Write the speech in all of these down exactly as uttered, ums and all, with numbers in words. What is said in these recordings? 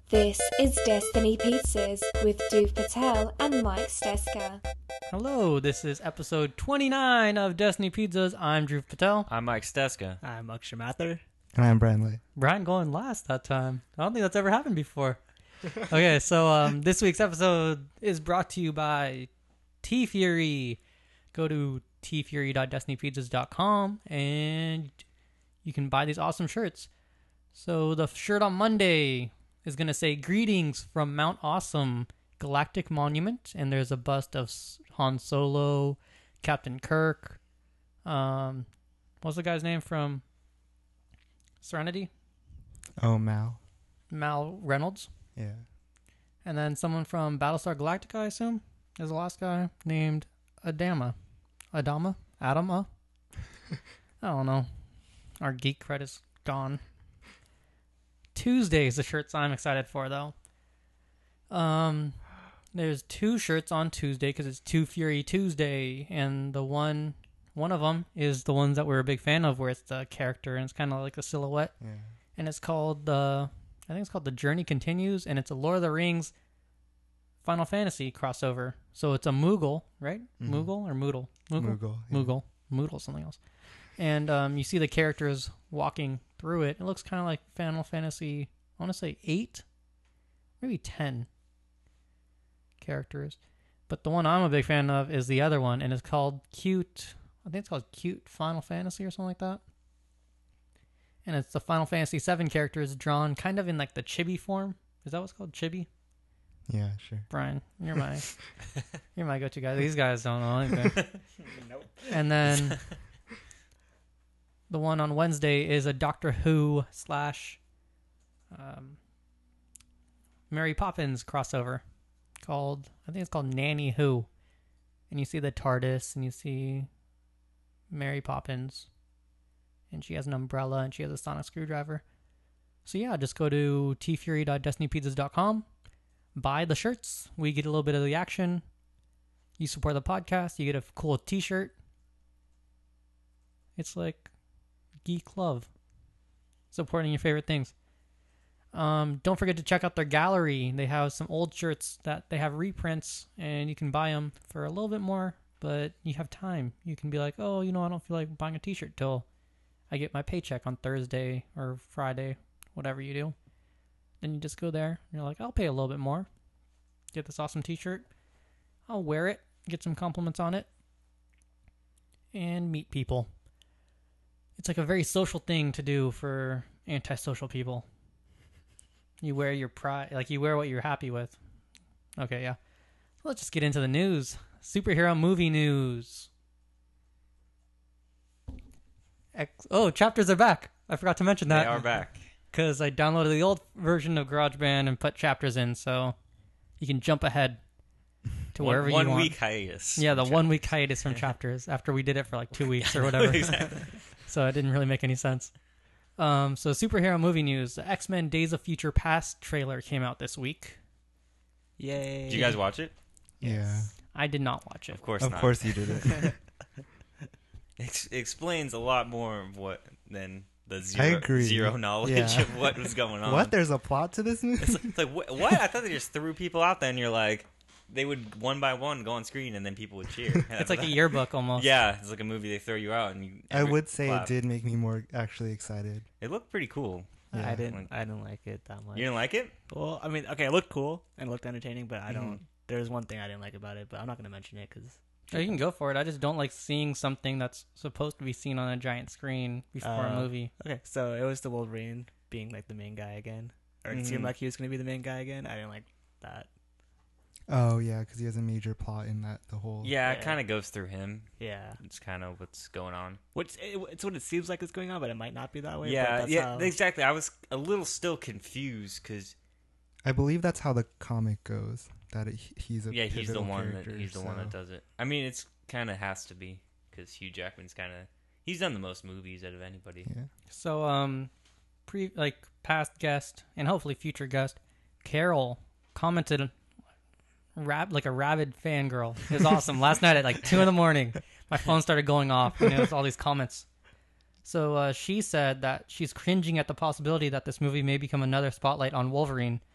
This is Destiny Pizzas with Dhruv Patel and Mike Steska. Hello, this is episode twenty-nine of Destiny Pizzas. I'm Dhruv Patel. I'm Mike Steska. I'm Akshay Mathur. And I'm Brian Lee. Brian going last that time. I don't think that's ever happened before. Okay, so um, this week's episode is brought to you by T-Fury. Go to t fury dot destiny pizzas dot com and you can buy these awesome shirts. So the shirt on Monday is going to say, "Greetings from Mount Awesome Galactic Monument," and there's a bust of Han Solo, Captain Kirk, um, what's the guy's name from Serenity? Oh, Mal. Mal Reynolds. Yeah. And then someone from Battlestar Galactica, I assume, is the last guy, named Adama. Adama? Adama? I don't know. Our geek credit's gone. Tuesday is the shirts I'm excited for, though. Um, there's two shirts on Tuesday because it's Two Fury Tuesday, and the one, one of them is the ones that we're a big fan of, where it's the character and it's kind of like a silhouette, Yeah. and it's called the, I think it's called The Journey Continues, and it's a Lord of the Rings, Final Fantasy crossover. So it's a Moogle, right? Mhm. Moogle or Moodle? Moogle. Moogle. yeah. Moogle. Moodle, something else. And um, you see the characters walking through it. It looks kind of like Final Fantasy, I want to say eight, maybe ten characters. But the one I'm a big fan of is the other one, and it's called Cute, I think it's called Cute Final Fantasy or something like that. And it's the Final Fantasy seven characters drawn kind of in like the chibi form. Is that what's called? Chibi? Yeah, sure. Brian, you're my you're my go-to guy. These guys don't know anything. Nope. And then the one on Wednesday is a Doctor Who slash um, Mary Poppins crossover called, I think it's called Nanny Who. And you see the TARDIS and you see Mary Poppins. And she has an umbrella and she has a sonic screwdriver. So yeah, just go to t fury dot destiny pizzas dot com. Buy the shirts. We get a little bit of the action. You support the podcast. You get a cool t-shirt. It's like geek love. Supporting your favorite things. Um, don't forget to check out their gallery. They have some old shirts that they have reprints, and you can buy them for a little bit more, but you have time. You can be like, oh, you know, I don't feel like buying a t-shirt till I get my paycheck on Thursday or Friday, whatever you do. Then you just go there, and you're like, I'll pay a little bit more. Get this awesome t-shirt. I'll wear it, get some compliments on it, and meet people. It's like a very social thing to do for antisocial people. You wear your pride, like you wear what you're happy with. Okay, yeah. Let's just get into the news. Superhero movie news. Ex- oh, chapters are back. I forgot to mention that. They are back. Because I downloaded the old version of GarageBand and put chapters in, so you can jump ahead to One, wherever one you want. One week hiatus. Yeah, the one week hiatus from chapters after we did it for like two weeks or whatever. Exactly. So it didn't really make any sense. Um, so superhero movie news. The X-Men Days of Future Past trailer came out this week. Yay. Did you guys watch it? Yeah. I did not watch it. Of course Of not. course you did it. It explains a lot more of what than the I zero, agree. zero knowledge Yeah. of what was going on. What? There's a plot to this movie? It's like, it's like what, what? I thought they just threw people out there and you're like, they would one by one go on screen and then people would cheer. It's like a yearbook almost. Yeah, it's like a movie. They throw you out and you. I every- would say clap. it did make me more actually excited. It looked pretty cool. Yeah. I didn't. Like- I didn't like it that much. You didn't like it? Well, I mean, okay, it looked cool and it looked entertaining, but I don't. Mhm. There's one thing I didn't like about it, but I'm not gonna mention it because. Oh, you can go for it. I just don't like seeing something that's supposed to be seen on a giant screen before a Uh, movie. Okay, so it was the Wolverine being like the main guy again, or it seemed Mhm. like he was gonna be the main guy again. I didn't like that. Oh, yeah, because he has a major plot in that, the whole... Yeah, it Yeah. kind of goes through him. Yeah, It's kind of what's going on. which it, it's what it seems like is going on, but it might not be that way. but Yeah, that's yeah, how- exactly. I was a little still confused because I believe that's how the comic goes, that it, he's a yeah, he's the pivotal one that character, he's the one that so- does it. I mean, it's kind of has to be because Hugh Jackman's kind of he's done the most movies out of anybody. Yeah. So, um, pre like past guest and hopefully future guest, Carol commented rab like a rabid fangirl. It was awesome. Last night at like two in the morning, my phone started going off and it was all these comments. So uh, she said that she's cringing at the possibility that this movie may become another spotlight on Wolverine,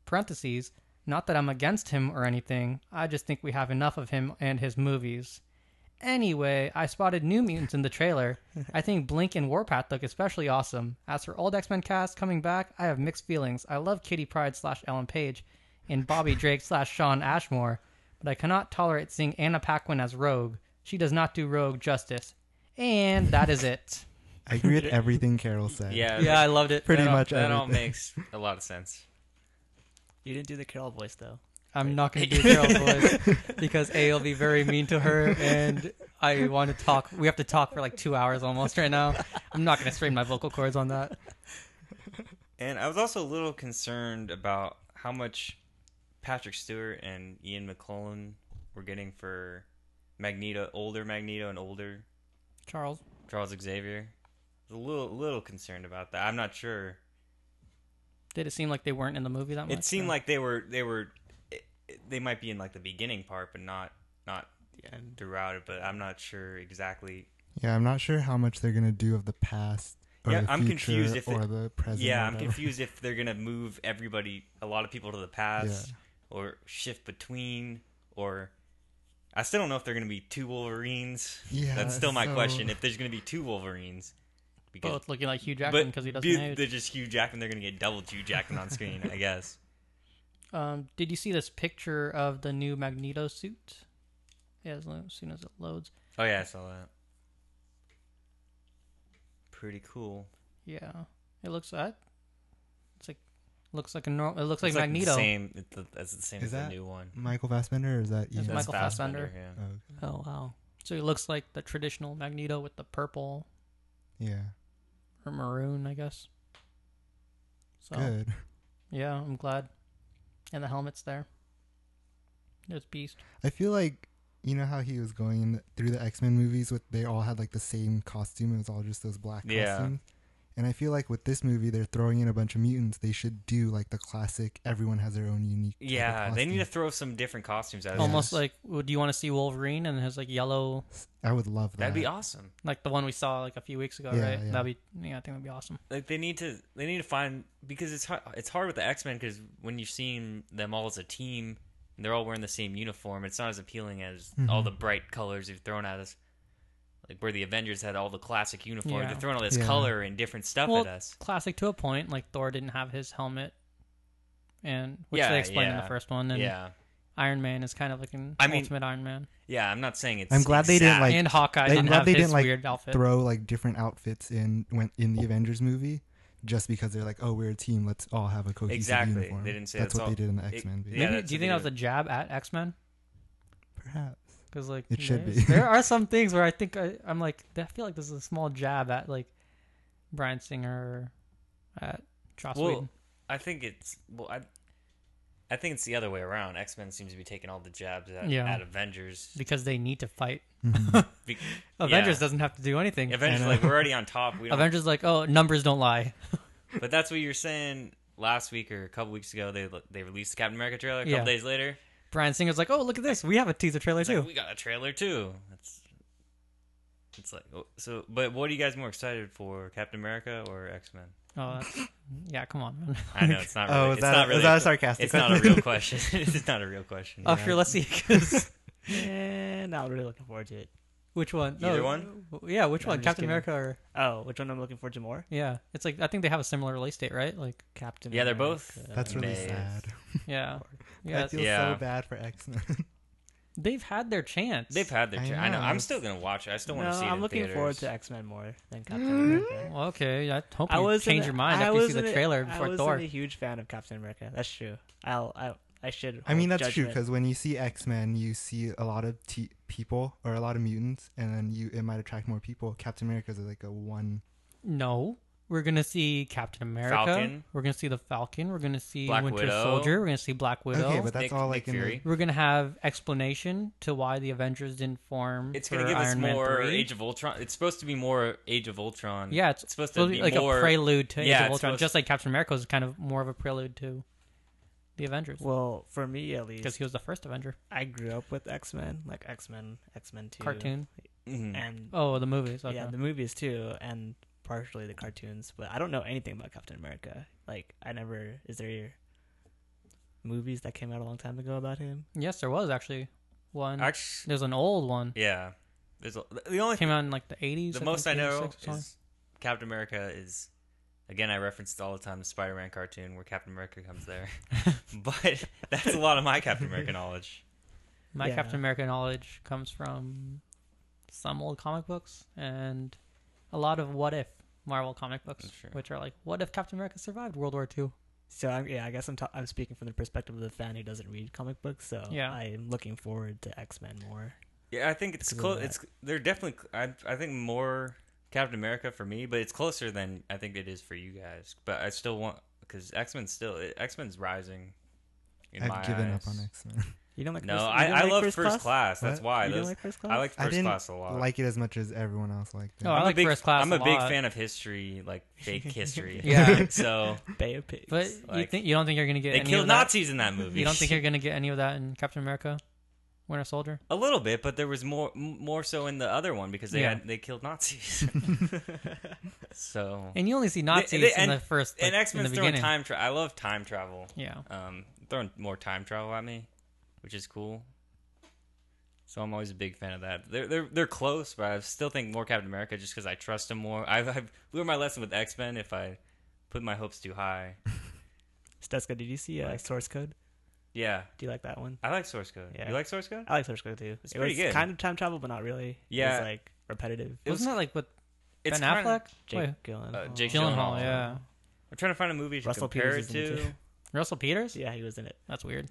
Parentheses, not that I'm against him or anything. I just think we have enough of him and his movies. Anyway, I spotted New Mutants in the trailer. I think Blink and Warpath look especially awesome. As for old X-Men cast coming back, I have mixed feelings. I love Kitty Pryde slash Ellen Page and Bobby Drake slash Sean Ashmore, but I cannot tolerate seeing Anna Paquin as Rogue. She does not do Rogue justice. And that is it. I agree with everything Carol said. Yeah, Yeah, I loved it. Pretty that all- much That all everything. makes a lot of sense. You didn't do the Carol voice though. I'm not going to do Carol's voice because A, will be very mean to her, and I want to talk. We have to talk for like two hours almost right now. I'm not going to strain my vocal cords on that. And I was also a little concerned about how much Patrick Stewart and Ian McKellen were getting for Magneto, older Magneto and older Charles? Charles Xavier. I was a little, little concerned about that. I'm not sure. Did it seem like they weren't in the movie that much? It seemed or- like they were, they were, it- it- they might be in like the beginning part, but not, not Yeah. And throughout it. But I'm not sure exactly. Yeah, I'm not sure how much they're gonna do of the past or Yeah, the I'm future confused if or it- the present. Yeah, or I'm whatever. confused if they're gonna move everybody, a lot of people to the past, or shift between, or I still don't know if they're gonna be two Wolverines. Yeah, That's still my so- question. If there's gonna be two Wolverines, because Both looking like Hugh Jackman because he doesn't be- age. they're just Hugh Jackman. They're gonna get double Hugh Jackman on screen, I guess. Um, did you see this picture of the new Magneto suit? Yeah, as lo- as soon as it loads. Oh yeah, I saw that. Pretty cool. Yeah, it looks like it's like looks like a normal. It looks like It's like Magneto. The same. It's the, that's the same Is as the that new one. Michael Fassbender or is that That's Ian? Michael Fassbender. Yeah. Oh, Oh wow! So it looks like the traditional Magneto with the purple yeah. or maroon, I guess. So Good. yeah, I'm glad. And the helmet's there. There's Beast. I feel like you know how he was going in the, through the X-Men movies with they all had like the same costume. It was all just those black Yeah. costumes. And I feel like with this movie, they're throwing in a bunch of mutants. They should do like the classic. Everyone has their own unique. type of Yeah, they need to costume. throw some different costumes out. Almost Yeah. like, would you want to see Wolverine and his like yellow, I would love that. That'd be awesome. like the one we saw like a few weeks ago, Yeah, right? yeah. That'd be, yeah, I think that'd be awesome. Like they need to, they need to find because it's hard, it's hard with the X Men because when you're seeing them all as a team, and they're all wearing the same uniform. It's not as appealing as Mhm. all the bright colors you've thrown at us. Like where the Avengers had all the classic uniforms, Yeah. they're throwing all this Yeah. color and different stuff Well, at us. classic to a point. Like Thor didn't have his helmet, and which Yeah, they explained in yeah. the first one. And Yeah, Iron Man is kind of like an I mean- ultimate Iron Man. yeah. I'm not saying it's. I'm glad they didn't, exact- like, and Hawkeye I'm didn't glad have they his didn't, like, weird outfit. throw like different outfits in when in the Avengers movie, just because they're like, oh, we're a team. Let's all have a cohesive Exactly. uniform. They didn't say that's that's what all- they did in the it- X Men movie. yeah, Maybe, that's do you what think they that was did. a jab at X Men? Perhaps. Because like It should there's- be. there are some things where I think I, I'm like I feel like this is a small jab at like Bryan Singer, at Joss Well, Whedon. I think it's well. I, I think it's the other way around. X Men seems to be taking all the jabs at, Yeah. at Avengers. Because they need to fight. Mhm. Be- Avengers yeah. doesn't have to do anything. Avengers, I know. like we're already on top. We don't, Avengers like, oh, numbers don't lie. but that's what you were saying last week or a couple weeks ago. They they released the Captain America trailer. A couple Yeah. days later, Bryan Singer's like, oh, look at this. We have a teaser trailer it's too. like, we got a trailer too. It's it's like oh, so. But what are you guys more excited for, Captain America or X Men? Oh, that's, yeah, come on, man. I know it's not. Really, Oh, it's is that, not a, really. is that a sarcastic? it's not a real question. It's not a real question. Oh, sure, let's see. 'Cause- Yeah, not really looking forward to it. which one? Either No, one? Yeah, which No, one? I'm just Captain kidding. America or Oh, which one I'm looking forward to more? yeah? It's like I think they have a similar release date, right? Like Captain. Yeah, they're both- America. That's really May. sad. yeah, I yeah. feel Yeah. so bad for X Men. They've had their chance. They've had their. I Cha- I know. know, I'm it's- still gonna watch it. I still No, want to see it. I'm in looking theaters. forward to X Men more than Captain Mm. America. Well, okay, I hope I you was change your mind I after you see wasn't the a- trailer I before wasn't Thor. a huge fan of Captain America. That's true. I'll. I. I should. I mean, hold that's true judgment. because when you see X Men, you see a lot of t- people or a lot of mutants, and then you it might attract more people. Captain America is like a one. No, we're gonna see Captain America. Falcon. We're gonna see the Falcon. We're gonna see Black Winter Widow. Soldier. We're gonna see Black Widow. Okay, but that's Nick- all like Nick in Fury. We're gonna have explanation to why the Avengers didn't form. It's for gonna give us Iron Man more three. Age of Ultron. It's supposed to be more Age of Ultron. Yeah, it's, it's supposed supposed to to be be like more a prelude to Yeah, Age it's of Ultron, supposed- just like Captain America was kind of more of a prelude to the Avengers Well, for me at because least, he was the first Avenger. I grew up with X Men, like X Men, X Men Two, Cartoon. Mhm. and Oh, the movies. Okay. yeah, the movies too, and partially the cartoons. But I don't know anything about Captain America. Like, I never. Is there? movies that came out a long time ago about him? Yes, there was actually one. Actually, There's an old one. yeah. There's a, the only Came out in like the eighties. the I most I think, know eighty-six or something. is Captain America is. Again, I referenced all the time the Spider-Man cartoon where Captain America comes there, but that's a lot of my Captain America knowledge. My Yeah. Captain America knowledge comes from some old comic books and a lot of what if Marvel comic books, Sure. which are like, what if Captain America survived World War Two? So I'm, yeah, I guess I'm ta- I'm speaking from the perspective of the fan who doesn't read comic books. So Yeah. I'm looking forward to X-Men more. Yeah, I think it's Because of close. that. It's they're definitely. I I think more Captain America for me, but it's closer than I think it is for you guys. But I still want because X Men still X Men's rising. In I've my given eyes. up on X-Men. You don't like? No, first, you I, didn't I like love first, First class. Class. That's What? why You didn't those, like first class? I like I First didn't Class a lot. like it as much as everyone else liked it. Oh, I I'm a like big, First Class I'm a a big lot. fan of history, like fake history. Yeah. So Bay of Pigs. But you Like, think you don't think you're gonna get they any killed of that? Nazis in that movie. You don't think you're gonna get any of that in Captain America, Winter Soldier? a little bit, but there was more m- more so in the other one because they Yeah. had they killed Nazis. So And you only see Nazis they- in and- the first, like, and X in the Men's throwing beginning. time. Tra- I love time travel. Yeah. Um, throwing more time travel at me, which is cool. So I'm always a big fan of that. They're they're they're close, but I still think more Captain America just because I trust him more. I've, I've learned my lesson with X Men. If I put my hopes too high, Steska, did you see uh, Like- Source Code? yeah, Do you like that one? I like Source Code. Yeah. You like Source Code? I like Source Code too. It's it pretty was good. kind of time travel, but not really. Yeah. It was like repetitive. It was- Wasn't that like with It's Ben kinda- Affleck? Jake Wait, Gyllenhaal. uh, Jake Gyllenhaal, Gyllenhaal. yeah. I'm trying to find a movie to Russell compare Peters it is in it to. too. Russell Peters? Yeah, he was in it. That's weird.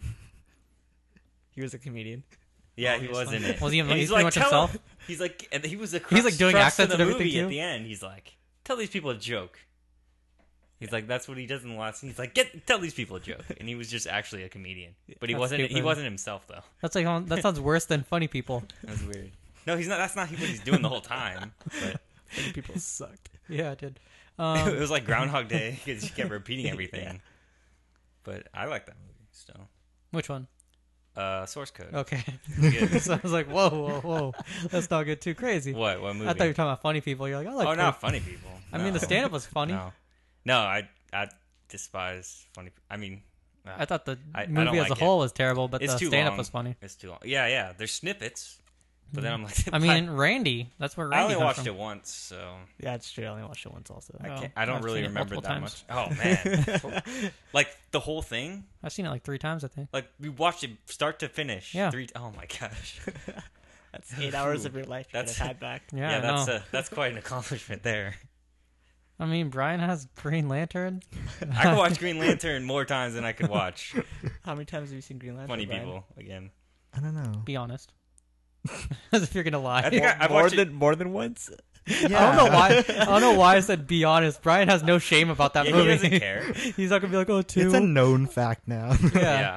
He was a comedian. Yeah, he was Obviously. in it. Was he? And He's he's pretty like, much tell himself. He's like, and he was the He's, like, doing crux accents of the and everything, movie too? at the end. He's like, tell these people a joke. He's like, that's what he does in the last. He's like, get tell these people a joke, and he was just actually a comedian, but he That's wasn't. He stupid. wasn't himself though. That's like that sounds worse than funny people. That's weird. No, he's not. That's not what he's doing the whole time. But Funny people sucked. Yeah, it did. it Um, was like Groundhog Day because he kept repeating everything. Yeah. But I like that movie still. which one? Uh, Source Code. Okay. Good. So I was like, whoa, whoa, whoa. Let's not get too crazy. What? What movie? I thought you were talking about funny people. You're like, I like. oh, First- not funny people. I mean, the No. stand-up was funny. No, no, I I despise funny. I mean, uh, I thought the I- I movie don't as a like it. whole was terrible, but It's the too stand-up long. was funny. it's too long. Yeah, yeah. There's snippets, but then I'm like, I mean, Randy. That's where I Randy only comes watched from. it once, so Yeah, it's true. I only watched it once also. I Oh, can't. I don't I've really seen it remember multiple that times. much. Oh man, like the whole thing. I've seen it like three times, I think. Like we watched it start to finish. Yeah. Three. Oh my gosh. That's eight hours of your life you That's- could have had back. Yeah, Yeah, I that's know. a that's quite an accomplishment there. I mean, Brian has Green Lantern. I could watch Green Lantern more times than I could watch How many times have you seen Green Lantern? Funny Brian? People again. I don't know. Be honest. As if you're gonna lie. I think I, I've more watched it. than more than once. I don't know why. I don't know why I said be honest. Brian has no shame about that Yeah, movie. he doesn't care. He's not gonna be like, oh, two. It's a known fact now. yeah. yeah.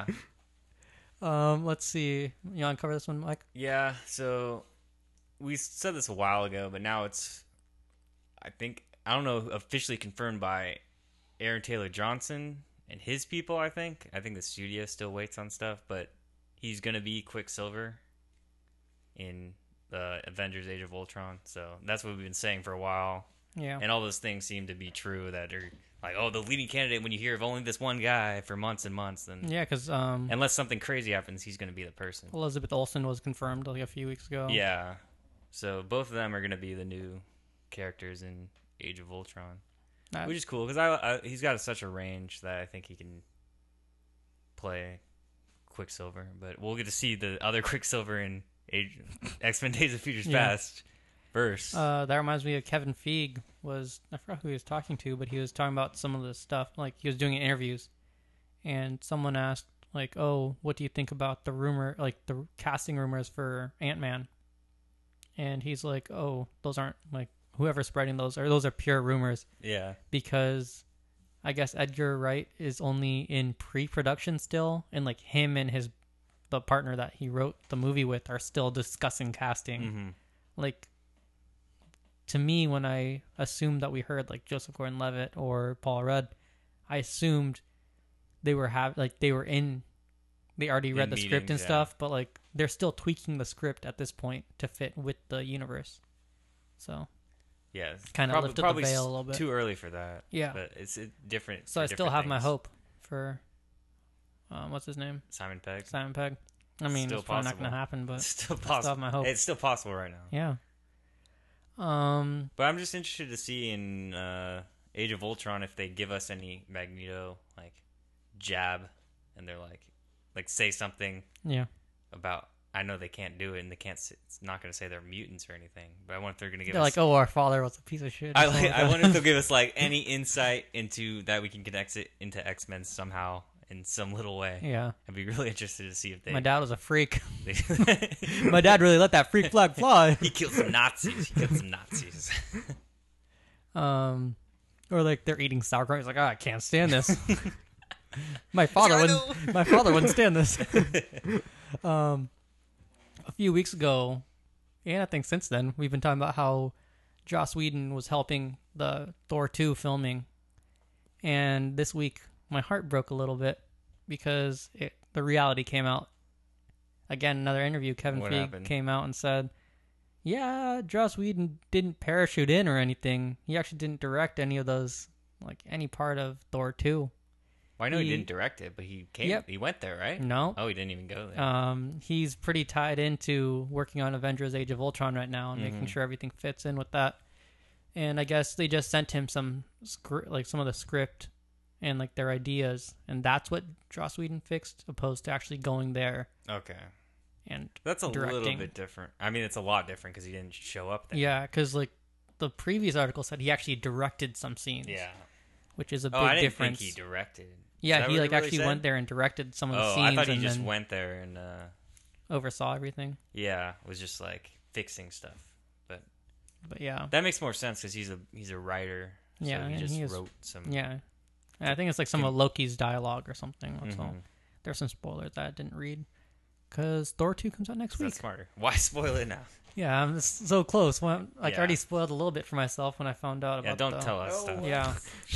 Um. Let's see. You want to cover this one, Mike? Yeah, so we said this a while ago, but now it's, I think, I don't know, officially confirmed by Aaron Taylor Johnson and his people, I think. I think the studio still waits on stuff, but he's going to be Quicksilver in the Avengers Age of Ultron. So that's what we've been saying for a while. Yeah. And all those things seem to be true that are like, oh, the leading candidate, when you hear of only this one guy for months and months, then Yeah, because um, unless something crazy happens, he's going to be the person. Elizabeth Olsen was confirmed like a few weeks ago. Yeah. So both of them are going to be the new characters in Age of Ultron, Uh, which is cool because I, I he's got such a range that I think he can play Quicksilver. But we'll get to see the other Quicksilver in Age X-Men Days of Future Yeah. Past first. Uh, that reminds me of Kevin Feige was I forgot who he was talking to, but he was talking about some of the stuff like he was doing interviews, and someone asked like, "Oh, what do you think about the rumor, like the casting rumors for Ant-Man?" And he's like, "Oh, those aren't like whoever's spreading those, or those are pure rumors yeah. because I guess Edgar Wright is only in pre-production still, and like him and his the partner that he wrote the movie with are still discussing casting." hmm Like, to me, when I assumed that we heard like Joseph Gordon-Levitt or Paul Rudd, I assumed they were have like they were in, they already read In the script and meetings, yeah. stuff, but like they're still tweaking the script at this point to fit with the universe. So Yeah. Kinda Prob- lifted the probably veil a s- little bit. Too early for that. yeah, But it's it, different. so for I still different have my things. hope for um, what's his name? Simon Pegg. Simon Pegg. I mean, Still it's probably not possible. going to happen, but It's still I still have possible. my hope. It's still possible right now. Yeah. Um. But I'm just interested to see in uh, Age of Ultron if they give us any Magneto like jab, and they're like, like say something Yeah. about. I know they can't do it, and they can't. Say, it's not going to say they're mutants or anything. But I wonder if they're going to give They're us. like, oh, our father was a piece of shit. or I something like, like I that. wonder if they'll give us like any insight into that we can connect it into X-Men somehow in some little way. Yeah. I'd be really interested to see if they. My dad was a freak. they My dad really let that freak flag fly. he killed some Nazis. He killed some Nazis. Um, or like they're eating sauerkraut. He's like, oh, I can't stand this. my father I wouldn't. My father wouldn't stand this. um, a few weeks ago, and I think since then, we've been talking about how Joss Whedon was helping the Thor two filming, and this week my heart broke a little bit because it, the reality came out. Again, another interview. Kevin What Feige happened? came out and said, yeah, Joss Whedon didn't parachute in or anything. He actually didn't direct any of those, like any part of Thor two. Well, I know he, He- didn't direct it, but he came. Yep. He went there, right? No. Oh, he didn't even go there. Um, he's pretty tied into working on Avengers Age of Ultron right now and making Mhm. sure everything fits in with that. And I guess they just sent him some script, like some of the script and like their ideas, and that's what Joss Whedon fixed, opposed to actually going there okay, and that's a little directing. bit different. I mean, it's a lot different because he didn't show up there. yeah, because like the previous article said he actually directed some scenes, Yeah. which is a big Oh, I didn't difference. think he directed. Is yeah, that he what like really actually said? went there and directed some of the Oh, scenes I thought he and just then went there and uh, oversaw everything. yeah, was just like fixing stuff. But But yeah, that makes more sense because he's a he's a writer. So Yeah, he and just he is- wrote some. yeah. And I think it's like some of Loki's dialogue or something. That's all. Mhm. There's some spoilers that I didn't read. Because Thor two comes out next So week. that's smarter. Why spoil it now? Yeah, I'm just so close. When, like, I Yeah. already spoiled a little bit for myself when I found out about Yeah, don't the, tell us Oh, stuff. Yeah.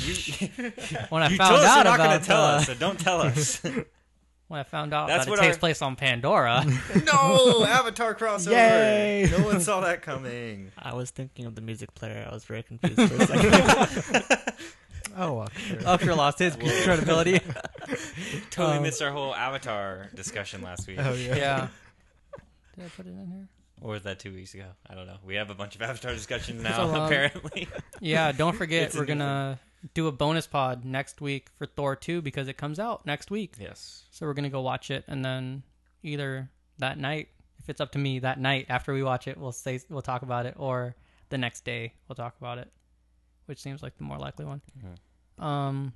You, When I you found told us out you're not about gonna tell the- us, so don't tell us. When I found out That's that it what takes our- place on Pandora. No, Avatar crossover. Yay! No one saw that coming. I was thinking of the music player. I was very confused for a second. Oh, well, sure. Usher lost his credibility. Totally Um, missed our whole Avatar discussion last week. Oh, yeah. Yeah. Did I put it in here? Or was that two weeks ago? I don't know. We have a bunch of Avatar discussions now, So, um, apparently. Yeah, don't forget, It's we're a- going to do a bonus pod next week for Thor two because it comes out next week. Yes. So we're going to go watch it, and then either that night, if it's up to me, that night after we watch it, we'll say we'll talk about it, or the next day we'll talk about it, which seems like the more likely one. Mhm. Um.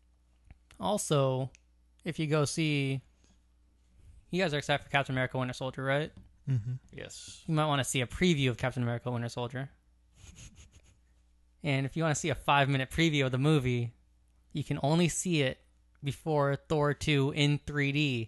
Also, if you go see, you guys are excited for Captain America: Winter Soldier, right? Mm-hmm. Yes. You might want to see a preview of Captain America: Winter Soldier. And if you want to see a five-minute preview of the movie, you can only see it before Thor two in three D,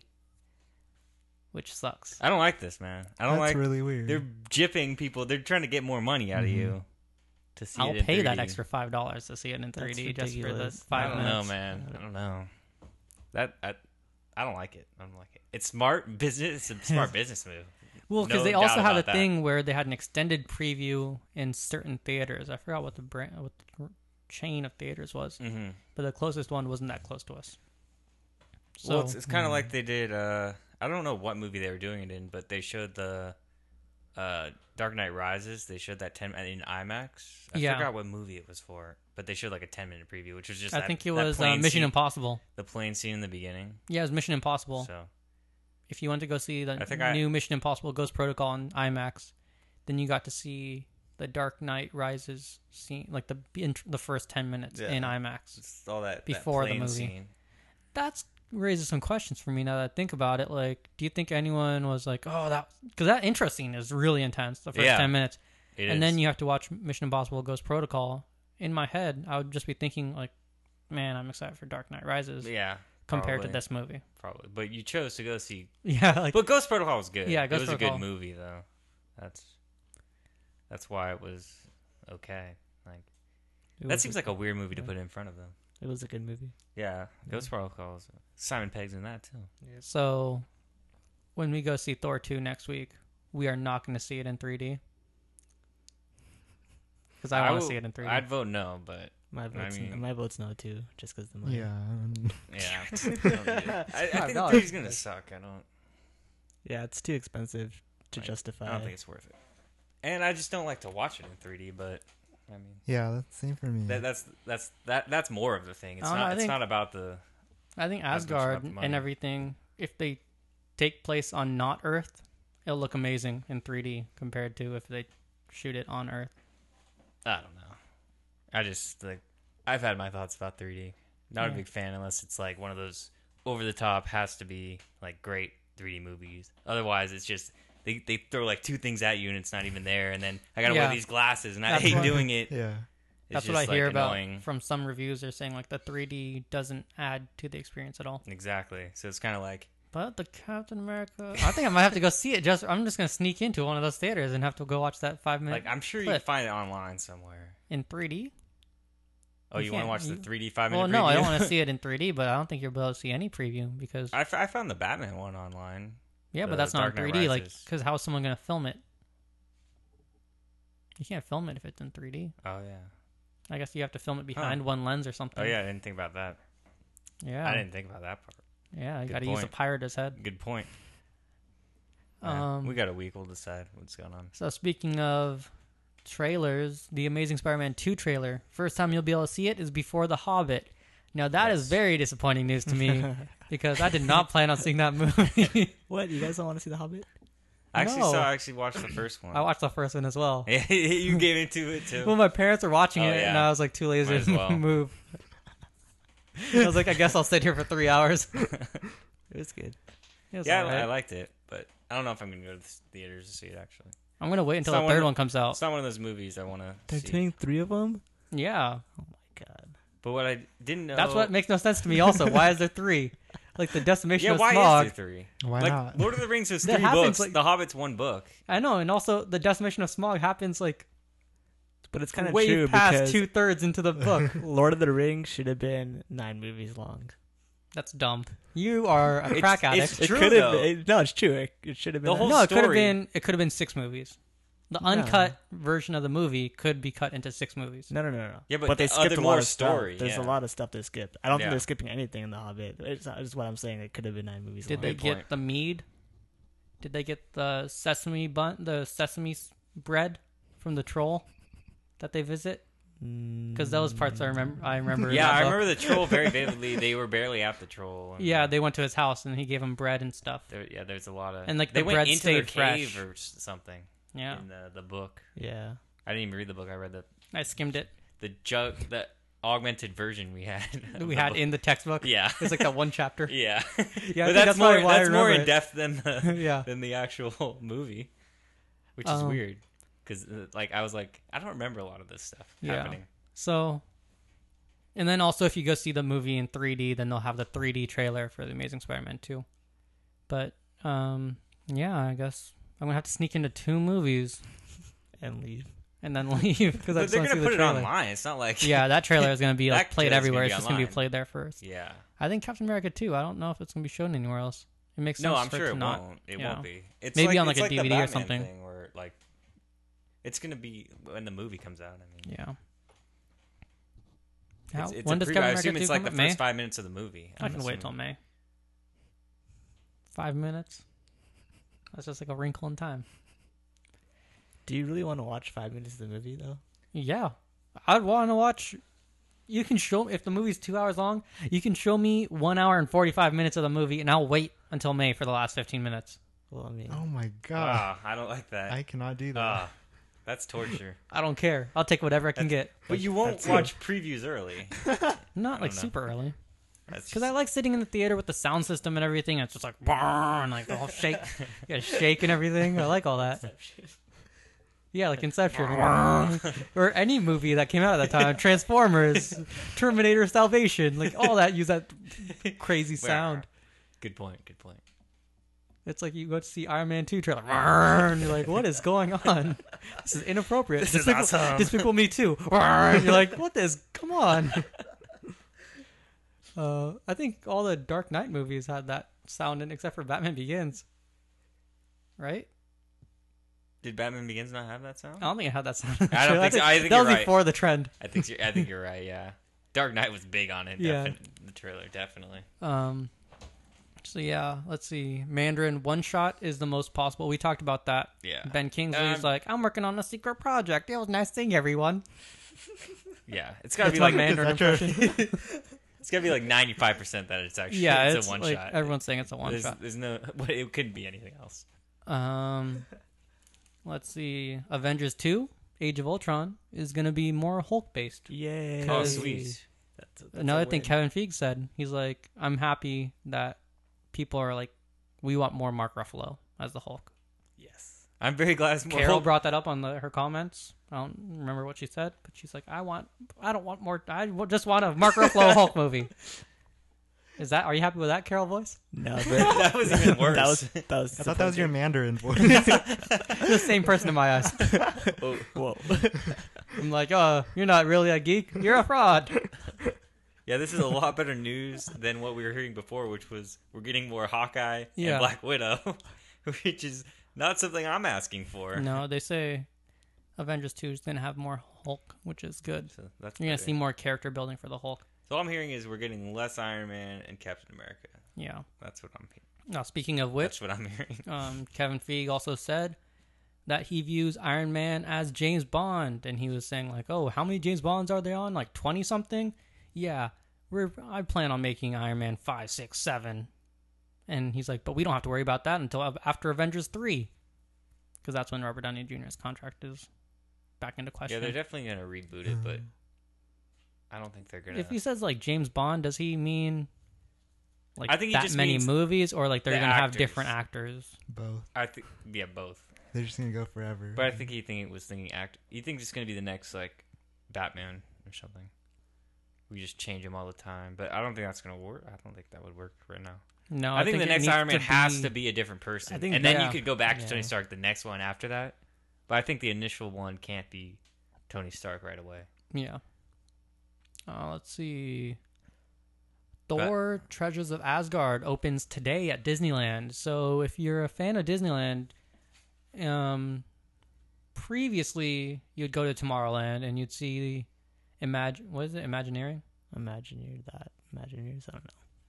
which sucks. I don't like this, man. I don't That's like. really weird. They're gypping people. They're trying to get more money out of Mhm. you to see I'll it in pay that three D. extra five dollars to see it in three D That's just for the ridiculous. I five don't minutes. know, man. I don't know. That I, I don't like it. I don't like it. It's smart business. It's a smart business move. Well, because No they doubt also had a about that. thing where they had an extended preview in certain theaters. I forgot what the brand, what the chain of theaters was, Mm-hmm. but the closest one wasn't that close to us. So well, it's, it's kind of like they did. Uh, I don't know what movie they were doing it in, but they showed the uh, Dark Knight Rises. They showed that ten in IMAX. I Yeah. forgot what movie it was for, but they showed like a ten minute preview, which was just I that- think it that was uh, plane Mission scene, Impossible. the plane scene in the beginning. Yeah, it was Mission Impossible. So If you went to go see the I think I- new Mission Impossible Ghost Protocol in IMAX, then you got to see the Dark Knight Rises scene, like the in, the first ten minutes Yeah. in IMAX. it's all that Before that the plane movie. Scene. That's raises some questions for me now that I think about it. Like, do you think anyone was like, "Oh, that," because that intro scene is really intense, the first Yeah, ten minutes, It and is. then you have to watch Mission Impossible Ghost Protocol. In my head, I would just be thinking like, "Man, I'm excited for Dark Knight Rises yeah compared probably, to this movie." probably, but you chose to go see. Yeah, like But Ghost Protocol was good. Yeah, it Ghost was Protocol. a good movie though. That's that's why it was okay. Like It that was seems a, like a weird movie to yeah. put in front of them. It was a good movie. Yeah, Ghost Protocol. Was, Simon Pegg's in that too. so. When we go see Thor two next week, we are not going to see it in three D because I, want to will- see it in three D. I'd vote no, but My vote's mean- my vote's no too, just because the money. Yeah. um, yeah, I, don't need it. I, I think five dollars. three D's gonna suck. I don't. Yeah, it's too expensive to Like, justify. I don't think it's worth it. And I just don't like to watch it in three D. But I mean, Yeah, that's the same for me. that, that's that's that that's more of the thing. It's I don't know, not. I It's think- not about the. I think Not so much about Asgard the money. and everything, if they take place on not Earth, it'll look amazing in three D compared to if they shoot it on Earth. I don't know. I just like. I've had my thoughts about three D. Not Yeah. a big fan unless it's like one of those over the top, has to be like great three D movies. Otherwise, it's just they, they throw like two things at you and it's not even there. And then I gotta Yeah. wear these glasses and I That's hate what- doing it. yeah. It's That's what I just, hear like, about annoying. from some reviews. They're saying like the three D doesn't add to the experience at all. Exactly. So it's kind of like But the Captain America, I think I might have to go see it. Just I'm just gonna sneak into one of those theaters and have to go watch that five minute like I'm sure you clip can find it online somewhere. in three D. Oh, You you, want to can't- watch the you- three D five minute? Well, no, I preview? don't want to see it in three D, but I don't think you'll be able to see any preview because I, f- I found the Batman one online. yeah, the but that's not in Dark Knight three D. Like, Rises. because how is someone gonna film it? You can't film it if it's in three D. Oh yeah. I guess you have to film it behind Huh. one lens or something. Oh yeah. I didn't think about that. yeah, I didn't think about that part. yeah. You Good got to use a point. pirate's head. Good point. Yeah, Um, we got a week. We'll decide what's going on. So speaking of trailers, the Amazing Spider-Man two trailer, first time you'll be able to see it is before The Hobbit. Now that is Yes. very disappointing news to me because I did not plan on seeing that movie. What? You guys don't want to see The Hobbit? I actually No. saw. I actually watched the first one. I watched the first one as well. You gave into it too. Well, my parents were watching Oh, it, and yeah. I was like too lazy Might as to well. move. I was like, I guess I'll sit here for three hours. It was good. It was yeah, I- alright. I liked it, but I don't know if I'm gonna go to the theaters to see it. Actually, I'm gonna wait until not the one third of- one comes out. it's not one of those movies I want to They're see. doing three of them. Yeah, Oh my god. But what I didn't know. that's what makes no sense to me. Also, why is there three? Like the decimation Yeah, of why smog. is there three? Why like not? Lord of the Rings was That three happens, books. like- The Hobbit's one book. I know, and also the decimation of smog happens like But it's kind of way true past because two thirds into the book. Lord of the Rings should have been nine movies long. That's dumb. You are a It's- crack it's addict. True, it could have. though. Been, no, it's true. It, it should have been. The nine. whole no, it could have story- been. It could have been six movies. The No. uncut version of the movie could be cut into six movies. No, no, no, no. Yeah, but they the skipped other a more lot of story, Stuff. There's yeah. a lot of stuff they skipped. I don't Yeah. think they're skipping anything in the Hobbit. It's, it's what I'm saying. It could have been nine movies. Did long. they Good get point. the mead? Did they get the sesame bun, the sesame s- bread from the troll that they visit? Because those parts I remember. I remember. in Yeah, that I book. remember the troll very vividly. They were barely at the troll. and- Yeah, they went to his house and he gave him bread and stuff. There, yeah, there's a lot of. And, like, they the went bread into their stayed fresh. cave or s- something. Yeah, In the the book, Yeah. I didn't even read the book. I read the I skimmed it. the jug the augmented version we had. of We the had book. in the textboook. Yeah. It was like that one chapter. Yeah. Yeah, I but think that's, that's more probably why I that's more remember in it. depth than the Yeah. than the actual movie, which is Um, weird because uh, like I was like I don't remember a lot of this stuff Yeah. happening. So, and then also if you go see the movie in three D, then they'll have the three D trailer for the Amazing Spider-Man two. But um, yeah, I guess I'm gonna have to sneak into two movies And leave. and then leave because I But just they're want to gonna see the put it trailer. online. It's not like Yeah, that trailer is gonna be like That played trailer's everywhere. gonna It's be just gonna be online. played there first. yeah. I think Captain America two. I don't know if it's gonna be shown anywhere else. It makes sense No, I'm for sure it to it not. won't. It yeah. won't be. It's Maybe like, on, like, it's a like D the V D or Batman something. Thing where like it's gonna be when the movie comes out. I mean, Yeah. How, it's, it's when a does pre- Captain I America assume two it's like come the out? May? first five minutes of the movie. I I'm can wait till assuming. May. Five minutes. That's just like a wrinkle in time. Do you really want to watch five minutes of the movie though? Yeah, I'd want to watch. You can show if the movie's two hours long. You can show me one hour and forty-five minutes of the movie, and I'll wait until May for the last fifteen minutes. Well, I mean, Oh my god. Ah, I don't like that. I cannot do that. Ah, that's torture. I don't care. I'll take whatever I can get. But you won't That's- watch previews early. Not like know. super early, That's because I like sitting in the theater with the sound system and everything. And it's just like and like the whole shake, you gotta shake and everything. I like all that. Yeah, like Inception, or any movie that came out at that time. Transformers, Terminator Salvation, like all that use that crazy sound. Good point. Good point. It's like you go to see Iron Man two trailer, and you're like, what is going on? This is inappropriate. This is Despicable, awesome. Despicable Me too. And you're like, what is? Come on. Uh, I think all the Dark Knight movies had that sound in, except for Batman Begins. Right? Did Batman Begins not have that sound? I don't think it had that sound. I don't think so. I think that you're was right. before the trend. I think you're, I think you're right. Yeah. Dark Knight was big on it. Yeah. Defi- the trailer definitely. Um. So yeah, let's see. Mandarin one shot is the most possible. We talked about that. Yeah. Ben Kingsley's Um, like, I'm working on a secret project. It was nice seeing everyone. Yeah, it's gotta That's be my like Mandarin Is that impression. it's gotta be like ninety-five percent that it's actually Yeah, it's, it's, a one like, shot. everyone's saying it's a one there's, shot. There's no, but it couldn't be anything else. Um, let's see. Avengers two, Age of Ultron, is going to be more Hulk based. Yay! Oh, Because- sweet. That's, that's Another a thing win. Kevin Feige said, he's like, I'm happy that people are like, we want more Mark Ruffalo as the Hulk. Yes. I'm very glad it's more. Carol Hulk. brought that up on the, her comments. I don't remember what she said, but she's like, I want, I don't want more, I w- just want a Mark Ruffalo Hulk movie. Is that, are you happy with that Carol voice? No, but That was even worse. that was that was. I thought that was your Mandarin voice. The same person in my eyes. Oh, Whoa. I'm like, oh, you're not really a geek. You're a fraud. yeah, this is a lot better news than what we were hearing before, which was we're getting more Hawkeye Yeah. and Black Widow, which is not something I'm asking for. No, they say Avengers two is going to have more Hulk, which is good. So that's You're going to better. see more character building for the Hulk. So all I'm hearing is we're getting less Iron Man and Captain America. Yeah. That's what I'm hearing. Now, speaking of which, That's what I'm hearing. um, Kevin Feige also said that he views Iron Man as James Bond, and he was saying like, "Oh, how many James Bonds are they on? Like twenty something? Yeah, we're I plan on making Iron Man five, six, seven." And he's like, "But we don't have to worry about that until av- after Avengers three, because that's when Robert Downey Junior's contract is back into Yeah, question." they're definitely gonna reboot it, but I don't think they're gonna. If he says like James Bond, does he mean like I think he that just many means movies, or like they're the gonna have actors. different actors? Both. I think yeah, both. They're just gonna go forever. But I think he think it was thinking act. You think it's gonna be the next like Batman or something? We just change him all the time, but I don't think that's gonna work. I don't think that would work right now. No, I, think, the it next needs Iron Man to has be- to be a different person, I think- and then yeah. you could go back to Yeah. Tony Stark the next one after that. But I think the initial one can't be Tony Stark right away. Yeah. Uh, let's see. Thor: Treasures of Asgard opens today at Disneyland. So if you're a fan of Disneyland, um, previously you'd go to Tomorrowland and you'd see, imagine what is it, Imagineering? Imagineer that. Imagineers. I don't know.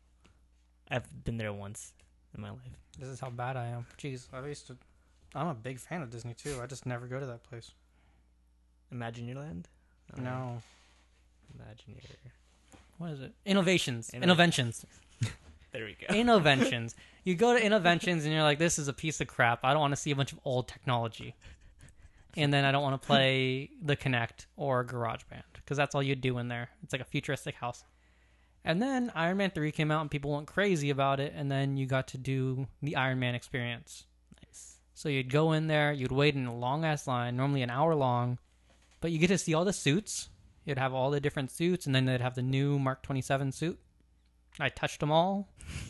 I've been there once in my life. This is how bad I am. Jeez, I used to. I'm a big fan of Disney too. I just never go to that place. Imagineerland? I don't know. No. Imagineer. What is it? Innovations. Inno- Innovations. There we go. Innovations. You go to Innovations and you're like, this is a piece of crap. I don't want to see a bunch of old technology. And then I don't want to play the Kinect or GarageBand because that's all you do in there. It's like a futuristic house. And then Iron Man three came out and people went crazy about it. And then you got to do the Iron Man experience. Nice. So you'd go in there, you'd wait in a long ass line, normally an hour long, but you get to see all the suits. You'd have all the different suits, and then they'd have the new Mark twenty-seven suit. I touched them all.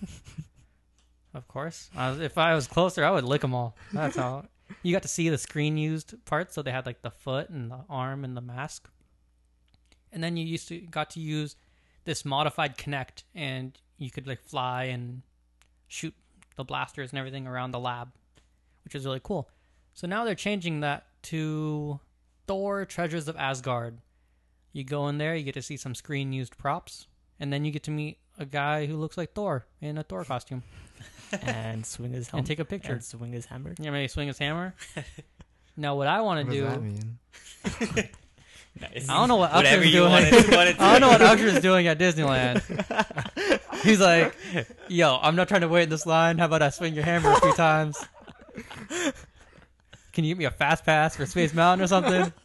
Of course. I was, if I was closer, I would lick them all. That's how. You got to see the screen used parts, so they had like the foot and the arm and the mask. And then you used to got to use this modified Kinect, and you could like fly and shoot the blasters and everything around the lab, which is really cool. So now they're changing that to Thor: Treasures of Asgard. You go in there, you get to see some screen-used props, and then you get to meet a guy who looks like Thor in a Thor costume And swing his helmet. and take a picture. And swing his hammer. You know, maybe swing his hammer. Now, what I want what to does do, that mean? Nice. I don't know what Whatever Usher's you doing. wanted, wanted to I don't know what Usher's doing at Disneyland. He's like, yo, I'm not trying to wait in this line. How about I swing your hammer a few times? Can you give me a fast pass for Space Mountain or something?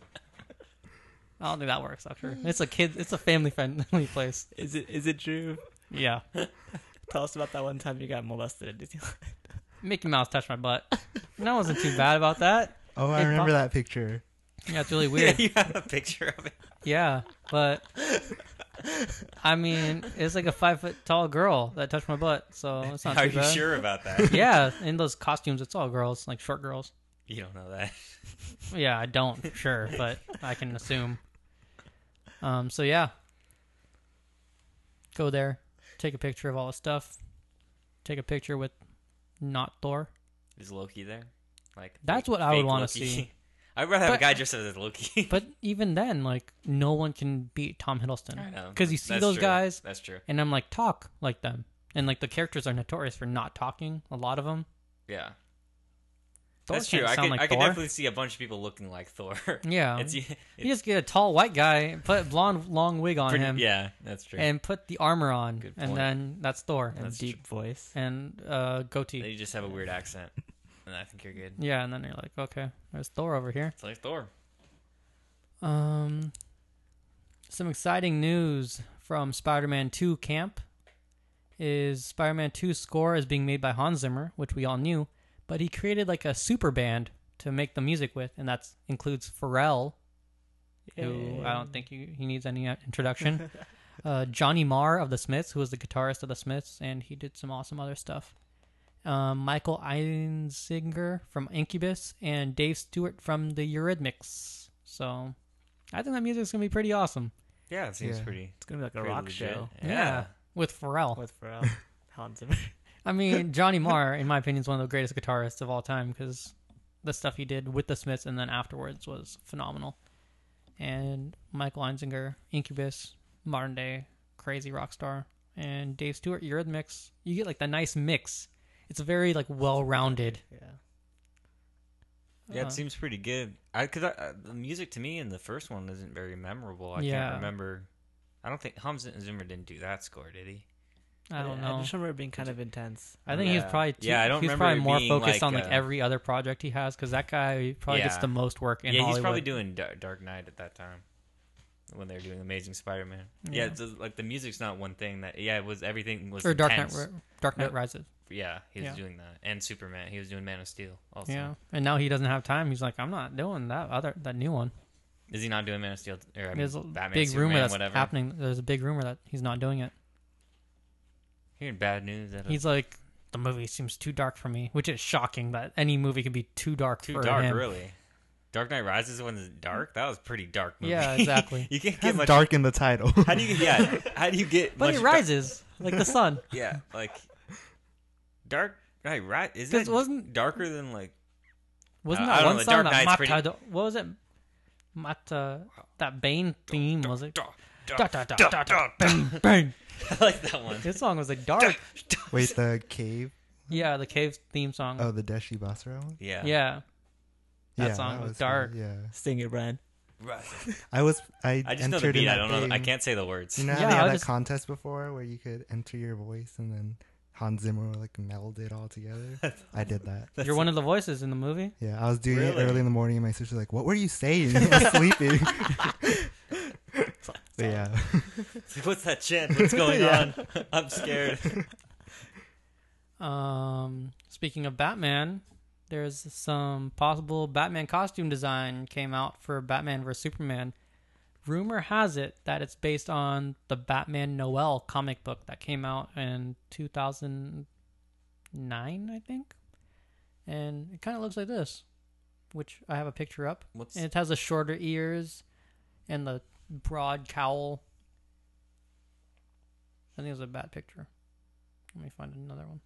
I don't think that works, Usher. It's a kid. It's a family-friendly place. Is it? Is it true? Yeah. Tell us about that one time you got molested at Disneyland. Mickey Mouse touched my butt. That wasn't too bad about that. Oh, I It remember bu- that picture. Yeah, it's really Yeah, weird. you have a picture of it. Yeah, but I mean, it's like a five foot tall girl that touched my butt, so it's not Are too you bad. sure about that? Yeah, in those costumes, it's all girls, like short girls. You don't know that. Yeah, I don't for sure, but I can assume. Um, so yeah, go there, take a picture of all the stuff, take a picture with not Thor. Is Loki there? Like That's fake- what I would fake wanna Loki? see. I'd rather have But- a guy dressed up as Loki. But even then, like, no one can beat Tom Hiddleston. I know. Because you see That's those true. guys, That's true. and I'm like, talk like them. And, like, the characters are notorious for not talking, a lot of them. Yeah. Thor That's true. can't I sound could, like I could Thor. definitely see a bunch of people looking like Thor. Yeah. It's, You it's just get a tall white guy, put blonde, long wig on pretty, him, yeah, that's true. and put the armor on, Good and point. then that's Thor. And That's deep voice. And uh, goatee. you just have a weird accent, and I think you're good. Yeah, and then you're like, okay, there's Thor over here. It's like Thor. Um, some exciting news from Spider-Man two camp is Spider-Man two's score is being made by Hans Zimmer, which we all knew, but he created like a super band to make the music with, and that includes Pharrell, who I don't think he, he needs any uh, introduction. uh, Johnny Marr of the Smiths, who was the guitarist of the Smiths, and he did some awesome other stuff. Um, Michael Einziger from Incubus, and Dave Stewart from the Eurythmics. So I think that music's going to be pretty awesome. Yeah, it seems Yeah. pretty. It's gonna be like a pretty rock legit. show Yeah. With Pharrell. with Pharrell, Hans Zimmer. I mean, Johnny Marr, in my opinion, is one of the greatest guitarists of all time because the stuff he did with the Smiths and then afterwards was phenomenal. And Michael Einziger, Incubus, modern day crazy rock star, and Dave Stewart, Eurythmics. You get like the nice mix. It's very like well rounded. Yeah. Yeah, Uh, it seems pretty good. I because I, the music to me in the first one isn't very memorable. I Yeah. can't remember. I don't think Hans Zimmer didn't do that score, did he? I don't I know. just remember it being kind of intense. I think he's Yeah. probably too, Yeah, I don't he's remember probably it more being focused like, on like uh, every other project he has because that guy probably gets Yeah. the most work in yeah, Hollywood. he's probably doing Da- Dark Knight at that time when they were doing Amazing Spider-Man. Yeah, Yeah. it's just, like the music's not one thing. That yeah, it was everything was or Dark Knight, intense. Ri- Dark Knight Nope. Rises. Yeah, he was Yeah. doing that, and Superman. He was doing Man of Steel also. Yeah, and now he doesn't have time. He's like, I'm not doing that other that new one. Is he not doing Man of Steel? Or, I mean, There's a Batman, big Superman, rumor that's whatever. happening. There's a big rumor that he's not doing it. Hearing bad news. That He's like, the movie seems too dark for me, which is shocking that any movie could be too dark too for dark, him. really. Dark Knight Rises when it's dark. That was a pretty dark movie. Yeah, exactly. you can't get Has much dark in the title. How do you yeah? How do you get? But much it rises like the sun. Dark, yeah, like Dark Knight. Right? Is 'Cause it wasn't- darker than like? Wasn't I- I that don't one know, the song Dark that Knight's Mata, pretty- what was it? Mata, that Bane theme was it? Dark, Da, da, da, da, da, bang, bang. I like that one. This song was like dark. Wait, the cave? Yeah, the cave theme song. Oh, the Deshi Basra one? Yeah. Yeah, That yeah, song was fun, dark. Yeah. Sing it, Brian. Right. I was, I, I just know the entered in beat. I that don't know. the- I game. can't say the words. You know how Yeah, they I had was that just- contest before where you could enter your voice and then Hans Zimmer would like meld it all together? I did that. you're one of the voices in the movie. Yeah, I was doing Really? it early in the morning and my sister's like, what were you saying? I was sleeping. But yeah. What's that chant? What's going on? I'm scared. Um, speaking of Batman, there's some possible Batman costume design came out for Batman versus Superman. Rumor has it that it's based on the Batman Noel comic book that came out in two thousand nine, I think. And it kind of looks like this, which I have a picture up. What's And it has the shorter ears and the broad cowl. I think it's a bad picture. Let me find another one.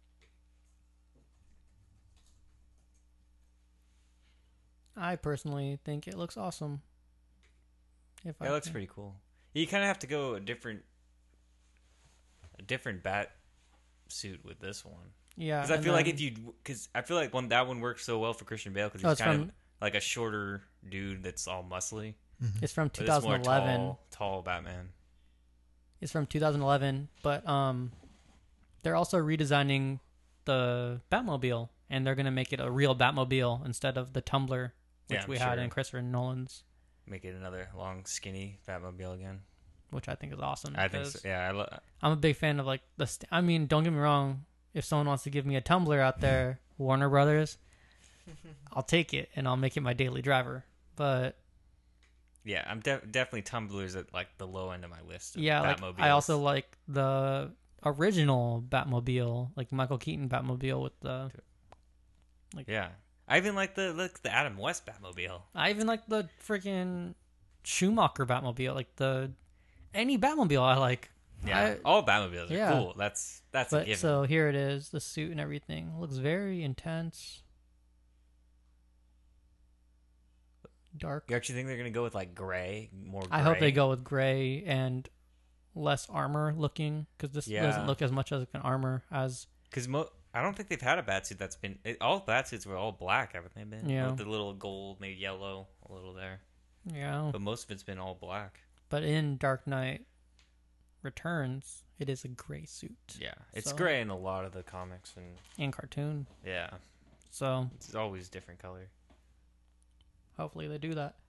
I personally think it looks awesome. If I That looks can- pretty cool. You kind of have to go a different, a different bat suit with this one. Yeah, Because I and feel like then- if you, because I feel like one that one works so well for Christian Bale because Oh, he's it's kind from of like a shorter dude that's all muscly. it's from But this is more twenty eleven. tall, tall Batman. It's from two thousand eleven, but um, they're also redesigning the Batmobile, and they're gonna make it a real Batmobile instead of the Tumbler, which Yeah, I'm we had sure. in Christopher Nolan's, Make it another long, skinny Batmobile again. which I think is awesome. I think so. because Yeah, I lo- I'm a big fan of like the. St- I mean, don't get me wrong. If someone wants to give me a Tumbler out there, Warner Brothers, I'll take it and I'll make it my daily driver. But yeah, I'm def- definitely Tumblr's at like the low end of my list. Of yeah, like Batmobiles. I also like the original Batmobile, like Michael Keaton Batmobile with the. yeah, I even like the like the Adam West Batmobile. I even like the freaking Schumacher Batmobile, like the any Batmobile I like. Yeah, I- all Batmobiles are yeah. cool. That's that's a But given. so here it is, the suit and everything looks very intense. dark. You actually think they're gonna go with like gray, more? Gray? I hope they go with gray and less armor looking, because this Yeah. doesn't look as much like an armor as. Because mo- I don't think they've had a batsuit that's been. It, all batsuits were all black, haven't they been? Yeah. With the little gold, maybe yellow, a little there. Yeah. But most of it's been all black. But in Dark Knight Returns, it is a gray suit. Yeah, it's So- gray in a lot of the comics, and And cartoon. yeah, So it's always different color. hopefully they do that.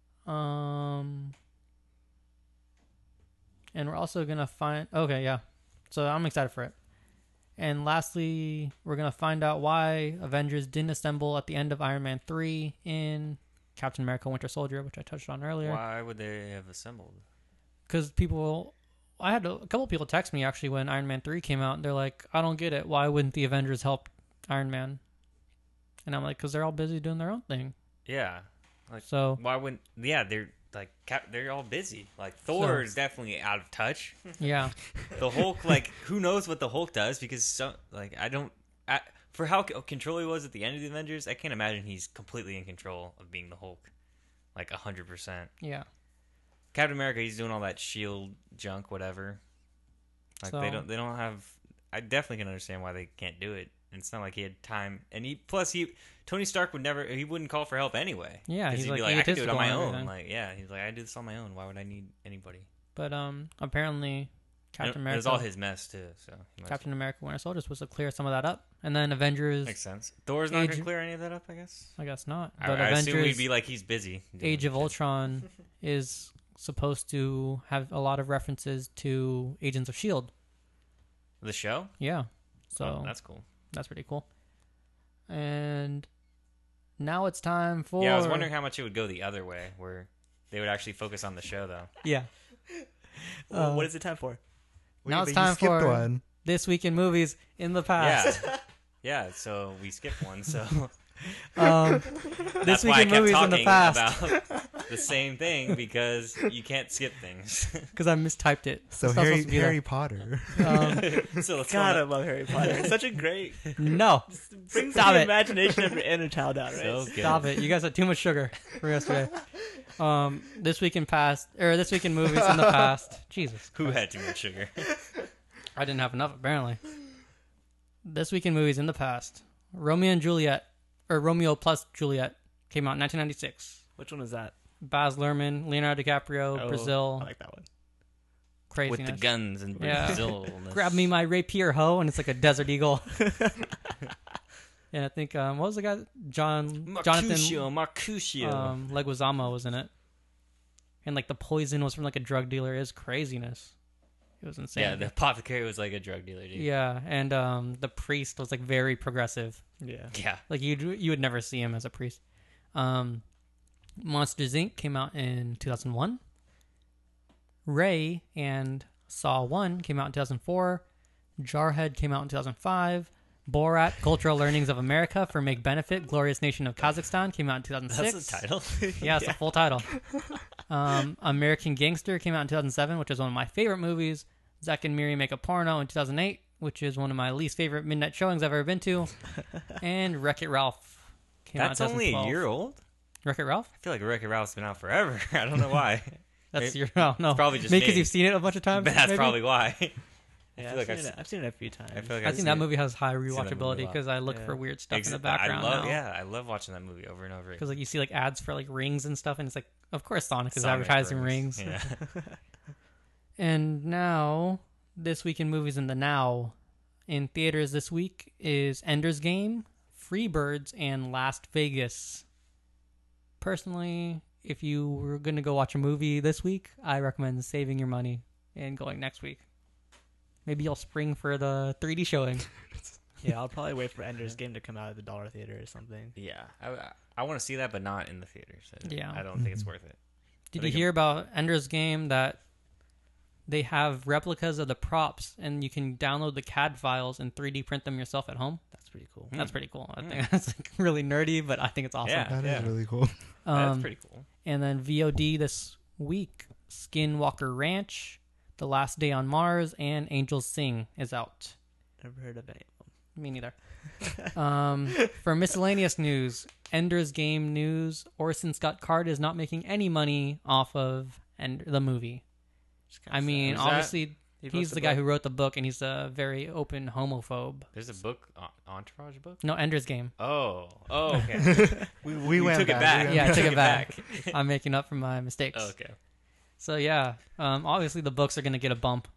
Um, and we're also gonna find. Okay, yeah. So I'm excited for it. And lastly, we're gonna find out why Avengers didn't assemble at the end of Iron Man three in Captain America: Winter Soldier, which I touched on earlier. Why would they have assembled? Because people, I had a, a couple people text me actually when Iron Man three came out, and they're like, "I don't get it. Why wouldn't the Avengers help Iron Man?" And I'm like, "Because they're all busy doing their own thing." Yeah, like So why wouldn't? Yeah, they're like cap- they're all busy. Like Thor is definitely out of touch. yeah, The Hulk, like who knows what the Hulk does? Because some like I don't. I, for how c- control he was at the end of the Avengers, I can't imagine he's completely in control of being the Hulk, like a hundred percent. yeah. Captain America, he's doing all that shield junk, whatever. Like they So- don't, they don't have. I definitely can understand why they can't do it. And it's not like he had time, and he plus he Tony Stark would never, he wouldn't call for help anyway. Yeah, 'Cause he's he'd like be like, I can do it on egotistical my and own. everything. Like, yeah, he's like, I do this on my own. Why would I need anybody? But um, apparently, Captain And America. It was all his mess too. So he must- Captain America: Winter Soldier was supposed to clear some of that up, and then Avengers. makes sense. Thor's not Age- gonna clear any of that up, I guess. I guess not. I, But I assume Avengers: we'd be like, he's busy. doing Age of shit. Ultron is supposed to have a lot of references to Agents of Shield. The show. Yeah, so Oh, that's cool. that's pretty cool. And now it's time for Yeah, I was wondering how much it would go the other way, where they would actually focus on the show, though. yeah. Well, Uh, what is it time for? Now Wait, it's but you time skipped for one. This Week in Movies in the past. Yeah, yeah. So we skipped one. So Um, that's this Week why I in kept Movies in the talking past about the same thing, because you can't skip things. because I mistyped it. So It's not Harry supposed to be Harry Potter. there. Um, so let's God, I go. love Harry Potter. It's such a great no, brings Stop the it. imagination of your inner child out, right? So good. stop it! You guys had too much sugar for yesterday. Um, this week in past, or this week in movies in the past. Jesus, Who had too much sugar? I didn't have enough apparently. This week in movies in the past, Romeo and Juliet, or Romeo plus Juliet, came out in nineteen ninety-six. Which one is that? Baz Luhrmann, Leonardo DiCaprio, Oh, Brazil, I like that one. craziness. With the guns and Yeah. Brazil. Grab me my rapier hoe, and it's like a desert eagle. And I think um, what was the guy? John Jonathan Mercutio, Mercutio. um, Leguizamo was in it, and like the poison was from like a drug dealer. It was craziness. It was insane. yeah, the apothecary was like a drug dealer, dude. Yeah, and um, the priest was like very progressive. Yeah. Yeah. Like you you would never see him as a priest. Um, Monsters Incorporated came out in two thousand one. Ray and Saw one came out in two thousand four. Jarhead came out in two thousand five. Borat: Cultural Learnings of America for Make Benefit, Glorious Nation of Kazakhstan came out in two thousand six. That's the title. Yeah, it's a full title. Um, American Gangster came out in two thousand seven, which is one of my favorite movies. Zack and Miri Make a Porno in two thousand eight, which is one of my least favorite midnight showings I've ever been to. And Wreck-It Ralph came That's out in only a twenty twelve. year old? Wreck-It Ralph? I feel like Wreck-It Ralph's been out forever. I don't know why. That's Maybe- your oh, no. probably just maybe because me. you've seen it a bunch of times. But that's maybe? probably why. Yeah, feel I've, like I've seen it, se- I've seen it a few times. I feel like I I've think seen that it. movie has high that movie a rewatchability lot. because I look Yeah. for weird stuff in the Exa- background I love, now. Yeah, I love watching that movie over and over. Because like you see like ads for like rings and stuff, and it's like, of course Sonic is Sonic advertising rings. Yeah. And now, this week in movies in the now, in theaters this week is Ender's Game, Freebirds, and Las Vegas. Personally, if you were going to go watch a movie this week, I recommend saving your money and going next week. Maybe you'll spring for the three D showing. Yeah, I'll probably wait for Ender's Game to come out at the Dollar Theater or something. yeah. I, I want to see that, but not in the theaters. I- Yeah. I don't think it's worth it. Did I you think hear about Ender's Game that they have replicas of the props and you can download the C A D files and three D print them yourself at home? That's pretty cool. That's pretty cool. I think that's like really nerdy, but I think it's awesome. Yeah. That is really cool. That's Um, pretty cool. And then V O D this week, Skinwalker Ranch, The Last Day on Mars, and Angels Sing is out. Never heard of any of them. Me neither. um, for miscellaneous news, Ender's Game news, Orson Scott Card is not making any money off of End- the movie. I mean, Who's that? obviously, He he's wrote the guy who wrote the book, and he's a very open homophobe. There's a book, uh, Entourage book. No, Ender's Game. Oh, oh, okay. We, we You went took it back. back. We went Yeah, I You took took it it back. back. I'm making up for my mistakes. Oh, okay. So yeah, um, obviously the books are gonna get a bump.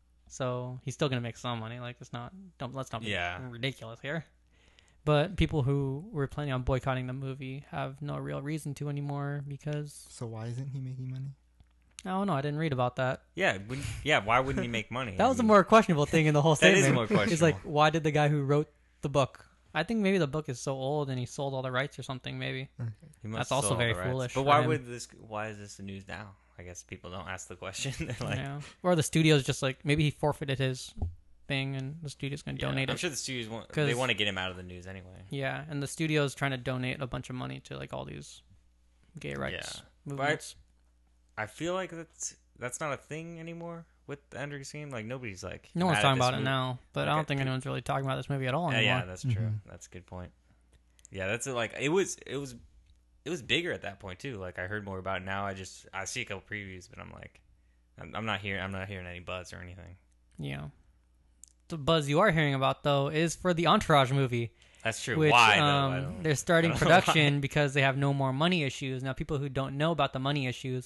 So he's still gonna make some money. Like it's not. Don't let's not be Yeah. ridiculous here. But people who were planning on boycotting the movie have no real reason to anymore because So why isn't he making money? I don't know. I didn't read about that. Yeah, wouldn't- yeah. Why wouldn't he make money? That I was a mean, more questionable thing in the whole That statement. is more questionable. It's like, why did the guy who wrote the book? I think maybe the book is so old and he sold all the rights or something. Maybe. he must That's also sell very the rights. foolish But for why him. would this? Why is this the news now? I guess people don't ask the question. They're like, Yeah. Or the studio's just like maybe he forfeited his thing and the studio's gonna yeah, donate I'm it. sure the studios want. 'Cause- They want to get him out of the news anyway. Yeah, and the studio's trying to donate a bunch of money to like all these gay rights Yeah. movements. I feel like that's that's not a thing anymore with the Ender's Game. Like nobody's like. No one's mad at talking this about it movie. now, but I Okay. don't think anyone's really talking about this movie at all Yeah, anymore. yeah, that's true. Mhm. That's a good point. Yeah, that's a, like it was. It was. It was bigger at that point too. Like I heard more about it now. I just I see a couple previews, but I'm like, I'm, I'm not hearing. I'm not hearing any buzz or anything. Yeah. The buzz you are hearing about though is for the Entourage movie, That's true. which Why? though? um, I don't- they're starting I don't know why. production because they have no more money issues. Now, people who don't know about the money issues,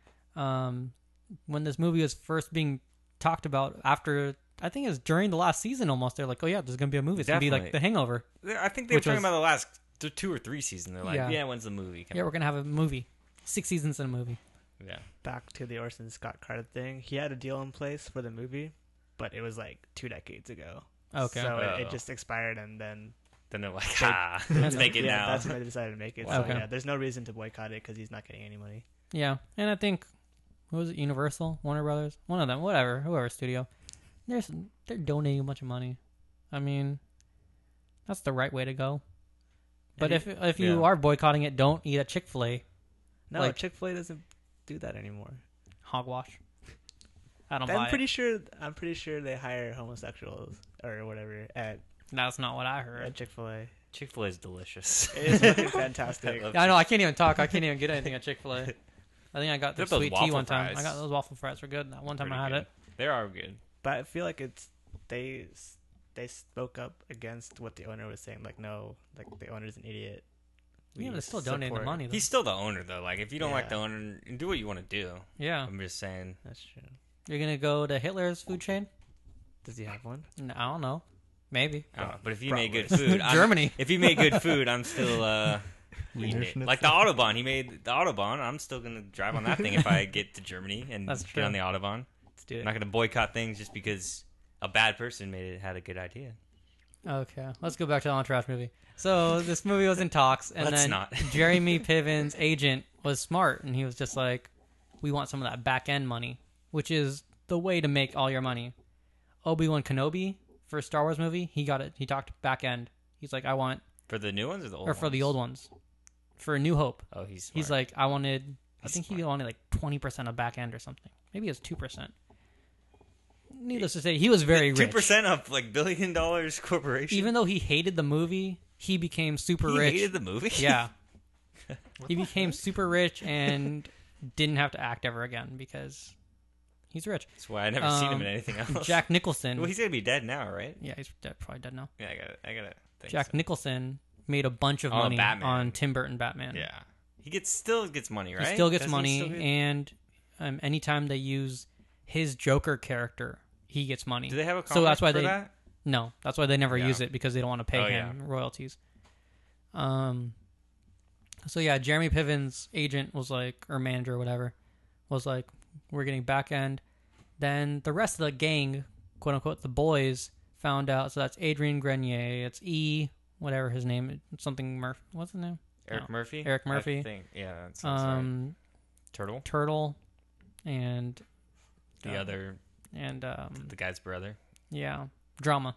um, when this movie was first being talked about after, I think it was during the last season almost, they're like, oh yeah, there's going to be a movie. It's going to be like Definitely. The Hangover. I think they were Which talking was- about the last th- two or three seasons. They're like, Yeah. yeah, when's the movie? Yeah, we're going to have a movie. Six seasons in a movie. yeah. Back to the Orson Scott Card thing. He had a deal in place for the movie, but it was like two decades ago. Okay. So it, Oh. it just expired, and then Then they're like, They- ah, let's make it yeah, now. that's when they decided to make it. Wow. So Okay. yeah, there's no reason to boycott it because he's not getting any money. Yeah, and I think what was it, Universal, Warner Brothers, one of them, whatever, whoever studio, they're s- they're donating a bunch of money. I mean, that's the right way to go. But And if you- if you yeah. are boycotting it, don't eat at Chick-fil-A. No, Like- Chick Fil A doesn't do that anymore. Hogwash. I don't I'm buy pretty it. sure. I'm pretty sure they hire homosexuals or whatever at, That's not what I at heard. Chick Fil A. Chick Fil A is delicious. It is fucking fantastic. I love Yeah, I know. I can't even talk. I can't even get anything at Chick-fil-A. I think I got the Except those sweet tea waffle one time. I fries. got those waffle fries were good. That one time Pretty I had good. it. They are good. But I feel like it's they they spoke up against what the owner was saying. Like, no, like the owner's an idiot. Yeah, We they're still donating the support- money. Though. He's still the owner though. Like if you don't like Yeah. the owner, do what you want to do. Yeah, I'm just saying. That's true. you're gonna go to Hitler's food chain? Does he have one? No, I don't know. Maybe. I don't know, but if you Probably. made good food, I'm- Germany. If you made good food, I'm still uh, eating Wiener it. Schnitzel. Like the Autobahn, he made the Autobahn. I'm still gonna drive on that thing if I get to Germany and That's get true. on the Autobahn. Let's do I'm it. not gonna boycott things just because a bad person made it had a good idea. Okay, let's go back to the Entourage movie. So this movie was in talks, and Let's then not. Jeremy Piven's agent was smart, and he was just like, "We want some of that back end money, which is the way to make all your money." Obi-Wan Kenobi for a Star Wars movie, he got it. He talked back end. He's like, "I want," For the new ones or the old or for ones? the old ones, for A New Hope. Oh, he's smart. He's like, "I wanted." I He's think he smart. wanted like twenty percent of back end or something. Maybe it's two percent. Needless to say, he was very rich. two percent of like billion dollars corporation. Even though he hated the movie, he became super he rich. hated the movie. Yeah. He became super rich and didn't have to act ever again because he's rich. That's why I never seen him Um, in anything else. Jack Nicholson. Well, he's gonna be dead now, right? yeah, he's dead, probably dead now. Yeah, I got it. I got it. Jack Nicholson made a bunch of On money Batman. on Tim Burton Batman. Yeah, he gets still gets money, right? He still gets Doesn't money, still get- and um, anytime they use his Joker character, he gets money. Do they have a So that's comic why for they that? no, that's why they never Yeah. use it because they don't want to pay Oh, him royalties. Um. So yeah, Jeremy Piven's agent was like, or manager or whatever, was like, we're getting back end. Then the rest of the gang, quote unquote, the boys, found out. So that's Adrian Grenier. It's E, whatever his name, something Murphy. What's his name? Eric No. Murphy. Eric Murphy. I think. Yeah, that sounds right. Um, Turtle. Turtle, and The uh, other, and um, the guy's brother. yeah, drama.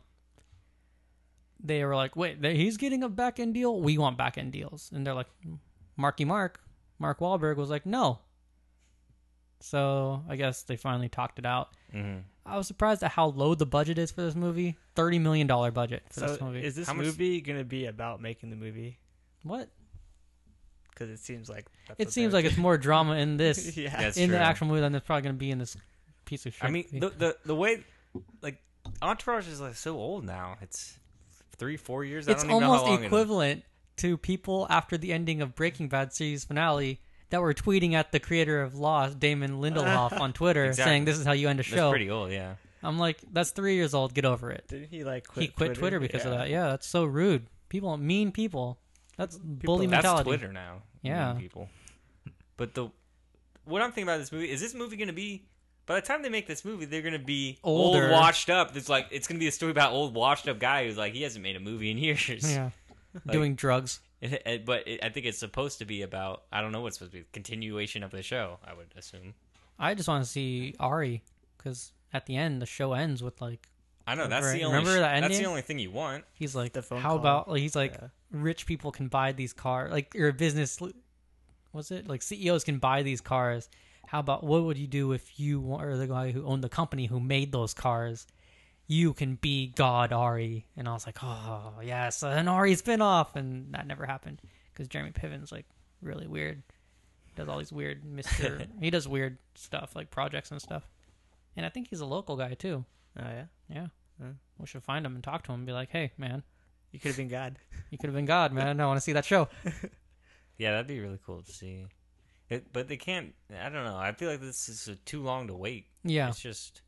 They were like, wait, they- he's getting a back end deal. We want back end deals, and they're like, Marky Mark, Mark Wahlberg was like, no. So I guess they finally talked it out. Mm-hmm. I was surprised at how low the budget is for this movie. thirty million dollars budget for So this movie. is this How much- movie gonna be about making the movie? What? Because it seems like that's It what seems they're- like it's more drama in this, yeah. That's in the true. actual movie, than it's probably going to be in this piece of shit. I mean, movie. the, the the way, like, Entourage is like so old now. It's three, four years. it's I don't even know almost how long equivalent to people after the ending of Breaking Bad series finale that were tweeting at the creator of Lost, Damon Lindelof, on Twitter, Exactly. saying this is how you end a It is. show. That's pretty old, yeah. I'm like, that's three years old. Get over it. Didn't he like quit he quit Twitter, because of that. Yeah, that's so rude. People, mean people. That's bully That's mentality. That's Twitter now. Yeah. mean People. But the what I'm thinking about this movie is this movie going to be. By the time they make this movie, they're going to be Older. old, washed up. It's like it's going to be a story about old, washed up guy who's like he hasn't made a movie in years. Yeah, Like- doing drugs. It, it- but it, I think it's supposed to be about I don't know what's supposed to be continuation of the show. I would assume. I just want to see Ari, because at the end, the show ends with like I know that's Right. the only. Remember sh- that That's ending? the only thing you want. he's like, The phone how call. about like, he's like, Yeah. rich people can buy these cars, like your business. Was it like C E Os can buy these cars? How about what would you do if you were the guy who owned the company who made those cars? You can be God Ari, and I was like, oh yes, an Ari spinoff, and that never happened because Jeremy Piven's like really weird, does all these weird Mister he does weird stuff like projects and stuff, and I think he's a local guy too. Oh yeah, Yeah, Huh. we should find him and talk to him and be like, hey man, you could have been God. you could have been God, man. I want to see that show. Yeah, that'd be really cool to see. It, but they can't. I don't know. I feel like this is uh, too long to wait. Yeah, It's just.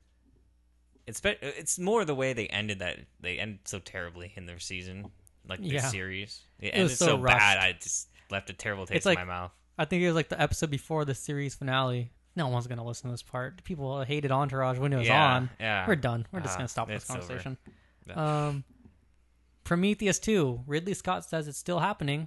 It's be- It's more the way they ended that. They ended so terribly in their season, like their Yeah. series. It, It ended was so so, rushed. bad. I just left a terrible taste It's like- in my mouth. I think it was like the episode before the series finale. No one's gonna listen to this part. People hated Entourage when it was yeah, on. yeah. We're done. We're just Ah, gonna stop this it's over. conversation. Yeah. Um, Prometheus two. Ridley Scott says it's still happening.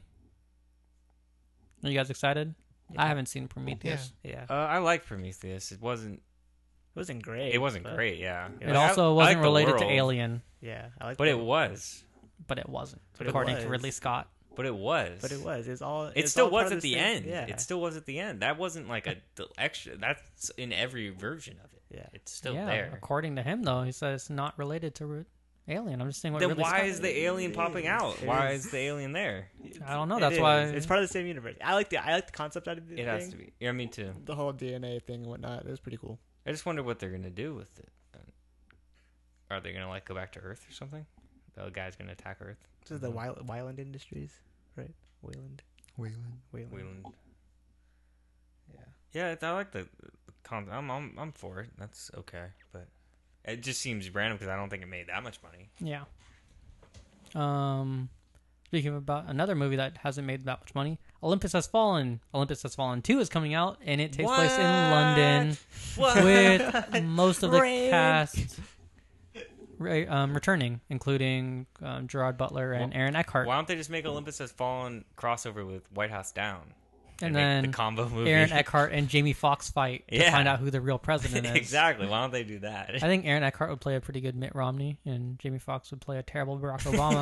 Are you guys excited? I Yeah. haven't seen Prometheus. Yeah, Uh, I like Prometheus. It wasn't. it wasn't great. It wasn't but- great. Yeah. It Like, I- also I wasn't like the related to world, Alien, Yeah, I like. but the- it was. but it wasn't, But it according to was. Ridley Scott. But it was. But it was. It's all. It it's still all part was of at the same- end. Yeah, It still was at the end. That wasn't like a the extra. That's in every version of it. Yeah. It's still yeah, there. according to him though, he says it's not related to Ri- Alien. I'm just saying what Then Ridley why Scott is the alien popping out? It Why is. is the alien there? I don't know. It That's is. why It's part of the same universe. I like the. I like the concept out of the It thing. has to be. Yeah, me too. The whole D N A thing and whatnot. It was pretty cool. I just wonder what they're gonna do with it. Are they gonna like go back to Earth or something? The guy's gonna attack Earth. This is the Wy- Wyland Industries, right? Wayland. Wayland. Wayland. Wayland. Yeah. Yeah, it's- I like the. the con- I'm I'm I'm for it. That's okay, but it just seems random because I don't think it made that much money. Yeah. Um, speaking of about another movie that hasn't made that much money, Olympus Has Fallen. Olympus Has Fallen two is coming out, and it takes place in London with most of the Rain. cast re- um, returning, including um, Gerard Butler and Well, Aaron Eckhart. Why don't they just make Olympus Has Fallen crossover with White House Down? And make then the combo movie. Aaron Eckhart and Jamie Foxx fight to Yeah. find out who the real president is. Exactly. Why don't they do that? I think Aaron Eckhart would play a pretty good Mitt Romney, and Jamie Foxx would play a terrible Barack Obama.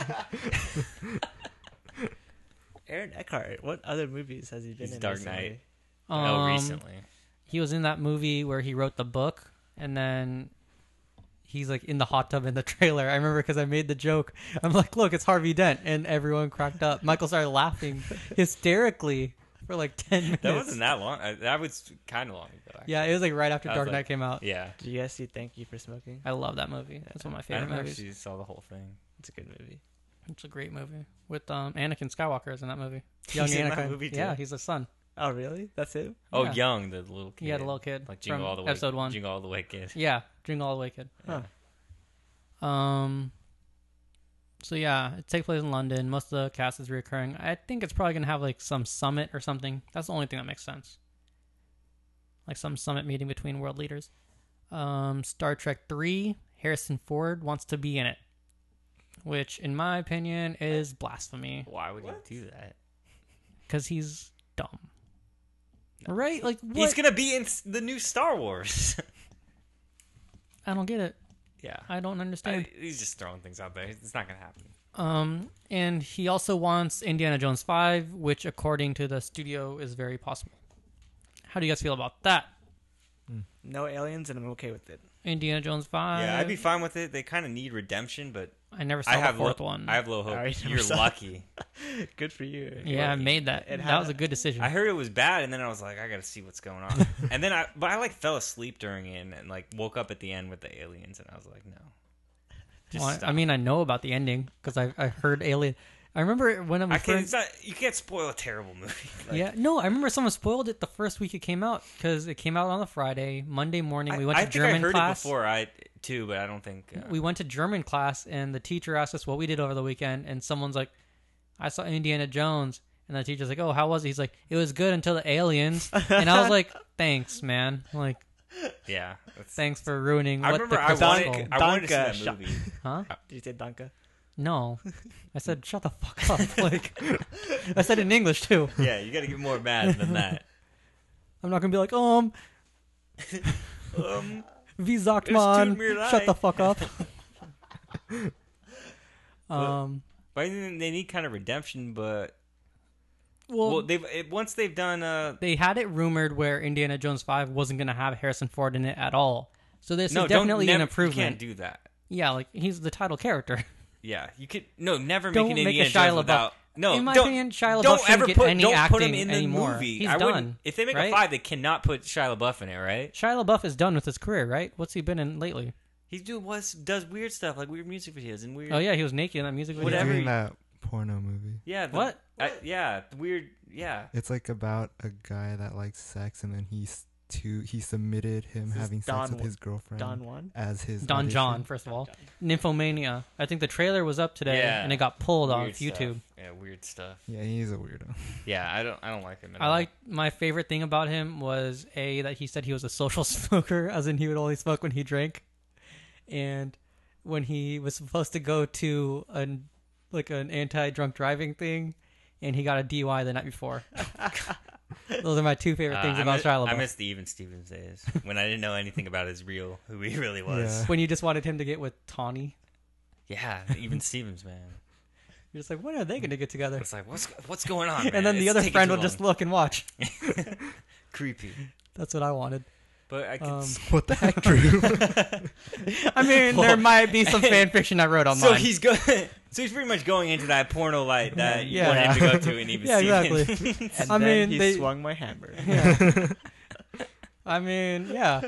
Aaron Eckhart. What other movies has he been He's in? Dark recently? Knight. Um, oh, recently. He was in that movie where he wrote the book, and then he's like in the hot tub in the trailer. I remember because I made the joke. I'm like, look, it's Harvey Dent, and everyone cracked up. Michael started laughing hysterically for like ten minutes. That wasn't that long. Uh, That was kind of long ago. Actually. Yeah, it was like right after I was Dark like- Knight came out. Yeah. Did you guys see Thank You for Smoking? I love that movie. That's one of my I favorite never movies. actually saw the whole thing. It's a good movie. It's a great movie with um, Anakin Skywalker is in that movie. Young He's in Anakin. that movie, too? Yeah, he's the son. Oh, really? That's him? Oh, Yeah. Young, the little kid. He had a little kid Like Jingle from All the Way. episode one. Jingle All the Way kid. Yeah, Jingle All the Way Kid. Huh. Um. So yeah, it takes place in London. Most of the cast is reoccurring. I think it's probably gonna have like some summit or something. That's the only thing that makes sense. Like some summit meeting between world leaders. Um, Star Trek three. Harrison Ford wants to be in it, which, in my opinion, is blasphemy Why would you do that? because he's dumb. Right? Like what? He's gonna be in s- the new Star Wars. I don't get it. yeah. I don't I, understand. he's just throwing things out there. It's not gonna happen. Um, and he also wants Indiana Jones five, which, according to the studio, is very possible. How do you guys feel about that? No aliens, and I'm okay with it. Indiana Jones five. Yeah, I'd be fine with it. They kind of need redemption, but I never saw I the have fourth low, one. I have low hope. I already never You're saw it. lucky. Good for you. yeah, I lucky. made that. It that had was a- a good decision. I heard it was bad, and then I was like, I gotta see what's going on. And then I, but I like fell asleep during it, and like woke up at the end with the aliens, and I was like, no. Just Well, I- I stop. mean, I know about the ending because I I heard Alien. I remember when I was I can't. first- It's not, you can't spoil a terrible movie. Like, yeah, no, I remember someone spoiled it the first week it came out because it came out on a Friday. Monday morning, I, we went I to think German I heard class. it before, I too, but I don't think uh, We went to German class, and the teacher asked us what we did over the weekend, and someone's like, "I saw Indiana Jones," and the teacher's like, "Oh, how was it?" He's like, "It was good until the aliens," and I was like, "Thanks, man. Like, Yeah, that's- thanks for ruining I what remember the I Crystal- wanted, I wanted to see Danke, that shut- movie. huh? Did you say Danka? No, I said shut the fuck up. Like, I said it in English too. Yeah, you got to get more mad than that. I'm not gonna be like, um, Um, wie sagt Es man? tut mir Shut the leid. fuck up. um, but I think they need kind of redemption, but well, well, they've it, once they've done uh they had it rumored where Indiana Jones five wasn't gonna have Harrison Ford in it at all. So this no, is definitely don't, an never, improvement. You can't do that. Yeah, like he's the title character. Yeah, you could no never Don't make an make a Indiana Shia Jones LaBeouf. without. No, in my don't, opinion, Shia LaBeouf don't shouldn't ever get put any don't acting put him in the anymore. movie. He's I done. wouldn't- If they make right? a five, they cannot put Shia LaBeouf in it, right? Shia LaBeouf is done with his career, right? What's he been in lately? He do was does weird stuff like weird music videos and weird. Oh yeah, he was naked in that music video. He's Whatever doing you- that porno movie. Yeah. The, What? I, yeah. the Weird. Yeah. It's like about a guy that likes sex, and then he's too he submitted him Is this having sex Don with Wa- his girlfriend Don one? as his Don audition. John, first of all. Nymphomania. I think the trailer was up today, Yeah. and it got pulled on Weird YouTube. Stuff. Yeah. Weird stuff. Yeah, he's a weirdo. Yeah. I don't. I don't like him. At I all. like my favorite thing about him was a that he said he was a social smoker, as in he would only smoke when he drank, and when he was supposed to go to an like an anti-drunk driving thing, and he got a D U I the night before. Those are my two favorite Uh, things I about miss, Shia LaBeouf. I miss the Even Stevens days when I didn't know anything about his real who he really was. Yeah. When you just wanted him to get with Tawny, Yeah. Even Stevens, man. you're just like, when are they going to get together? It's like what's what's going on, man? And then the It's other taking friend too will just long. look and watch. creepy. That's what I wanted. But I could. Um, What the heck, Drew? I mean, Well, there might be some fan fiction I wrote online. so he's going. So he's pretty much going into that porno light that you Yeah. want him to go to, and even Yeah, Stevens. exactly. And I then mean, he they- swung my hammer. Yeah. I mean, yeah.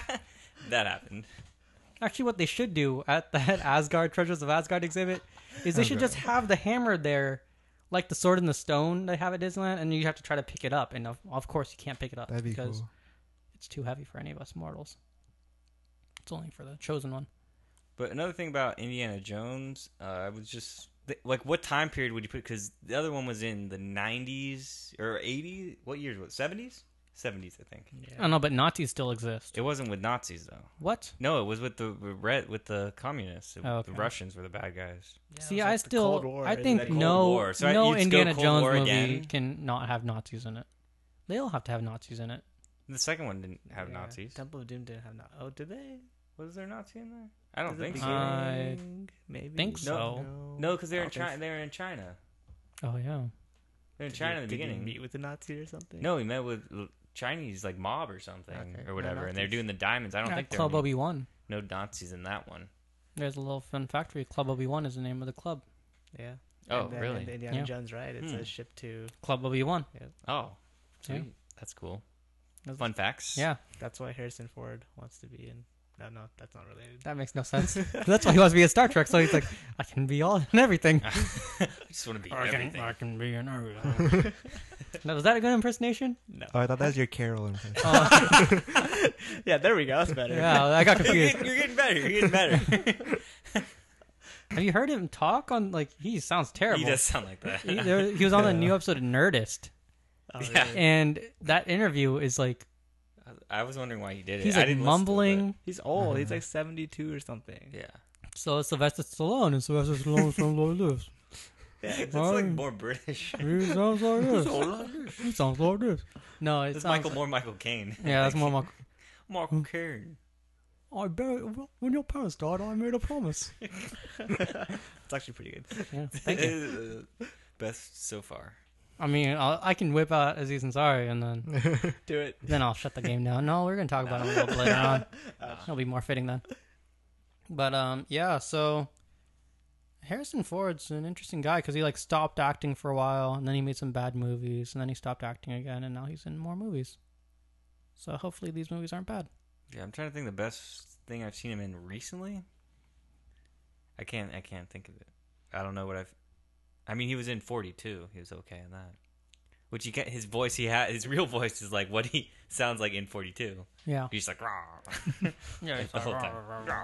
That happened. Actually, what they should do at that Asgard Treasures of Asgard exhibit is they should just have the hammer there, like the Sword in the Stone they have at Disneyland, and you have to try to pick it up. And of, of course, you can't pick it up That'd be because cool. it's too heavy for any of us mortals. It's only for the chosen one. But another thing about Indiana Jones, uh, I was just like, what time period would you put? Because the other one was in the nineties or eighties. What years was it? seventies? seventies, I think. I don't know, but Nazis still exist. It wasn't with Nazis though. What? No, it was with the red with the communists. It- Oh, okay. The Russians were the bad guys. See, I still, I think Cold no, War. So I- no you'd go Indiana Cold Jones War movie again? can not have Nazis in it. They all have to have Nazis in it. The second one didn't have Nazis. Temple of Doom didn't have Nazis. Oh, did they? Was there Nazi in there? I don't At the think so. I beginning, maybe. think so. No, because they're I in don't think China. so. They were in China. Oh yeah. They're in Did China you- in the did you beginning. meet with the Nazi or something? No, he met with l- Chinese like mob or something Okay, or no whatever, and they're Nazis. doing the diamonds. I don't Yeah, think there Club are Obi Wan. no Nazis in that one. There's a little fun fact for you. Club Obi Wan is the name of the club. Yeah. Oh, And then really? in Indiana Yeah. Jones, right? It's Hmm. a ship to. Club Obi Wan. Oh, sweet. Yeah. That's cool. That's- Fun facts. Yeah, That's why Harrison Ford wants to be in. No, no, that's not related. that makes no sense. That's why he wants to be in Star Trek. So he's like, I can be all and everything. I just want to be everything. I can be in everything. Now, was that a good impersonation? No. Oh, I thought that was your Carol impression. Oh, Yeah, there we go. That's better. yeah, I got You're confused. getting, you're getting better. You're getting better. Have you heard him talk on like? He sounds terrible. He does sound like that. He, there, he was on the new episode of Nerdist, Oh, Yeah. really? and that interview is like I was wondering why he did it. he's I like didn't listen to it, mumbling. He's old. He's like seventy-two or something. but- Yeah. So Sylvester Stallone and Sylvester Stallone sounds like this. Yeah, It's Why? like more British. He sounds like this. He sounds like this. No, it It's sounds Michael more Michael Caine. Yeah, that's more Michael. Michael Caine. I bet when your parents died, I made a promise. It's actually pretty good. Yeah, thank you. Best so far. I mean, I'll, I can whip out Aziz Ansari and then Do it. then I'll shut the game down. No, we're gonna talk about him a little bit later on. It'll be more fitting then. But um, yeah. So Harrison Ford's an interesting guy because he like stopped acting for a while and then he made some bad movies and then he stopped acting again and now he's in more movies. So hopefully these movies aren't bad. Yeah, I'm trying to think the best thing I've seen him in recently. I can't. I can't think of it. I don't know what I've. I mean, he was in forty-two. He was okay in that. Which you get his voice. He had his real voice is like what he sounds like in forty-two. Yeah. He's like, "Rah." Yeah. the whole time.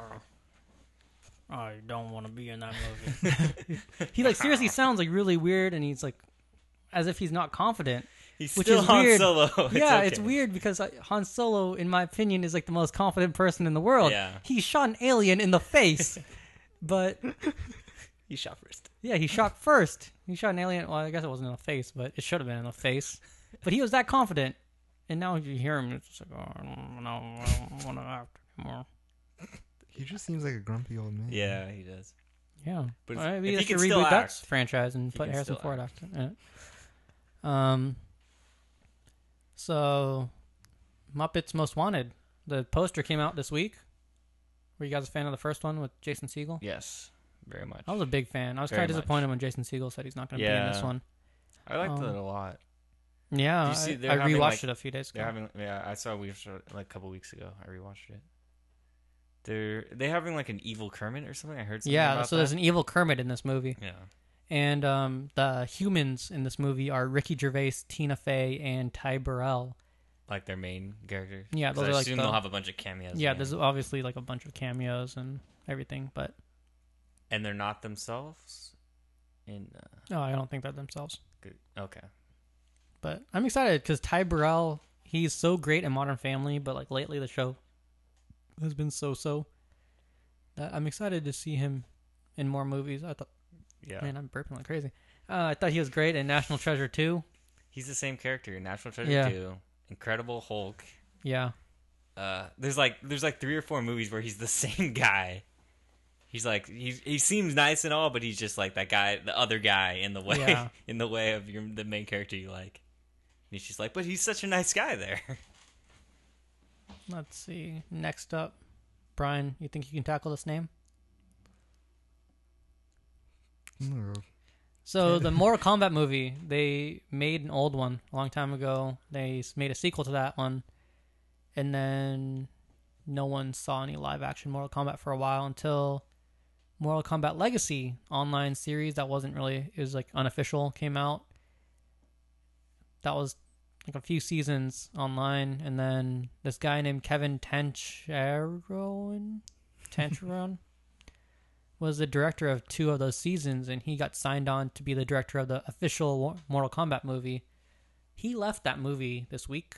I don't want to be in that movie. He like seriously sounds like really weird, and he's like as if he's not confident. He's Which still is Han weird. Solo. It's yeah, okay. it's weird because uh, Han Solo, in my opinion, is like the most confident person in the world. Yeah. He shot an alien in the face, but He shot first. yeah, he shot first. He shot an alien. Well, I guess it wasn't in the face, but it should have been in the face. But he was that confident, and now you hear him, it's just like, oh, I don't know, I don't want to act anymore. He just seems like a grumpy old man. Yeah, he does. Yeah, But well, maybe if they he should can still reboot that act, franchise and he put can Harrison still Ford act. acting in it. Um, so Muppets Most Wanted. The poster came out this week. Were you guys a fan of the first one with Jason Segel? Yes, very much. I was a big fan. I was Very kind of much. disappointed when Jason Segel said he's not going to be in this Yeah. one. I liked um, it a lot. Yeah, Do you see I, they're I having, rewatched like- it a few days ago. They're having, yeah, I saw we like a couple weeks ago. I rewatched it. They're they having like an evil Kermit or something. I heard something Yeah, about so that. there's an evil Kermit in this movie, yeah. and um, the humans in this movie are Ricky Gervais, Tina Fey, and Ty Burrell. Like their main characters. Yeah, 'Cause those I are like assume the- they'll have a bunch of cameos. Yeah, in there's it. obviously like a bunch of cameos and everything, but and they're not themselves. In uh, no, I don't think they're themselves. good. Okay. But I'm excited because Ty Burrell, he's so great in Modern Family, but like lately the show has been so-so. That I'm excited to see him in more movies. I thought, Yeah. man, I'm burping like crazy. Uh, I thought he was great in National Treasure two. He's the same character in National Treasure Yeah. two, Incredible Hulk. Yeah, Uh, there's like there's like three or four movies where he's the same guy. He's like he he seems nice and all, but he's just like that guy, the other guy in the way Yeah. in the way of your the main character you like. And he's just like, but he's such a nice guy there. let's see. Next up, Brian, you think you can tackle this name? No. So the Mortal Kombat movie, they made an old one a long time ago. They s- made a sequel to that one, and then no one saw any live action Mortal Kombat for a while until Mortal Kombat Legacy online series that wasn't really, it was like unofficial, came out. That was like a few seasons online, and then this guy named Kevin Tancharoen Tancharoen was the director of two of those seasons, and he got signed on to be the director of the official Mortal Kombat movie. He left that movie this week,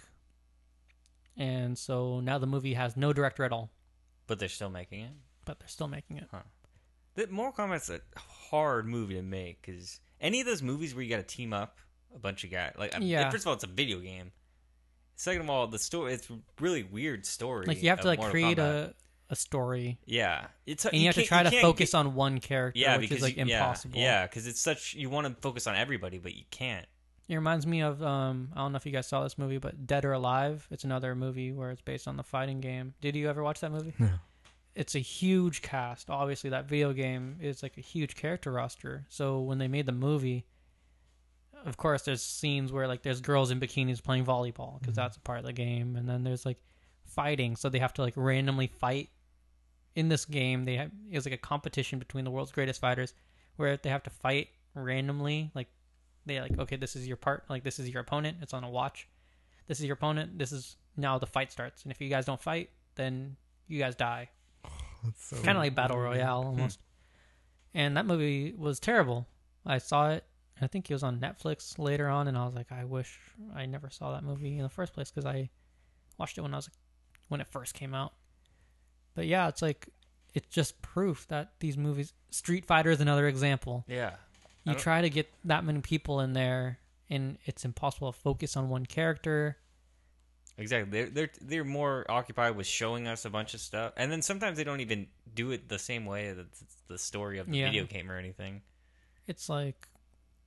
and so now the movie has no director at all, But they're still making it. but they're still making it. The Mortal Kombat's a hard movie to make because any of those movies where you got to team up a bunch of guys, like I mean, Yeah. first of all, it's a video game. Second of all, the story it's a really weird story. Like you have to of like Mortal create Kombat. a, a story, yeah, it's and you, have to can't- try to can't focus get- on one character, yeah which because is like you- yeah, impossible. Yeah, because it's such you want to focus on everybody, but you can't. It reminds me of um I don't know if you guys saw this movie, but Dead or Alive. It's another movie where it's based on the fighting game. Did you ever watch that movie? No. It's a huge cast. Obviously, that video game is like a huge character roster. So when they made the movie, of course, there's scenes where like there's girls in bikinis playing volleyball because that's a part of the game, and then there's like fighting. So they have to like randomly fight in this game. They have it was like a competition between the world's greatest fighters where they have to fight randomly. Like they like okay, this is your part. Like this is your opponent. It's on a watch. This is your opponent. This is now the fight starts. And if you guys don't fight, then you guys die. That's so Kind of like Battle Royale almost. And that movie was terrible. I saw it. I think it was on Netflix later on, and I was like, I wish I never saw that movie in the first place because I watched it when I was when it first came out. But yeah, it's like it's just proof that these movies. Street Fighter is another example. Yeah, You don't- try to get that many people in there, and it's impossible to focus on one character. exactly. They're they're they're more occupied with showing us a bunch of stuff, and then sometimes they don't even do it the same way that it's the story of the Yeah. video game or anything. It's like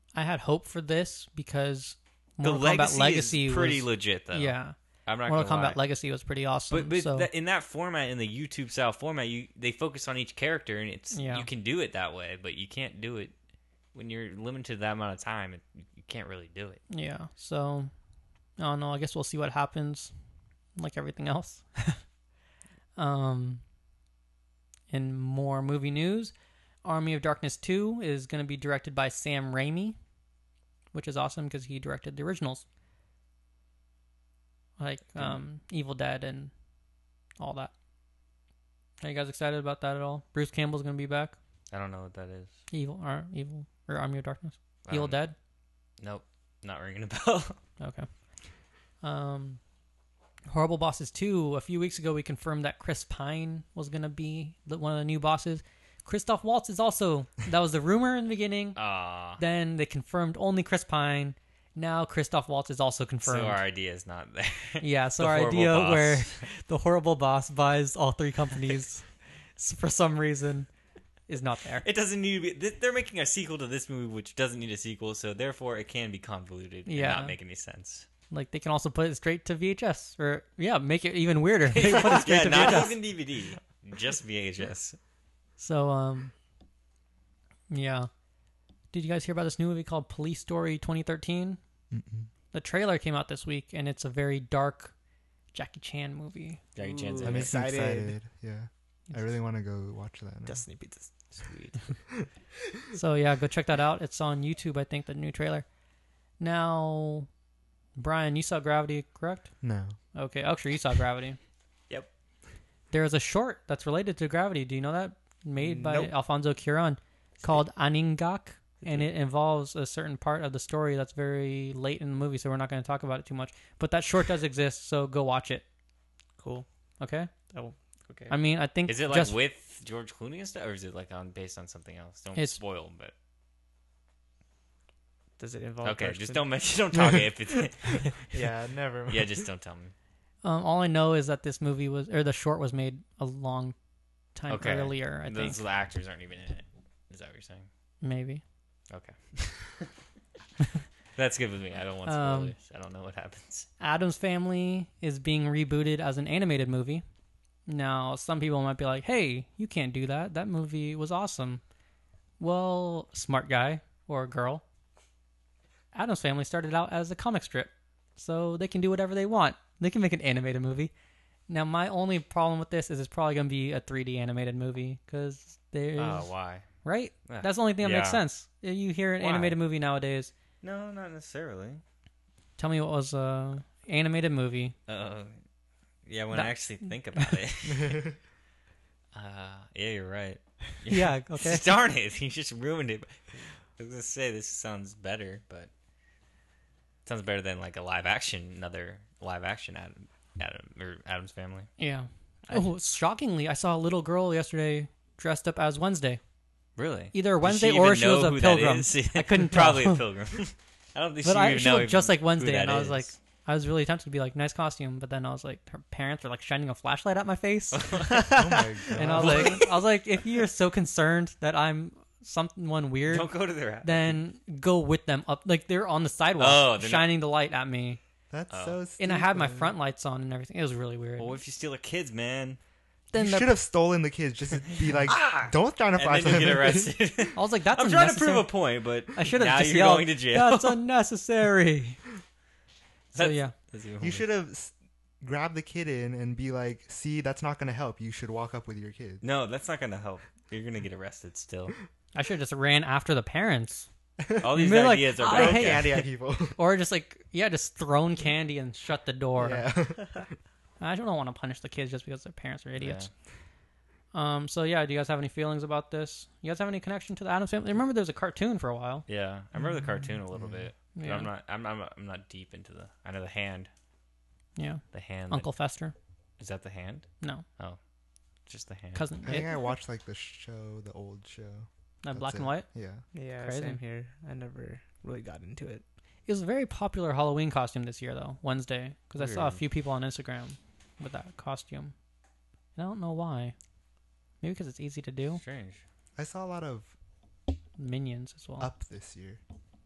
I had hope for this because The Mortal Kombat legacy, Legacy is pretty was, legit, though. yeah. I'm not Mortal gonna Kombat lie. Legacy was pretty awesome. But, but so that, in that format, in the YouTube style format, you they focus on each character, and it's Yeah. you can do it that way, but you can't do it when you're limited to that amount of time. It, you can't really do it. yeah, so I don't know. I guess we'll see what happens, like everything else. um, in more movie news, Army of Darkness two is going to be directed by Sam Raimi, which is awesome because he directed the originals, like um, Evil Dead and all that. Are you guys excited about that at all? Bruce Campbell's going to be back. I don't know what that is. Evil or Evil or Army of Darkness. I Evil don't- Dead. Nope, not ringing a bell. Okay. Um, Horrible Bosses two. A few weeks ago, we confirmed that Chris Pine was going to be the, one of the new bosses. Christoph Waltz is also. That was the rumor in the beginning. Ah, Then they confirmed only Chris Pine. Now Christoph Waltz is also confirmed. so our idea is not there. Yeah, so The our horrible idea boss. where the horrible boss buys all three companies s- for some reason is not there. It doesn't need to be. th- They're making a sequel to this movie, which doesn't need a sequel, so therefore it can be convoluted Yeah. and not make any sense. Like they can also put it straight to V H S, or yeah, make it even weirder. They put it straight Yeah, to not V H S. even D V D, just V H S. So um, yeah. Did you guys hear about this new movie called Police Story twenty thirteen? Mm-mm. The trailer came out this week, and it's a very dark Jackie Chan movie. Jackie Chan's Ooh. in That it. makes me Excited. excited. Yeah, I really want to go watch that. Now. Destiny Pizza's sweet. So yeah, go check that out. It's on YouTube, I think, the new trailer. Now, Brian, you saw Gravity, correct? No. Okay, actually, you saw Gravity. Yep. There is a short that's related to Gravity. Do you know that? Made by Nope. Alfonso Cuarón, called Aningak, and it involves a certain part of the story that's very late in the movie, so we're not going to talk about it too much. But that short does exist, so go watch it. Cool. Okay? Oh, okay. I mean, I think Is it like just with George Clooney and stuff, or is it like on based on something else? Don't It's- spoil, but Does it involve? okay, George just Clooney? don't mention, don't talk it if it's. Yeah, never. mind. Yeah, just don't tell me. um, all I know is that this movie was, or the short was made a long time Okay. earlier. I think Those the actors aren't even in it. Is that what you're saying? maybe. Okay. That's good with me. I don't want Um, spoilers. I don't know what happens. Adam's Family is being rebooted as an animated movie. Now, some people might be like, "Hey, you can't do that. That movie was awesome." Well, smart guy or girl. Adam's Family started out as a comic strip, so they can do whatever they want. They can make an animated movie. Now, my only problem with this is it's probably going to be a three D animated movie because there's Oh, why? right. Ah, That's the only thing that makes yeah. sense. You hear an Why? animated movie nowadays. No, not necessarily. Tell me what was a animated movie. Uh, yeah, when That- I actually think about it. uh, yeah, you're right. Yeah, okay. Darn it, you just ruined it. I was gonna say this sounds better, but it sounds better than like a live action, another live action Adam, Adam or Adam's Family. Yeah. I- Oh, shockingly, I saw a little girl yesterday dressed up as Wednesday. Really? Either Does Wednesday she or even she was know a who that pilgrim. is? I couldn't Probably tell. a pilgrim. I don't think But she I, even she know looked just like who Wednesday, that and I was is. like, I was really tempted to be like, nice costume, but then I was like, her parents were like shining a flashlight at my face, Oh my god. and I was like, I was like, if you're so concerned that I'm someone weird, don't go to their house. then go with them up. Like they're on the sidewalk, Oh, they're not- shining the light at me, That's Oh. so stupid. and I had my front lights on and everything. It was really weird. Well, what if you steal a kid's, man? then You the- should have stolen the kids just to be like, Ah! don't shine a And flashlight. then you get at me." arrested. I was like, that's I'm trying to unnecessary. prove a point, but I should have now just you're yelled, going to jail. That's unnecessary. So That's- yeah, That's even You worse. should have s- grabbed the kid in and be like, see, that's not going to help. You should walk up with your kid. No, that's not going to help. You're going to get arrested still. I should have just ran after the parents, All these You're like, ideas are I broken. hate Candy at people. or just like yeah, just thrown candy and shut the door. yeah. I don't want to punish the kids just because their parents are idiots. Um. So yeah, do you guys have any feelings about this? You guys have any connection to the Addams Family? Remember, there was a cartoon for a while. Yeah, I remember the cartoon a little bit. But Yeah. I'm not. I'm, I'm. I'm not deep into the. I know the hand. Yeah. The hand. that- Uncle Fester. is that the hand? No, Just the hand. cousin. I think It, I watched like the show, the old show. that That's black and it. white. Yeah. Yeah, Crazy. same here. I never really got into it. It was a very popular Halloween costume this year, though. Wednesday, because I saw a Weird. few people on Instagram with that costume. And I don't know why. Maybe because it's easy to do. Strange. I saw a lot of Minions as well. Up this year.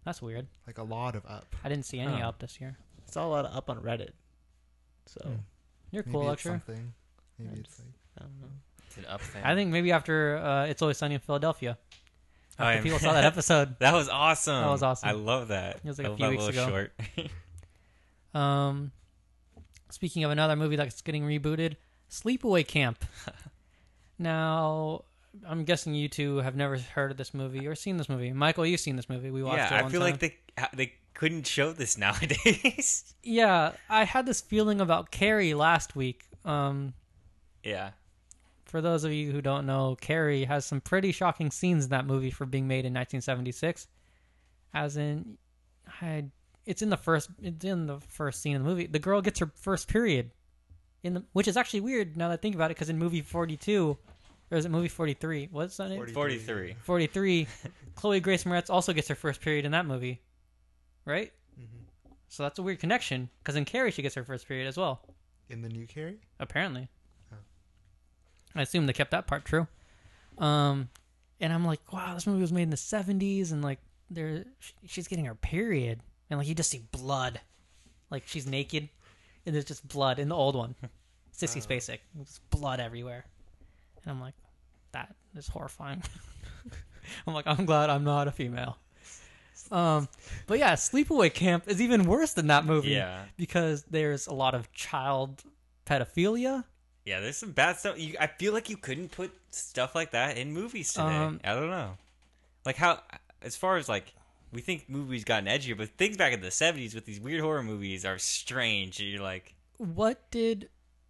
That's weird. Like a lot of up. I didn't see any Huh. up this year. It's all a lot of up on Reddit. So Hmm. You're Maybe cool, it's lecturer. something. Maybe That's- it's like I don't know. It's an up thing. I think maybe after uh, It's Always Sunny in Philadelphia. Oh, After yeah. people saw that episode. That was awesome. That was awesome. I love that. It was like I a love few that weeks little ago. short. Um, speaking of another movie that's getting rebooted, Sleepaway Camp. Now, I'm guessing you two have never heard of this movie or seen this movie. Michael, you've seen this movie. We watched yeah, it I one feel time. like they they couldn't show this nowadays. Yeah, I had this feeling about Carrie last week. Um, yeah. for those of you who don't know, Carrie has some pretty shocking scenes in that movie for being made in nineteen seventy-six. As in, I, it's in the first, it's in the first scene of the movie. The girl gets her first period, in the, which is actually weird now that I think about it, because in movie forty-two, or is it movie forty-three? What's that name? forty-three. forty-three. Chloe Grace Moretz also gets her first period in that movie, right? Mhm. So that's a weird connection, because in Carrie she gets her first period as well. in the new Carrie. Apparently. Oh. I assume they kept that part true. Um, and I'm like, wow, this movie was made in the seventies, and like, there, she's getting her period, and like, you just see blood, like she's naked, and there's just blood in the old one. Sissy Oh. Spacek, there's blood everywhere, and I'm like, that is horrifying. I'm like, I'm glad I'm not a female. Um, but yeah, Sleepaway Camp is even worse than that movie. Yeah. Because there's a lot of child pedophilia. Yeah, there's some bad stuff. You, I feel like you couldn't put stuff like that in movies today. Um, I don't know. Like how, as far as like, we think movies gotten edgier, but things back in the seventies with these weird horror movies are strange. And you're like, What did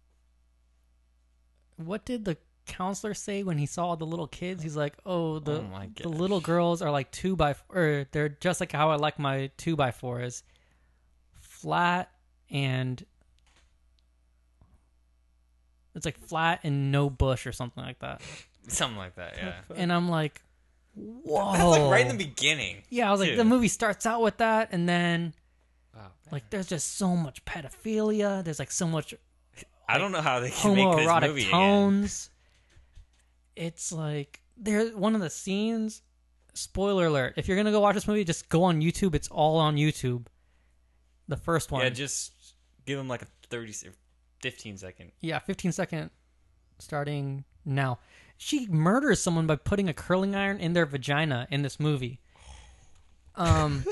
what did the counselor say when he saw the little kids? He's like, "Oh, the Oh my the gosh. little girls are like two by or they're just like how I like my two by fours, flat and it's like flat and no bush or something like that." something like that, yeah. And I'm like, "Whoa!" That's like right in the beginning. Yeah, I was like, too. the movie starts out with that, and then Wow. like there's just so much pedophilia. There's like so much I don't know how they can make this homoerotic movie again. tones. It's like there one of the scenes. Spoiler alert! If you're gonna go watch this movie, just go on YouTube. It's all on YouTube. The first one, Yeah, just give them like a thirty, se- fifteen second. yeah, fifteen second, starting now. She murders someone by putting a curling iron in their vagina in this movie. Um,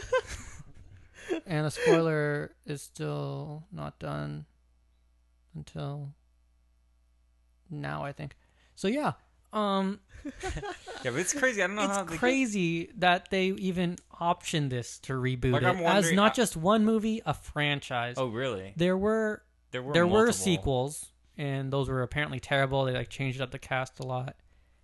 and the spoiler is still not done until now, I think. So yeah, um, Yeah, but it's crazy. I don't know how it's they crazy that they even optioned this to reboot Like, it I'm as wondering- not I- just one movie, a franchise. Oh, really? There were There were there were multiple. sequels, and those were apparently terrible. They like changed up the cast a lot.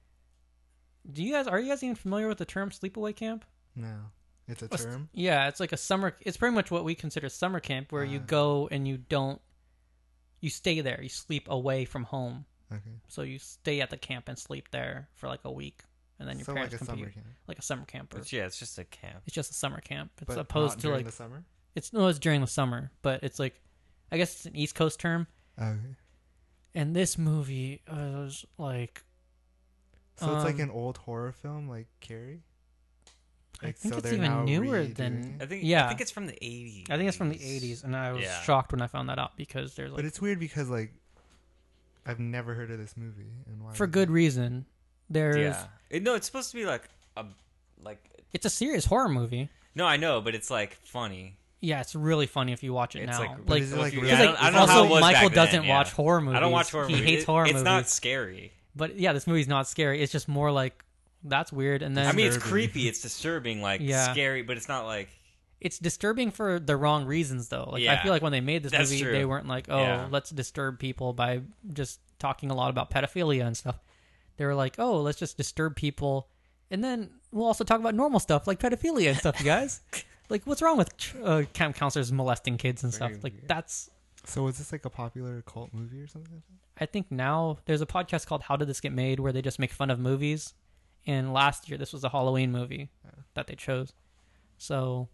Do you guys are you guys even familiar with the term sleepaway camp? No, it's a What's- term. Yeah, it's like a summer. It's pretty much what we consider summer camp, where you Ah. go and you don't, you stay there. You sleep away from home, Okay, so you stay at the camp and sleep there for like a week, and then your so parents like a come pick summer you, camp, like a summer camp. Or, But yeah, it's just a camp. it's just a summer camp. It's but opposed not to during like the summer. it's no, it's during the summer, but it's like, I guess it's an East Coast term. Okay, And this movie was like, so it's like Um, an old horror film, like Carrie. I Like, think so it's they're even now newer redoing than. it? I think. Yeah. I think it's from the eighties. I think it's from the eighties, and I was Yeah. shocked when I found that out because there's But like, it's weird because like I've never heard of this movie, and why? for is good it? reason, there's. Yeah. It, no, it's supposed to be like a like. It's a serious horror movie. No, I know, but it's like funny. Yeah, it's really funny if you watch it It's now. like, Like, But is it like Yeah, really- because I like, don't, I don't know also how it was Michael back then, doesn't yeah. watch horror movies. I don't watch horror he movies. hates It- horror it's movies. not scary. But yeah, this movie's not scary. It's just more like that's weird, and then I mean, it's Disturbing. creepy. It's disturbing, like Yeah. scary, but it's not like. it's disturbing for the wrong reasons though. Like I Yeah. feel like when they made this That's movie, true. they weren't like, oh, Yeah. let's disturb people by just talking a lot about pedophilia and stuff. They were like, oh, let's just disturb people, and then we'll also talk about normal stuff like pedophilia and stuff, you guys. Like, what's wrong with uh, camp counselors molesting kids and stuff? Very Like, weird. that's. So is this like a popular cult movie or something like that? I think now there's a podcast called How Did This Get Made where they just make fun of movies. And last year, this was a Halloween movie Yeah. that they chose. So,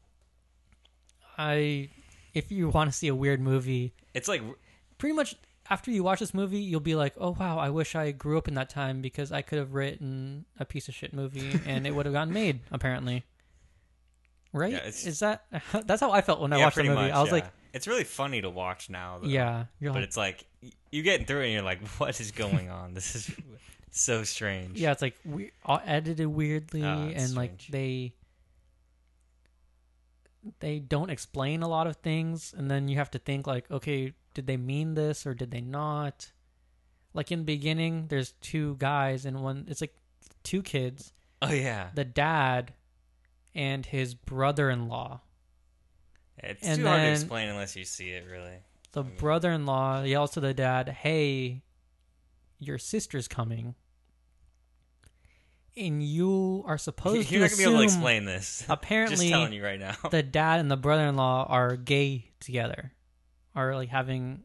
I, if you want to see a weird movie, It's like pretty much after you watch this movie, you'll be like, oh, wow, I wish I grew up in that time because I could have written a piece of shit movie and it would have gotten made, apparently. right? Yeah, it's- Is that that's how I felt when I yeah, watched the pretty movie? much, I was yeah. like, it's really funny to watch now. Though. yeah, you're but like, it's like y- you get through it and you're like, what is going on? This is so strange. yeah, it's like we all edited weirdly, Ah, it's and like strange. they they don't explain a lot of things, and then you have to think like, okay, did they mean this or did they not? Like in the beginning, there's two guys and one. It's like two kids, Oh yeah. the dad and his brother-in-law. It's and too hard to then- explain unless you see it. Really. The mean- brother-in-law yells to the dad, "Hey, your sister's coming." And you are supposed You're to not gonna be able to assume explain this. apparently Just telling you right now. the dad and the brother-in-law are gay together, are like having.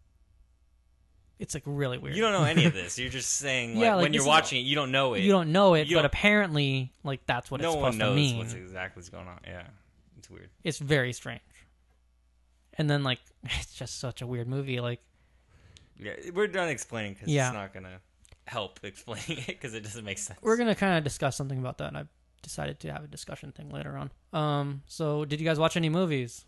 It's like really weird. You don't know any of this. You're just saying like, Yeah, like, when this you're is- watching it, you don't know it. You don't know it, You but don't- apparently, like that's what no it's one supposed knows to mean. what's exactly what's going on. Yeah, it's weird. It's very strange. And then like it's just such a weird movie. Like Yeah, we're done explaining because Yeah. it's not gonna help explaining it because it doesn't make sense. we're gonna kind of discuss something about that. And I've decided to have a discussion thing later on. Um. So did you guys watch any movies?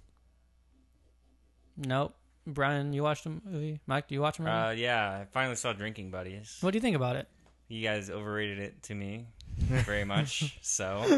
Nope. Brian, you watched a movie? Mike, do you watch a movie? Uh, yeah, I finally saw Drinking Buddies. what do you think about it? You guys overrated it to me very much, so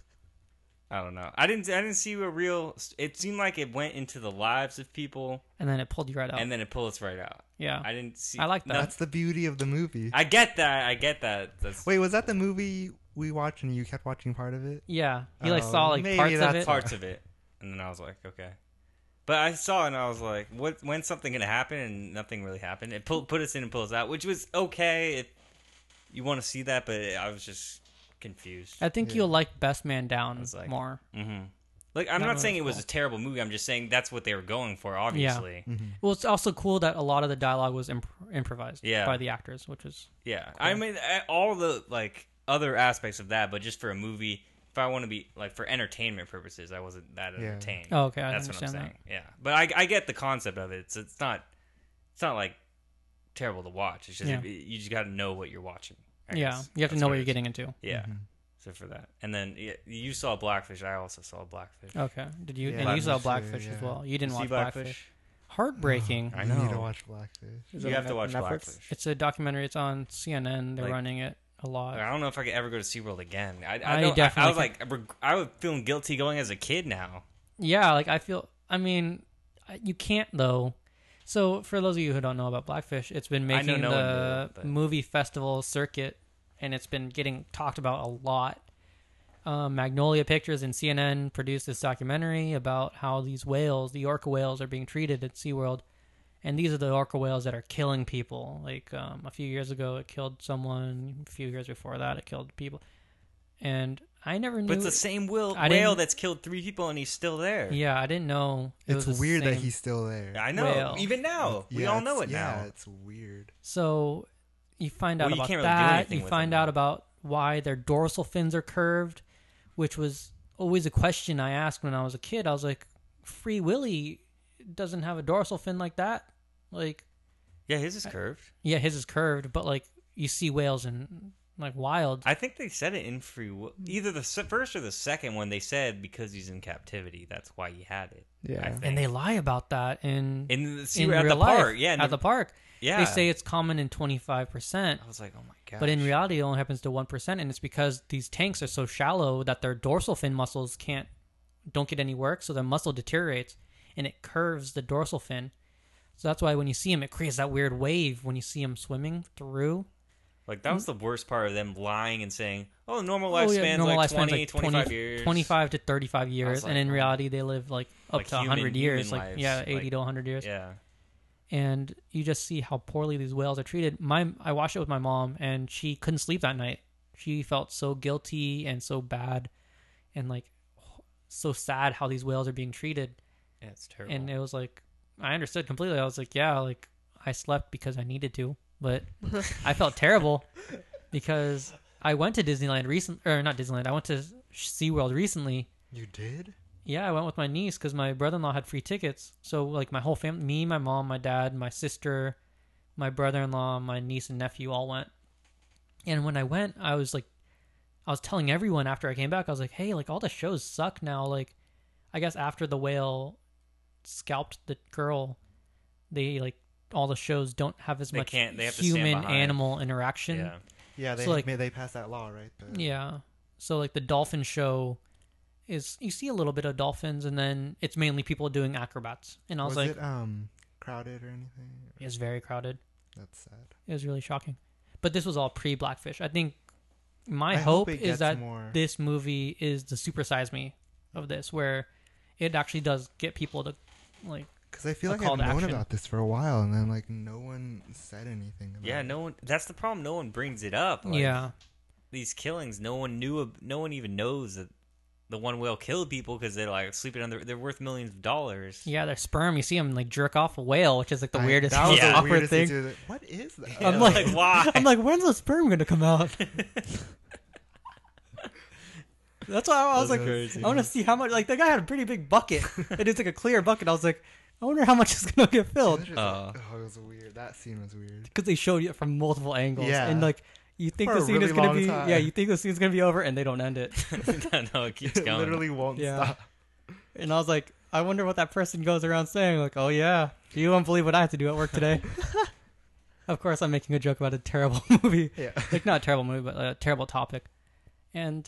I don't know. I didn't. I didn't see a real. It seemed like it went into the lives of people, And then it pulled you right out. and then it pulled us right out. yeah. I didn't see. I like that. no- That's the beauty of the movie. I get that. I get that. That's Wait, was that the movie we watched and you kept watching part of it? yeah. He like Oh, saw like maybe parts of that's it. parts of it, and then I was like, okay. But I saw it and I was like, "What? When's something gonna happen?" And nothing really happened. It pull, put us in and pulled us out, which was okay if you want to see that. But I was just confused. I think Yeah. you'll like Best Man Down was like- more. Mm-hmm. Like I'm That not one saying was it was cool. a terrible movie. I'm just saying that's what they were going for. Obviously, Mm-hmm. Well, it's also cool that a lot of the dialogue was imp- improvised Yeah. by the actors, which is yeah. I mean, I- all the like other aspects of that, but just for a movie. If I want to be like for entertainment purposes, I wasn't that Yeah. entertained. oh, okay. I That's what I'm understand saying. Yeah, but I, I get the concept of it. It's it's not it's not like terrible to watch. It's just Yeah. you just got to know what you're watching. I that. Yeah, guess. you have to That's know what what it you're is. getting into. Yeah. Mm-hmm. So for that, and then yeah, you saw Blackfish. I also saw Blackfish. Okay. Did you? Yeah, and you saw Blackfish, Blackfish as yeah. well. You didn't You watch see Blackfish. Heartbreaking. I You need to know. watch Blackfish. Is You it have on to watch Netflix? Blackfish. It's a documentary. It's on C N N. They're Like- running it a lot. I don't know if I could ever go to SeaWorld again. I, I, I don't, I, I definitely was like, reg- I was feeling guilty going as a kid now. Yeah, like I feel. I mean, I- you can't though. So for those of you who don't know about Blackfish, it's been I know making no one the did, but- movie festival circuit, and it's been getting talked about a lot. Um, Magnolia Pictures and C N N produced this documentary about how these whales, the orca whales, are being treated at SeaWorld. And these are the orca whales that are killing people. Like um, a few years ago, it killed someone. A few years before that, it killed people. And I never knew. But it's the same whale, I whale didn't- that's killed three people and he's still there. Yeah, I didn't know. It It's was the weird that same- he's still there. I know. Whale. Even now, we Yeah, all know it it's- now. Yeah, it's weird. So you find out Well, you about can't really do that. anything You with find them out now. about why their dorsal fins are curved, which was always a question I asked when I was a kid. I was like, Free Willy doesn't have a dorsal fin like that. Like, Yeah, his is curved. yeah, his is curved, but like you see whales in like wild. I think they said it in Free Will. Either the se- first or the second one, they said because he's in captivity, that's why he had it. Yeah. I think. and they lie about that in in the, see, in at real the life, park. Yeah, in at the park. yeah. They say it's common in twenty-five percent. I was like, oh my god. But in reality, it only happens to one percent, and it's because these tanks are so shallow that their dorsal fin muscles can't don't get any work, so their muscle deteriorates, and it curves the dorsal fin. So that's why when you see them, it creates that weird wave when you see them swimming through. like that was the worst part of them lying and saying, "Oh, normal Oh, lifespan's yeah, normal like lifespan's twenty, like twenty-five twenty, years." twenty-five to thirty-five years, like, and in oh. reality, they live like up Like to human- one hundred years, human like lives, yeah, eighty like- to one hundred years. Yeah. And you just see how poorly these whales are treated. My I watched it with my mom, and she couldn't sleep that night. She felt so guilty and so bad, and like so sad how these whales are being treated. Yeah, it's terrible. And it was like I understood completely. I was like, yeah, like I slept because I needed to, but I felt terrible because I went to Disneyland recently, or not Disneyland. I went to SeaWorld recently. You did? Yeah, I went with my niece because my brother-in-law had free tickets. So like my whole family, me, my mom, my dad, my sister, my brother-in-law, my niece and nephew all went. And when I went, I was like, I was telling everyone after I came back, I was like, hey, like all the shows suck now. Like, I guess after the whale scalped the girl, they like all the shows don't have as They much can't- they have to stand human behind. animal interaction. Yeah. Yeah, they So, like- made, they passed that law, right? The- Yeah. So like the dolphin show is you see a little bit of dolphins, and then it's mainly people doing acrobats. And I was, Was like, it um crowded or anything? it was very crowded. That's sad. It was really shocking. But this was all pre Blackfish. I think my I hope, hope it is gets that more- this movie is the Super Size Me of this, where it actually does get people to like. Because I feel A like call I've to known action. about this for a while, and then like no one said anything. About Yeah, it. no one. That's the problem. No one brings it up. Like, yeah. These killings, no one knew. Of, no one even knows that the one whale killed people because they're like sleeping under. They're worth millions of dollars. Yeah, their sperm. You see them like jerk off a whale, which is like the I- weirdest, That was Yeah. the awkward weirdest thing. thing. too. What is that? Yeah, I'm like, why? I'm like, when's the sperm gonna come out? That's why I was That's like, crazy. I want to see how much. Like, the guy had a pretty big bucket. It is like a clear bucket. I was like, I wonder how much is gonna get It filled was just Uh. like, oh, it was weird. That scene was weird. because they showed it from multiple angles. Yeah. And like, you think For the a scene really is gonna long be, time. yeah, you think the scene's gonna be over, and they don't end it. no, no, it keeps It going. literally won't Yeah. stop. And I was like, I wonder what that person goes around saying. Like, oh yeah, you won't believe what I had to do at work today. Of course, I'm making a joke about a terrible movie. Yeah. Like, not a terrible movie, but a terrible topic. And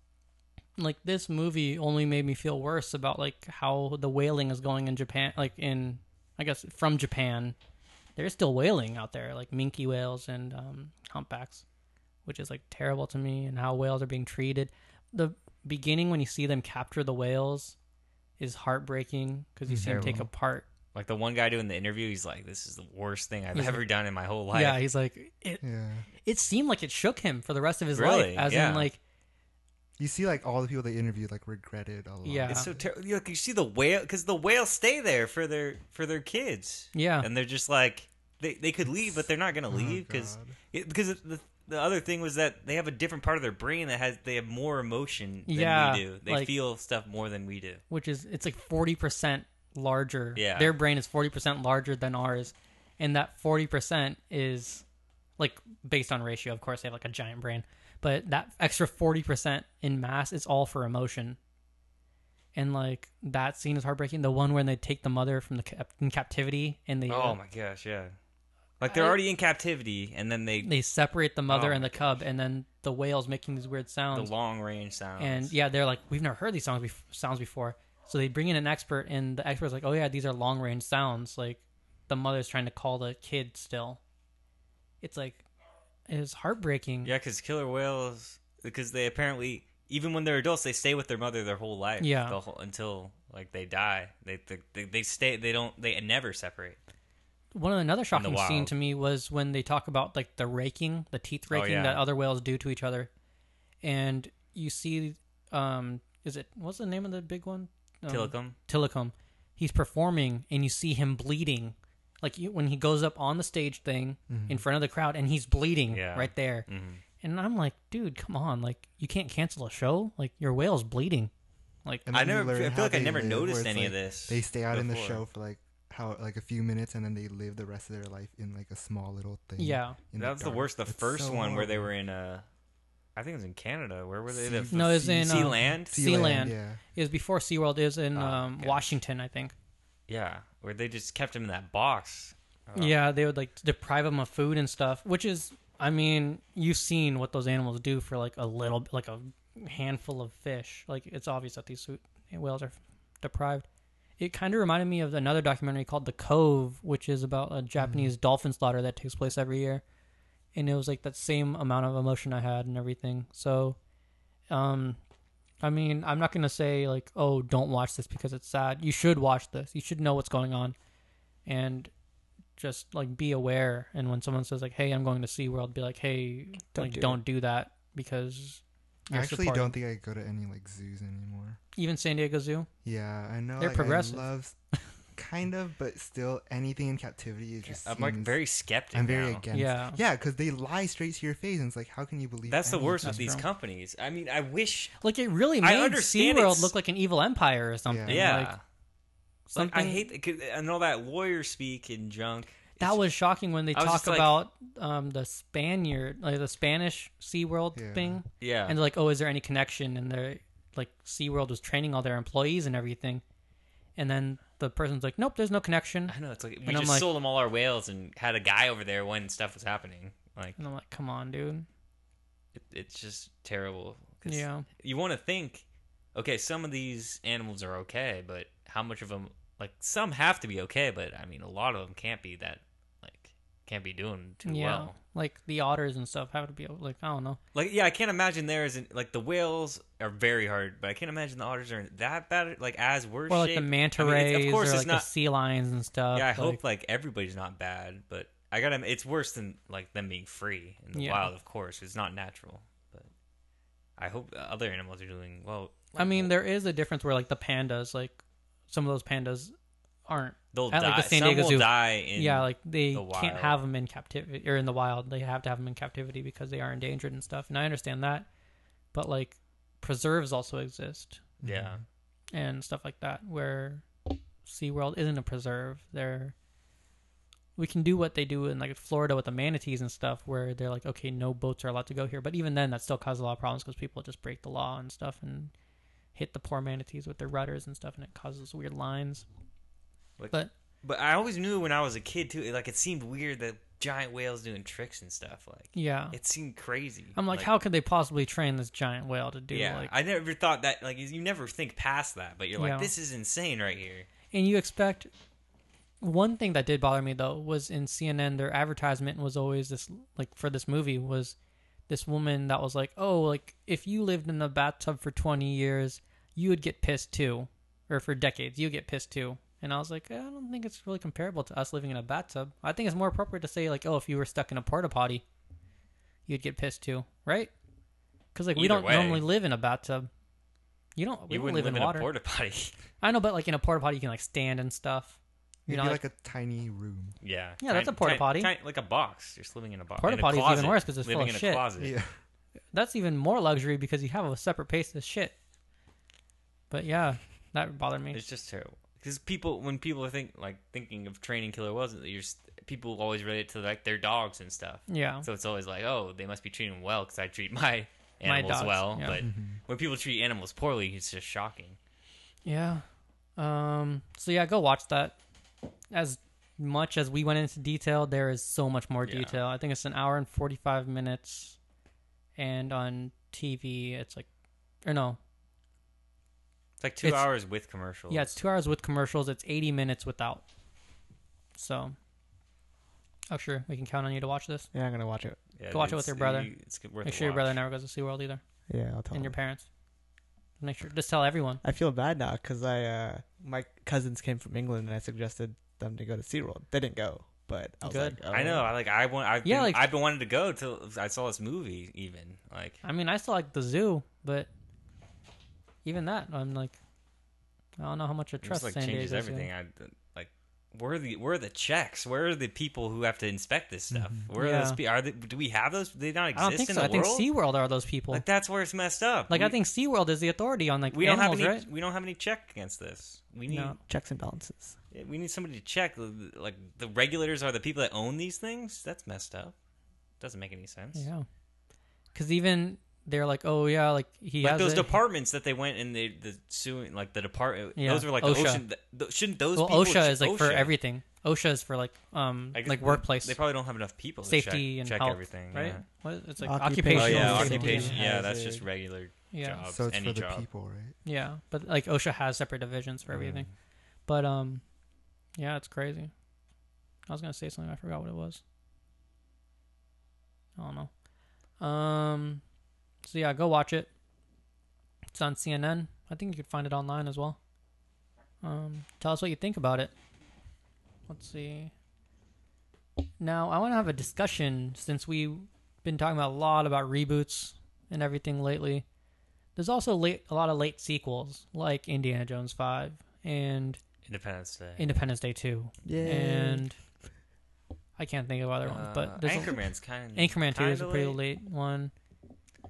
like, this movie only made me feel worse about like how the whaling is going in Japan. Like in, I guess from Japan, there's still whaling out there, like minke whales and um, humpbacks, which is like terrible to me. And how whales are being treated. The beginning when you see them capture the whales is heartbreaking because you see them take Terrible. apart. Like the one guy doing the interview, he's like, "This is the worst thing I've He's ever like- done in my whole life." Yeah, he's like it. Yeah. It seemed like it shook him for the rest of his Really? life, as Yeah. in like You see, like all the people they interviewed, like regretted a lot. Yeah. It's so terrible. You, you see the whale because the whales stay there for their for their kids. yeah, and they're just like they, they could leave, but they're not gonna Oh, leave because God. because the the other thing was that they have a different part of their brain that has they have more emotion than Yeah, we do. They like- feel stuff more than we do. which is it's like forty percent larger. Yeah. Their brain is forty percent larger than ours, and that forty percent is like based on ratio. Of course, they have like a giant brain, but that extra forty percent in mass is all for emotion. And like that scene is heartbreaking. The one when they take the mother from the cap- in captivity and they Oh uh, my gosh, yeah. Like they're I- already in captivity, and then they they separate the mother Oh and my the cub, and then the whale's making these weird the sounds. long range sounds. And yeah, they're like, we've never heard these songs bef- sounds before. So they bring in an expert, and the expert's like, oh yeah, these are long range sounds. Like the mother's trying to call the kid still. It's like, it's heartbreaking. yeah, because killer whales, because they apparently even when they're adults, they stay with their mother their whole life. Yeah. the whole, until like they die. They, they they they stay. They don't. They never separate. One of another shocking wild. scene to me was when they talk about like the raking, the teeth raking yeah. that other whales do to each other, and you see, um, is it what's the name of the big one? Um, Tilikum. Tilikum. He's performing, and you see him bleeding, like you, when he goes up on the stage thing in front of the crowd, and he's bleeding Yeah. right there. hmm And I'm like, dude, come on! Like, you can't cancel a show. Like, your whale's bleeding. Like, And I then you never. learn I how feel like I they never live, where noticed it's any of like this. They stay out in the before. show for like how like a few minutes, and then they live the rest of their life in like a small little thing. yeah, in That was the dark. worst. The It's first so one where they horrible. were in uh I think it was in Canada. Where were they? Sea- The, the No, it's sea- in, Sea uh, Land. Sealand. Yeah. it was before SeaWorld. It was in Oh, um, gosh. Washington, I think. Yeah, where they just kept him in that box. Oh. Yeah, they would like deprive them of food and stuff, which is, I mean, you've seen what those animals do for like a little, like a handful of fish. Like, it's obvious that these whales are deprived. It kind of reminded me of another documentary called The Cove, which is about a Japanese Mm-hmm. dolphin slaughter that takes place every year. And it was like that same amount of emotion I had and everything. So, um, I mean, I'm not going to say like, oh, don't watch this because it's sad. You should watch this. You should know what's going on. And just like be aware. And when someone says like, hey, I'm going to SeaWorld, be like, hey, Don't like, do don't do that because I you're actually supporting- don't think I go to any like zoos anymore. Even San Diego Zoo. Yeah, I know. They're like, progressive. I love, kind of, but still, anything in captivity is just. I'm like seems- very skeptic. I'm very now. against. Yeah. Yeah, because they lie straight to your face, and it's like, how can you believe? That's the worst anything? with these true. companies. I mean, I wish. Like, it really I made understand SeaWorld it's- look like an evil empire or something. Yeah. Like, Like, something, I hate it, 'cause- and all that lawyer speak and junk. That It's- was shocking when they I was talk just like- about um, the Spaniard, like the Spanish SeaWorld Yeah. thing. yeah. And they're like, oh, is there any connection? And they're like, SeaWorld was training all their employees and everything. And then the person's like, nope, there's no connection. I know it's like we And I'm just like- sold them all our whales and had a guy over there when stuff was happening. Like And I'm like, come on, dude. it, it's just terrible. 'Cause Yeah. You want to think, okay, some of these animals are okay, but how much of them? Like some have to be okay, but I mean, a lot of them can't be that. Like can't be doing too Yeah. well. Like the otters and stuff have to be like, I don't know. Like yeah, I can't imagine there isn't like the whales are very hard, but I can't imagine the otters are that bad. Like as worse Or like shape. the manta I mean, it's- rays of course, or it's like not. the sea lions and stuff. Yeah, I like, hope like everybody's not bad, but I gotta. It's worse than like them being free in the Yeah. wild. Of course, it's not natural, but I hope the other animals are doing well. I mean, there is a difference where like the pandas, like some of those pandas aren't. they'll at, die. like, the San Some Diego will Zoo. die in yeah, like they the can't wild. have them in captivity or in the wild. They have to have them in captivity because they are endangered and stuff. And I understand that, but like preserves also exist yeah. and stuff like that where SeaWorld isn't a preserve. They're we can do what they do in like Florida with the manatees and stuff where they're like, okay, no boats are allowed to go here. But even then, that still causes a lot of problems because people just break the law and stuff and hit the poor manatees with their rudders and stuff, and it causes weird lines. Like- but But I always knew when I was a kid too. Like it seemed weird that giant whales doing tricks and stuff. Like yeah, it seemed crazy. I'm like, how could they possibly train this giant whale to do Yeah, like? I never thought that. Like you never think past that, but you're like, Yeah. this is insane right here. And you expect one thing that did bother me though was in C N N their advertisement was always this like for this movie was this woman that was like, oh, like if you lived in the bathtub for twenty years, you would get pissed too, or for decades you get pissed too. And I was like, I don't think it's really comparable to us living in a bathtub. I think it's more appropriate to say like, oh, if you were stuck in a porta potty, you'd get pissed too, right? Because like we Either don't way. normally live in a bathtub. You don't. We You don't wouldn't live, live in water. a porta potty. I know, but like in a porta potty, you can like stand and stuff. Maybe You're not like, a tiny room. Yeah, Yeah, that's a porta potty. like a box. You're just living in a box. Porta in a potty is even closet, worse 'cause it's full living of in shit. a closet. Yeah. That's even more luxury because you have a separate pace of shit. But yeah, that bothered me. It's just terrible. Because people, when people are think like thinking of training killer whales, you're s- people always relate it to like their dogs and stuff. Yeah, So it's always like, oh, they must be treating them well because I treat my My animals dogs, well. yeah. But Mm-hmm. when people treat animals poorly, it's just shocking. yeah. Um. So yeah, go watch that. As much as we went into detail, there is so much more Yeah. detail. I think it's an hour and forty-five minutes, and on T V it's like, or no, It's like two It's- hours with commercials. yeah, it's two hours with commercials. It's eighty minutes without. So, oh sure, we can count on you to watch this. Yeah, I'm gonna watch it. Yeah, Go watch it it's- with your brother. you- It's worth Make a sure your brother watch. never goes to SeaWorld either, Yeah, I'll tell and your him. parents. Make sure, just tell everyone. I feel bad now because I uh, my cousins came from England and I suggested them to go to SeaWorld. They didn't go, but I was Good. like, oh. I know. I like. I want. I've Yeah, been, like- I've been wanting to go till I saw this movie. Even like. I mean, I still like the zoo, but even that, I'm like, I don't know how much I It trust just like San changes Diego Zoo. everything. I like. Where are the where are the checks? Where are the people who have to inspect this stuff? Where are Yeah. those? pe- Are they, do we have those? Do they not I exist don't think in so. the I think world? SeaWorld are those people. Like Like, that's where it's messed up. I We- think SeaWorld is the authority on like we don't have animals, any. right? We don't have any check against this. We need. No. checks and balances. We need somebody to check. Like the regulators are the people that own these things. That's messed up. Doesn't make any sense. Yeah. Because even they're like, oh yeah, like he Like has those it. departments that they went and they the suing like the department. Yeah, Those were like OSHA. the ocean. th- shouldn't those? Well, people OSHA check- is like for OSHA. everything. OSHA is for like um I guess like they- workplace They probably don't have enough people to safety check, and check health, everything, right? yeah. What is, it's like Occupational Oh occupational yeah, safety. occupation. Yeah, that's hazard. just regular Yeah, job. So it's any for the job. people, right? yeah, but like OSHA has separate divisions for everything. But um, yeah, it's crazy. I was gonna say something, I forgot what it was. I don't know. Um, so yeah, go watch it. It's on C N N. I think you could find it online as well. Um, tell us what you think about it. Let's see. Now, I want to have a discussion since we've been talking about a lot about reboots and everything lately. There's also late, a lot of late sequels, like Indiana Jones five and Independence Day. Independence Day two. Yeah. And I can't think of other ones, Uh, but there's a- Anchorman's kind. Anchorman two is a kinda pretty late one.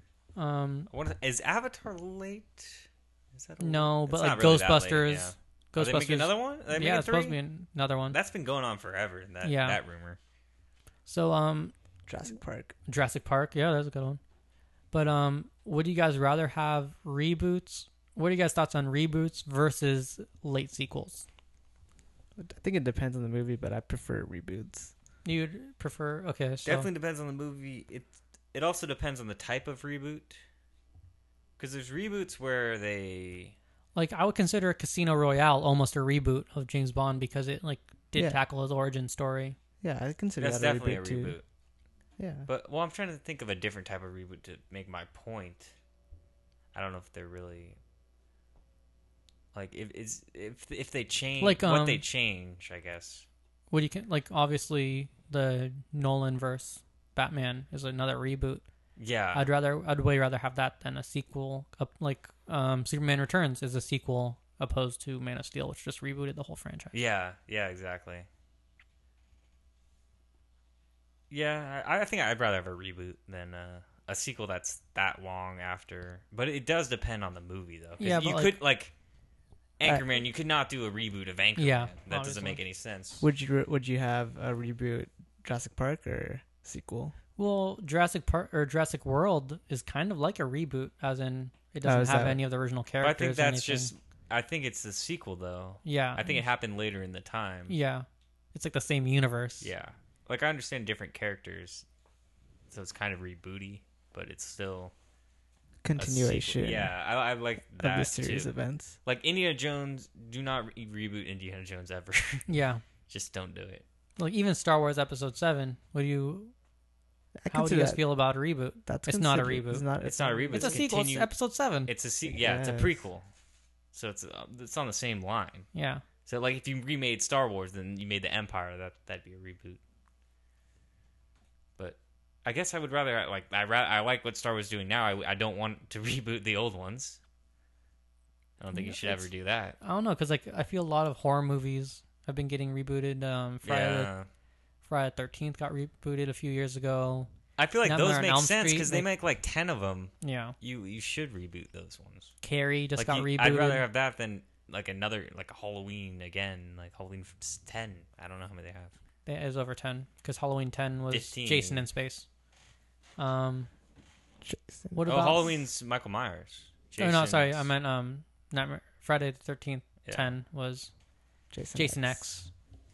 Um, I wanna- is Avatar late? Is that a no, It's but not like really that late, Ghostbusters, yeah. Are they making Ghostbusters. another one? Are they Yeah, making it's supposed to three? be another one. That's been going on forever. That Yeah. that rumor. So um, Jurassic Park. Jurassic Park. Yeah, that's a good one. But um, would you guys rather have reboots? What are you guys' thoughts on reboots versus late sequels? I think it depends on the movie, but I prefer reboots. You'd prefer? Okay, so Definitely depends on the movie. It it also depends on the type of reboot. Because there's reboots where they like I would consider Casino Royale almost a reboot of James Bond because it like did Yeah. tackle his origin story. Yeah, I consider that's that a definitely reboot, a too. reboot. Yeah. But well, I'm trying to think of a different type of reboot to make my point. I don't know if they're really like if is if if they change Like, what they um, change. I guess. What do you can like? Obviously, the Nolan verse Batman is another reboot. Yeah. I'd rather, I'd way rather have that than a sequel. Up like um, Superman Returns is a sequel opposed to Man of Steel, which just rebooted the whole franchise. Yeah. Yeah. Exactly. Yeah, I, I think I'd rather have a reboot than uh, a sequel that's that long after. But it does depend on the movie, though. 'Cause Yeah, you but, could like Anchorman. You could not do a reboot of Anchorman. Yeah, that obviously. doesn't make any sense. Would you would you have a reboot Jurassic Park or sequel? Well, Jurassic Park or Jurassic World is kind of like a reboot, as in it doesn't Oh, is have that- any of the original But characters. I think or that's anything. just. I think it's the sequel, though. yeah. I think it happened later in the time. yeah, it's like the same universe. Yeah. Like I understand different characters, so it's kind of rebooty, but it's still a Continuation sequel. Yeah, I, I like of that the series too. events. Like Indiana Jones, do not re- reboot Indiana Jones ever. yeah. Just don't do it. Like even Star Wars Episode Seven. What do you? I How would you consider guys that- feel about a reboot? That's It's not a considered- reboot. It's not, It's not a reboot. It's a It's a sequel. It's continue- Episode Seven. It's a se- yeah, it's a Yes. prequel, so it's uh, it's on the same line. yeah. So like if you remade Star Wars, then you made the Empire. That that'd be a reboot. But I guess I would rather like I ra- I like what Star Wars is doing now. I, I don't want to reboot the old ones. I don't think you should It's- ever do that. I don't know, because like I feel a lot of horror movies have been getting rebooted. Um, Friday the Yeah, Friday the Thirteenth got rebooted a few years ago. I feel like Nightmare those on make Elm sense Street, because they like- make like ten of them. Yeah, You you should reboot those ones. Carrie just Like got you- rebooted. I'd rather have that than like another like a Halloween again, like Halloween ten. I don't know how many they have. It is over ten because Halloween ten was fifteen. Jason in space. Um, Jason. what oh, about Halloween's Michael Myers. Oh no, sorry, I Jason's- meant um, Nightmare Friday the Thirteenth. Yeah. Ten was Jason, Jason X.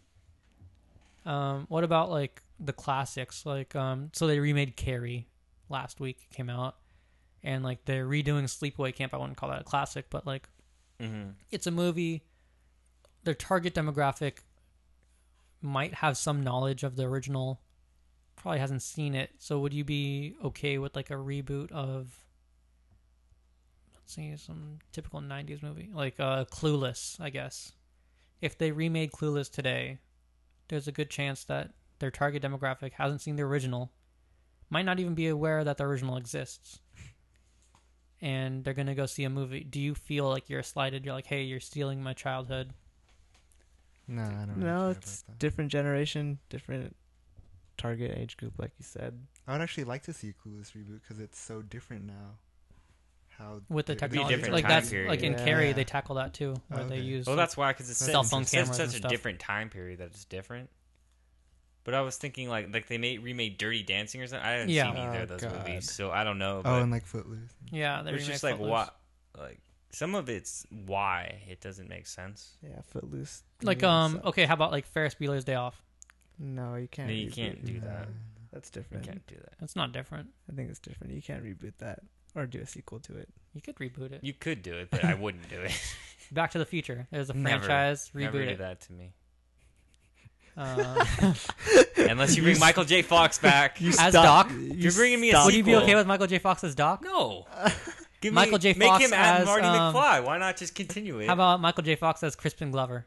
Um, what about like the classics? Like um, so they remade Carrie last week. It came out, and like they're redoing Sleepaway Camp. I wouldn't call that a classic, but like Mhm. it's a movie. Their target demographic might have some knowledge of the original, probably hasn't seen it. So would you be okay with like a reboot of, let's see, some typical nineties movie, like uh, Clueless, I guess? If they remade Clueless today, there's a good chance that their target demographic hasn't seen the original, might not even be aware that the original exists, and they're gonna go see a movie. Do you feel like you're slighted? You're like, hey, you're stealing my childhood. No, I don't. No, really care it's about that. different generation, different target age group, like you said. I would actually like to see a Clueless reboot because it's so different now. How With the the technology, different like time that's period. like in Yeah. Carrie, they tackle that too, where Oh, they okay. use. Well, that's why because it's That's such, cell phone it's cameras such and a stuff. different time period that it's different. But I was thinking like like they made remade Dirty Dancing or something. I didn't Yeah. see either Oh, of those God. movies, so I don't know. Oh, But and like Footloose. yeah, they it's remade just like Footloose. what, like some of it's why it doesn't make sense. Yeah, Footloose. to Like me um, sucks. okay, how about like Ferris Bueller's Day Off? No, you can't. No, you reboot can't it. do that. That's You different. can't do that. That's not different. I think it's different. You can't reboot that or do a sequel to it. You could reboot it. You could do it, but I wouldn't do it. Back to the Future. There's a Never. franchise. Never Reboot do it. that to me. Uh, Unless you bring Michael J. Fox back. as Stop- Doc. You're bringing me a stop. Would you be sequel. okay with Michael J. Fox as Doc? No. Give Michael J. me, Make Fox him add as, Marty um, McFly. Why not just continue it? How about Michael J. Fox as Crispin Glover?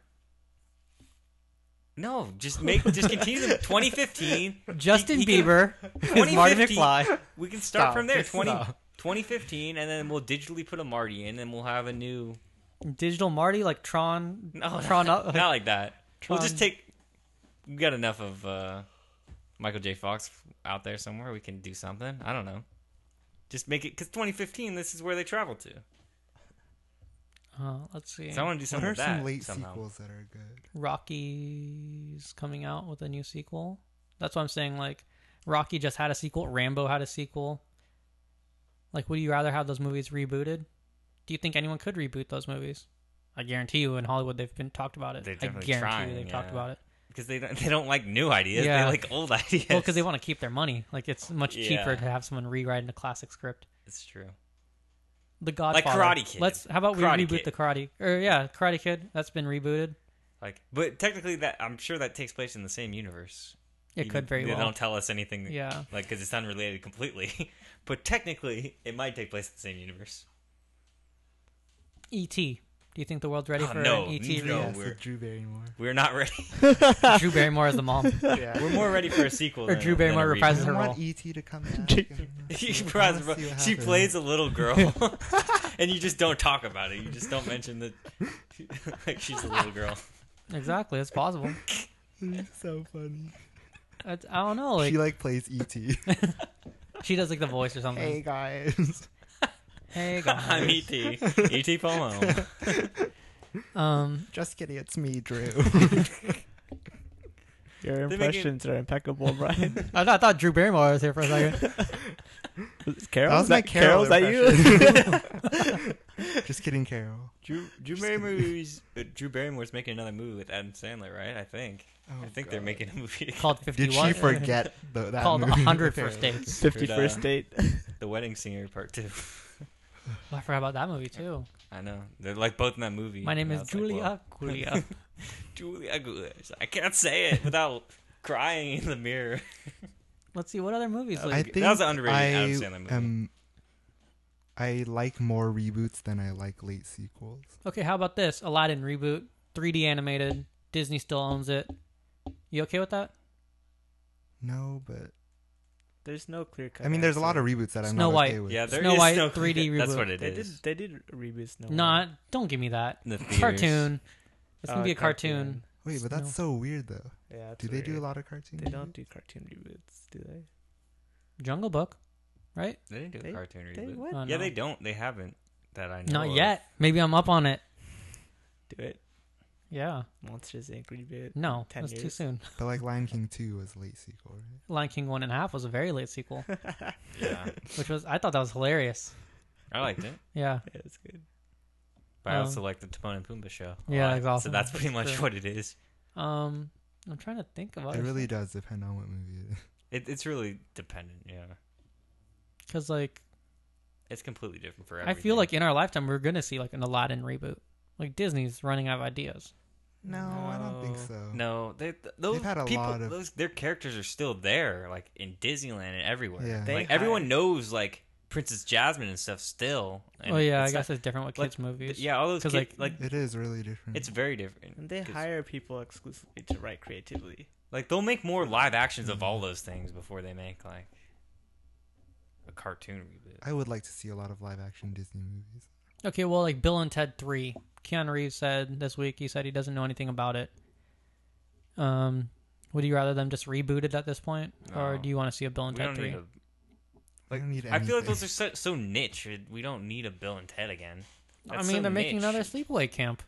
no, just make just continue them. twenty fifteen. Justin he can- Bieber is Marty twenty fifteen. McFly. We can start Stop, from there. just twenty, stop. twenty fifteen, and then we'll digitally put a Marty in, and we'll have a new. Digital Marty, like Tron. No, Tron not, up. not like that. We'll just Tron. take. We got enough of uh, Michael J. Fox out there somewhere. We can do something. I don't know. Just make it because twenty fifteen. This is where they travel to. Uh, let's see. So I want to do What something are with some that late somehow. sequels that are good? Rocky's coming out with a new sequel. That's what I'm saying. Like, Rocky just had a sequel. Rambo had a sequel. Like, would you rather have those movies rebooted? Do you think anyone could reboot those movies? I guarantee you, in Hollywood, they've been talked about it. They're I definitely guarantee trying, you, they've talked yeah. about it. Because they don't, they don't like new ideas. Yeah. They like old ideas. Well, because they want to keep their money. Like, it's much cheaper Yeah. to have someone rewrite a classic script. It's true. The Godfather. Karate Kid. Let's. How about we Karate reboot Kid. the Karate? Or yeah, Karate Kid. That's been rebooted. Like, but technically, that I'm sure that takes place in the same universe. It You- could very they well. don't tell us anything. Yeah. Like, because it's unrelated completely. But technically, it might take place in the same universe. E T. Do you think the world's ready Oh, for no, an E T? no. Yes, we're- with Drew Barrymore. We're not ready. Drew Barrymore as the mom. Yeah. We're more ready for a sequel. Or than Drew a- than a Barrymore reboot. reprises I her want role. E T to come back. and- She, I prize- wanna see what she happens. plays a little girl, and you just don't talk about it. You just don't mention that, like she's a little girl. Exactly, it's possible. It's so funny. It's, I don't know. Like she like plays E T. she does like the voice or something. Hey guys. Hey guys. I'm E T. E T phone home. Um, Just kidding, it's me, Drew. Your They make it- impressions are impeccable, Brian. I thought, I thought Drew Barrymore was here for a second. Carol, That was is my that, Carol, is that Carol you? Just kidding, Carol. Drew Drew Just Barrymore's uh, Drew Barrymore's making another movie with Adam Sandler, right? I think. Oh, I think they're God. making a movie Called fifty. Did she forget the, that Called movie? one hundred First Dates. Fifty Good, uh, first date. The Wedding Singer Part Two. Oh, I forgot about that movie too. I know they're like both in that movie. My name and is I was like, Julia well, Julia. Julia Julia. I can't say it without crying in the mirror. Let's see what other movies. I Like, think was an underrated I Adam Sandler movie. am. I like more reboots than I like late sequels. okay, how about this? Aladdin reboot, three D animated. Disney still owns it. You okay with that? No, but There's no clear cut. I mean, there's a lot of reboots that I'm Snow not White. okay with. Yeah, there Snow is White no three D That's reboot. what it They did. is. They did reboot Snow White. Nah, don't give me that. The theaters. Cartoon. It's gonna Oh, be a cartoon. Wait, but that's so weird though. Yeah. that's Do they do a weird. lot of cartoons? They don't do cartoon reboots, do they? Jungle Book, right? They didn't do They- a cartoon They reboot. what? Oh, Yeah, no. they don't. They haven't. That I know. Not of. yet. Maybe I'm up on it. Do it. Yeah. Monsters Incorporated reboot. No, ten that's too years. soon. But like Lion King two was a late sequel, right? Lion King one and a half was a very late sequel, Yeah, which was I thought that was hilarious. I liked it, Yeah. Yeah, it's good. but I Um, also like the Timon and Pumbaa show. a Yeah, lot. that's awesome. So that's pretty That's much true. what it is. Um, I'm trying to think about It it really does depend on what movie it is. It, it's really dependent. Yeah, because like it's completely different for I everything. feel like in our lifetime we're gonna see like an Aladdin reboot. Like Disney's running out of ideas. No, I don't think No. so. No, they, th- those They've had a people, lot of- those their characters are still there, like in Disneyland and everywhere. Yeah. They like hire- everyone knows, like Princess Jasmine and stuff still. And Oh yeah, I it's guess not- it's different with like, kids movies. yeah, all those 'Cause, kid, like- like, It is really different. it's very different. And they 'Cause, hire people exclusively to write creatively. like they'll make more live actions of all those things before they make like a cartoon reboot. I would like to see a lot of live action Disney movies. Okay, well like Bill and Ted three. Keanu Reeves said this week he said he doesn't know anything about it. Um, would you rather them just reboot it at this point, or No. do you want to see a Bill and We Ted don't three? need a. I Like, don't need I feel like anything. those are so, so niche. We don't need a Bill and Ted again. I That's mean, so they're making niche. another sleepaway camp.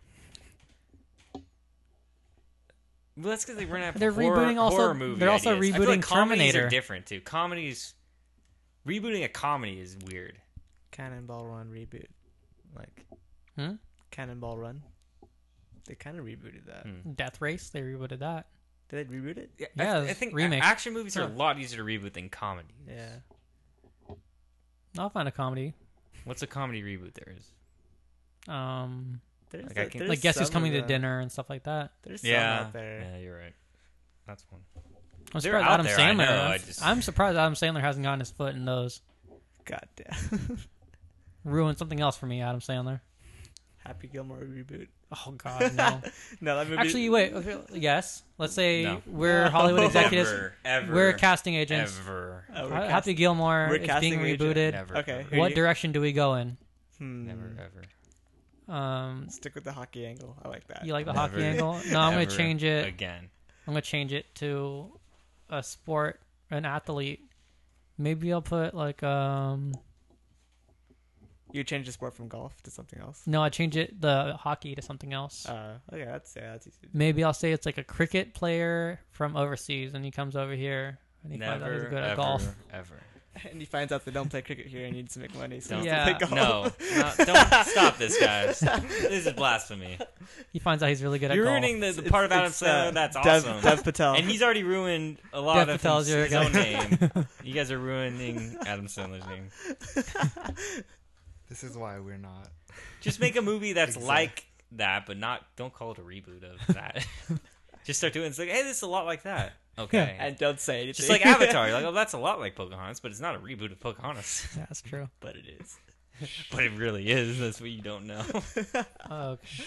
Well, that's because they run out of They're horror, rebooting also- horror movie they're also ideas. I feel rebooting like comedies Terminator. are different too. Comedies, rebooting a comedy is weird. Cannonball Run reboot. Like, Hmm? Cannonball Run. They kind of rebooted that. hmm. Death Race, they rebooted that. Did they reboot it? yeah, Yeah, I, it's I think remake. a- action movies are Huh. a lot easier to reboot than comedies. Yeah. I'll find a comedy. What's a comedy reboot there is? Um, There's Like, I a- can- there's like Guess Who's some Coming of to them. Dinner and stuff like that. There's some Yeah, out there. yeah, you're right. That's one. I'm They're surprised out Adam there, I Sandler. know, I'm, I just- I'm surprised Adam Sandler hasn't gotten his foot in those. God damn. Ruined something else for me, Adam Sandler. Happy Gilmore reboot. Oh God, no. No, that movie. Actually, wait. Okay, yes. Let's say No. we're Hollywood executives. Ever, ever, We're casting agents. Ever, Oh, we're Ha- cast- Happy Gilmore we're is being casting agent. rebooted. never, Okay. ever, Who What you- direction do we go in? Hmm. never, ever. Um, Stick with the hockey angle. I like that. you like the Never, hockey angle? No, I'm gonna ever change it. again. I'm gonna change it to a sport, an athlete. Maybe I'll put like um. You change the sport from golf to something else. No, I change it the hockey to something else. Uh, okay, that's yeah, that's easy. Maybe I'll say it's like a cricket player from overseas, and he comes over here and he finds out he's Never, good ever, at golf. ever. And he finds out they don't play cricket here and he needs to make money. So Don't. he Yeah. has to play golf. No, no, don't stop this, guys. This is blasphemy. He finds out he's really good at You're golf. ruining the, the It's- part of Adam it's, Sandler uh, that's Dev, awesome. Dev Patel. And he's already ruined a lot Dev of Patel's his, your his guy. own name. You guys are ruining Adam Sandler's name. This is why we're not. Just make a movie that's Exact- like that, but not. Don't call it a reboot of that. Just start doing it. It's like, hey, this is a lot like that. Okay. and don't say anything. Just like Avatar. You're like, oh, that's a lot like Pocahontas, but it's not a reboot of Pocahontas. Yeah, that's true. But it is. But it really is. That's what you don't know. Okay.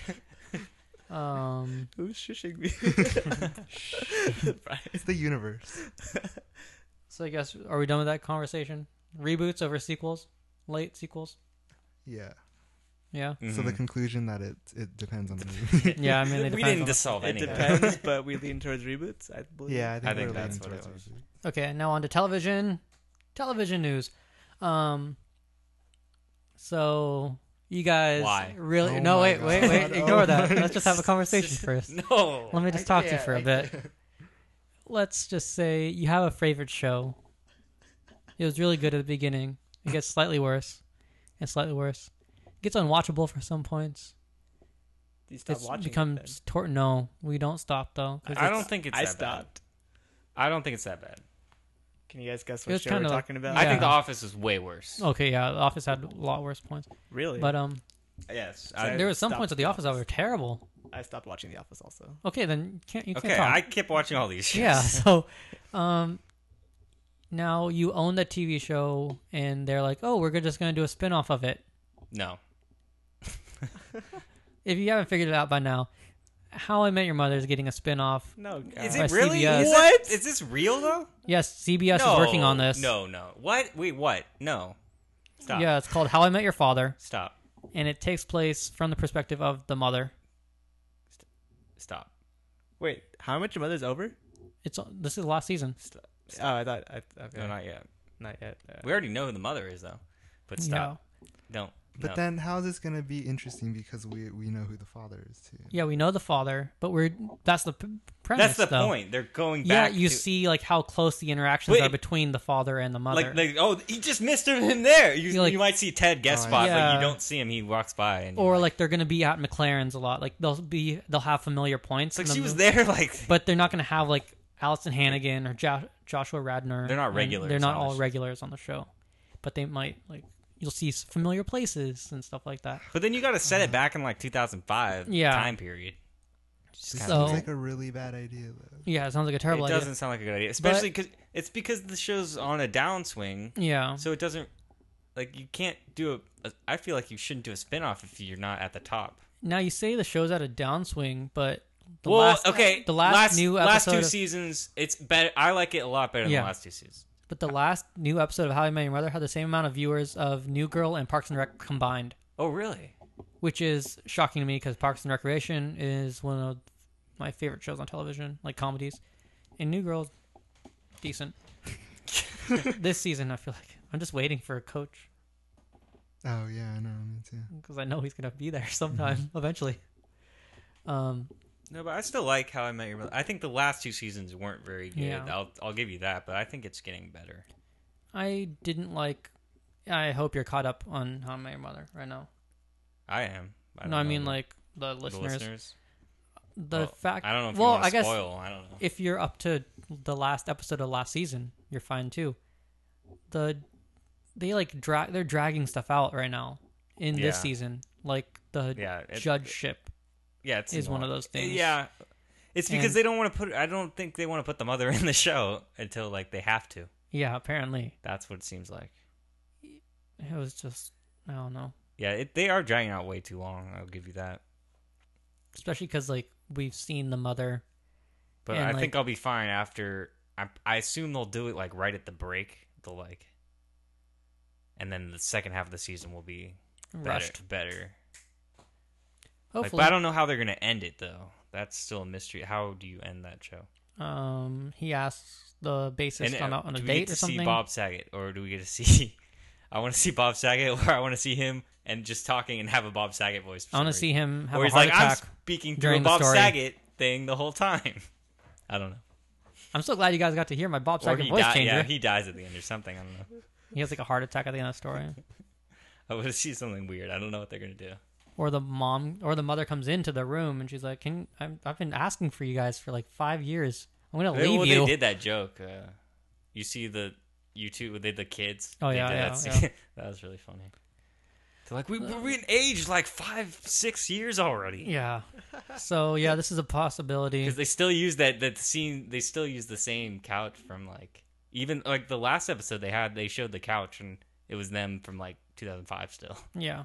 Um. Who's shushing me? Brian. It's the universe. So I guess are we done with that conversation? Reboots over sequels, late sequels. Yeah. Yeah. So the Mhm. conclusion that it it depends on the movie. Yeah. I mean, it we depends didn't on- dissolve It anything. depends, but we lean towards reboots. I believe. yeah, I think, I think we're that's leaning what it towards was. it. Okay, now on to television. Television news. Um. So you guys Why? really? Oh no, my wait, wait, wait. God. Ignore Oh that. my- Let's just have a conversation first. No. Let me just I talk to you can't, for a I bit. can't. Let's just say you have a favorite show. It was really good at the beginning. It gets slightly worse, and slightly worse. It gets unwatchable for some points. Do you stop It watching? becomes tor- no. We don't stop though. 'cause I it's- don't think it's I that stopped. bad. I don't think it's that bad. Can you guys guess It what was show we're kinda- talking about? I think The Yeah. Office is way worse. Okay, yeah. The Office had a lot worse points, Really? but um, Yes. I- there were some stopped points of The The Office that Office. were terrible. I stopped watching The Office also. Okay, then you can't you can't Okay, talk. I kept watching all these shows. Yeah. So, um, now you own the T V show, and they're like, "Oh, we're go- just gonna do a spin-off of it." No. If you haven't figured it out by now, How I Met Your Mother is getting a spin-off. No. Is God. By it really? C B S. Is What? that- is this real though? Yes, C B S no, is working on this. No, no. What? Wait, what? No. Stop. Yeah, it's called How I Met Your Father, Stop. and it takes place from the perspective of the mother. Stop. Wait, How Much Your Mother's over? It's this is the last season. Stop. Oh, I thought. I, okay. No, not yet. Not yet. Uh, We already know who the mother is though. But stop. Don't. But no. then how is this gonna be interesting because we we know who the father is too. Yeah, we know the father, but we're that's the p- premise. That's the though. point. They're going Yeah, back. you to, see like how close the interactions Wait. are between the father and the mother. like, like, oh, he just missed him there. You, You're like- you might see Ted guest Oh, spot, yeah. but you don't see him. He walks by, and or you're like they're gonna be at McLaren's a lot. Like they'll be they'll have familiar points. it's like in she the was movie, there. Like, but they're not gonna have like Allison Hannigan or jo- Joshua Radnor. They're not and regulars They're not on the all sh- regulars on the show, but they might like you'll see s- familiar places and stuff like that. but then you got to set it back in like two thousand five Yeah. time period. Just This kinda- So- seems like a really bad idea though. Yeah, it sounds like a terrible it idea. doesn't sound like a good idea, especially because it's because the show's on a downswing, Yeah, so it doesn't like you can't do a. a I feel like you shouldn't do a spinoff if you're not at the top. now you say the show's at a downswing, but the well, last, okay, the last, new last episode two of- seasons, it's better. I like it a lot better than Yeah. the last two seasons. But the last new episode of How I Met Your Mother had the same amount of viewers of New Girl and Parks and Rec combined, Oh, really? which is shocking to me because Parks and Recreation is one of my favorite shows on television, like comedies. And New Girl, decent. This season, I feel like I'm just waiting for a coach Oh yeah, I know, me too. because I know he's gonna be there sometime eventually. Um, No, but I still like How I Met Your Mother. I think the last two seasons weren't very good. Yeah. I'll I'll give you that, but I think it's getting better. I didn't like. I hope you're caught up on How I Met Your Mother right now. I am. I no, don't I know mean the- like the the listeners. listeners. The Well, fact. I don't know if well, you want I to guess spoil. I don't know. if you're up to the last episode of last season, you're fine too. The they like drag they're dragging stuff out right now in this Yeah. season, like the yeah, it, judgeship. yeah, it's is one of annoying. those things. Yeah, it's because And- they don't want to put. I don't think they want to put the mother in the show until like they have to. Yeah, apparently That's what it seems like. it was just I don't know, Yeah, it, they are dragging out way too long. I'll give you that. especially because like we've seen the mother. But And, I like- think I'll be fine after. I, I assume they'll do it like right at the break. They'll like, and then the second half of the season will be better. Rushed. Better. Like, Hopefully, but I don't know how they're gonna end it though. That's still a mystery. How do you end that show? um, he asks the bassist And on a, uh, on a do we date get to or something. see Bob Saget, or do we get to see I want to see Bob Saget, or I want to see him and just talking and have a Bob Saget voice. I want to see him have or a he's heart like, attack. I'm speaking through a during the Bob story. Saget thing the whole time. I don't know. I'm so glad you guys got to hear my Bob Or Saget he voice die- changer. yeah, he dies at the end or something. I don't know. He has like a heart attack at the end of the story. I want to see something weird. I don't know what they're gonna do. Or the mom or the mother comes into the room and she's like, "Can I'm, I've been asking for you guys for like five years. I'm gonna They- leave well, you." They did that joke. Uh, you see the YouTube they the kids. Oh, They yeah, did yeah, that, scene. yeah. That was really funny. They're like, we we're in age like five, six years already. Yeah. So yeah, this is a possibility. Because they still use that that scene. They still use the same couch from like even like the last episode they had. They showed the couch and it was them from like two thousand five still. Yeah.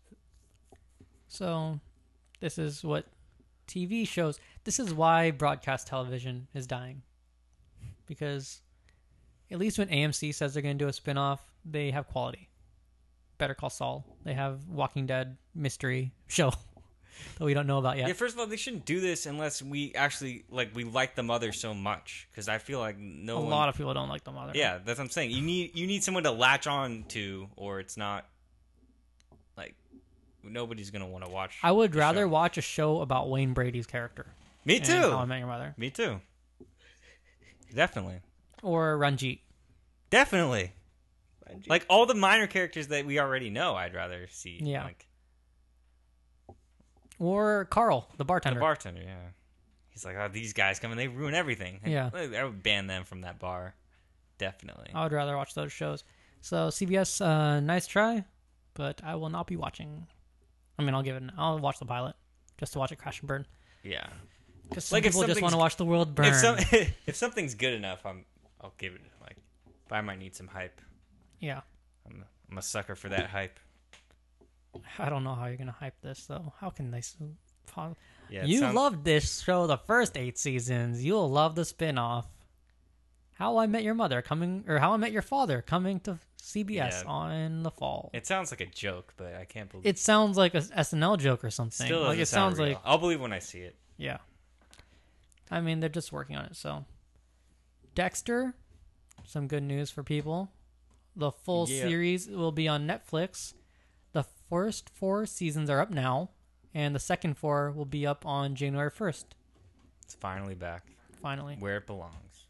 So this is what T V shows. This is why broadcast television is dying. Because at least when A M C says they're going to do a spin-off, they have quality. Better Call Saul. They have Walking Dead mystery show that we don't know about yet. Yeah, first of all, they shouldn't do this unless we actually like we like the mother so much. Because I feel like no a one. lot of people don't like the mother. Yeah, that's what I'm saying. You need you need someone to latch on to, or it's not like nobody's gonna want to watch. I would the rather show. watch a show about Wayne Brady's character. Me and too. How I Met Your Mother. Me too. Definitely. Or Ranjit. Definitely. Benji. Like all the minor characters that we already know, I'd rather see. Yeah. Like Or Carl, the the bartender. bartender. Yeah. He's like, oh, these guys come and they ruin everything. Yeah. I would ban them from that bar. Definitely. I would rather watch those shows. So C B S, uh, nice try, but I will not be watching. I mean, I'll give it. An, I'll watch the pilot just to watch it crash and burn. Yeah. Because Like, if people just something's- want to watch the world burn. If some if something's good enough, I'm I'll give it like. But I might need some hype. yeah, I'm a, I'm a sucker for that hype. I don't know how you're gonna hype this though. How can they? s- po- Yeah. it you sounds- loved this show the first eight seasons. You'll love the spin-off. How I Met Your Mother coming, or How I Met Your Father coming to C B S Yeah. on the fall. It, It sounds like a joke, but I can't believe. it sounds like a S N L joke or something. Still like doesn't it sound sounds real. like I'll believe when I see it. yeah. I mean, they're just working on it. So, Dexter, some good news for people. The full Yeah. series will be on Netflix. The first four seasons are up now, and the second four will be up on January first. It's finally back Finally, where it belongs.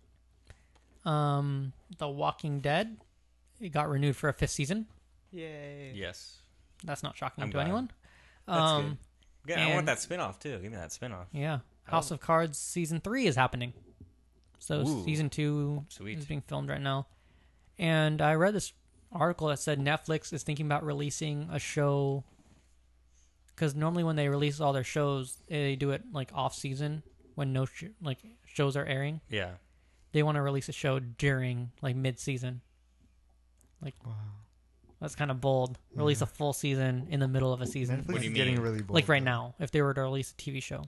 um, The Walking Dead, it got renewed for a fifth season. Yay. Yes. That's not shocking I'm to glad. anyone. That's um, good. Yeah, I want and- that spin-off too. Give me that spin-off. Yeah, House Oh. of Cards season three is happening. So Ooh. season two Sweet. is being filmed right now. And I read this article that said Netflix is thinking about releasing a show because normally when they release all their shows, they do it like off season when no sh- like shows are airing. Yeah. They want to release a show during like mid season. Wow. That's kind of bold. Release Yeah. a full season in the middle of a season. Netflix What do you is getting mean? really bold. Like right though. now, if they were to release a T V show.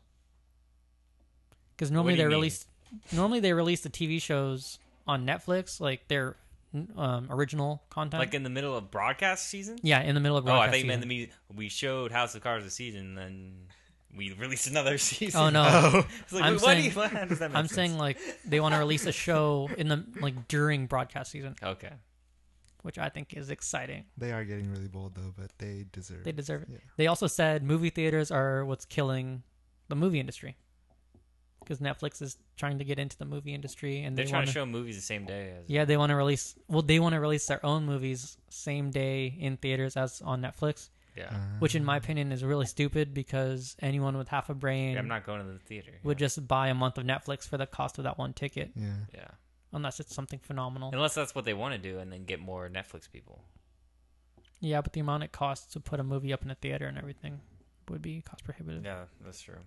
Because normally do you they mean? release, normally they release the T V shows on Netflix, like their um, original content. Like in the middle of broadcast season? yeah, in the middle of Oh, I broadcast thought you meant season. the me. We showed House of Cards a season, then we released another season. Oh no, It's like, I'm wait, what do saying- you, how does that make I'm sense? saying like they want to release a show in the like during broadcast season, Okay. which I think is exciting. They are getting really bold though, but they deserve. They deserve it. Yeah. They also said movie theaters are what's killing the movie industry because Netflix is trying to get into the movie industry and They're they trying want to show movies the same day as. Yeah, they want to release. Well, they want to release their own movies same day in theaters as on Netflix, Yeah. Uh, which in my opinion is really stupid because anyone with half a brain Yeah, I'm not going to the theater. would just buy a month of Netflix for the cost of that one ticket, Yeah. Yeah. unless it's something phenomenal. Unless that's what they want to do, and then get more Netflix people. Yeah, but the amount it costs to put a movie up in a theater and everything would be cost prohibitive. Yeah, that's true.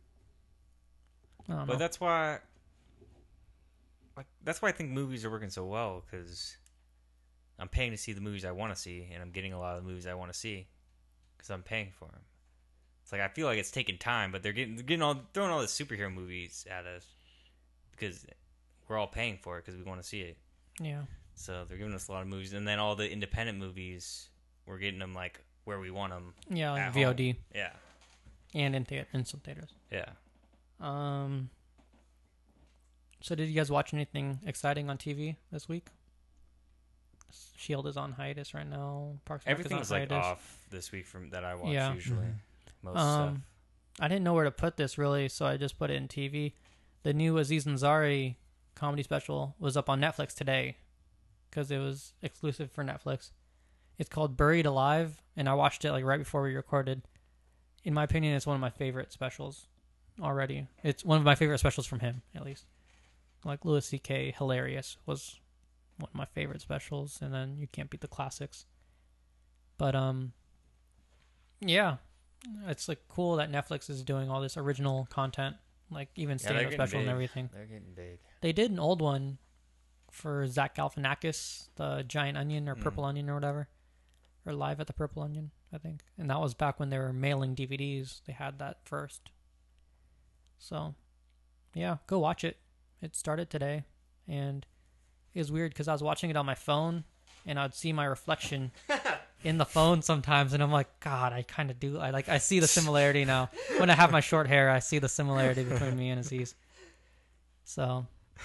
I don't But know. that's why, like, that's why I think movies are working so well because I'm paying to see the movies I want to see, and I'm getting a lot of the movies I want to see because I'm paying for them. It's like I feel like it's taking time, but they're getting they're getting all throwing all the superhero movies at us because we're all paying for it because we want to see it. Yeah, So they're giving us a lot of movies, and then all the independent movies, we're getting them like where we want them. yeah, like At V O D home. Yeah, and in theater in some theaters. yeah. Um. So, did you guys watch anything exciting on T V this week? Shield is on hiatus right now. Parks and Rec is Everything's on like hiatus. off this week from that I watch Yeah. usually. Mhm. Most Um, stuff. I didn't know where to put this really, so I just put it in T V. The new Aziz Ansari comedy special was up on Netflix today because it was exclusive for Netflix. It's called Buried Alive, and I watched it like right before we recorded. In my opinion, it's one of my favorite specials already. It's one of my favorite specials from him, at least. Like Louis C K, Hilarious was one of my favorite specials, and then You Can't Beat the Classics. But um, yeah, it's like cool that Netflix is doing all this original content, like even Yeah, they're stand-up getting special and big. everything. They're getting big. They did an old one for Zach Galifianakis, the Giant Onion or Mm. Purple Onion or whatever, or Live at the Purple Onion, I think. And that was back when they were mailing D V Ds. They had that first. So, yeah, go watch it. It started today, and it was weird because I was watching it on my phone, and I'd see my reflection in the phone sometimes, and I'm like, God, I kind of do. I like, I see the similarity now. When I have my short hair, I see the similarity between me and Aziz. So,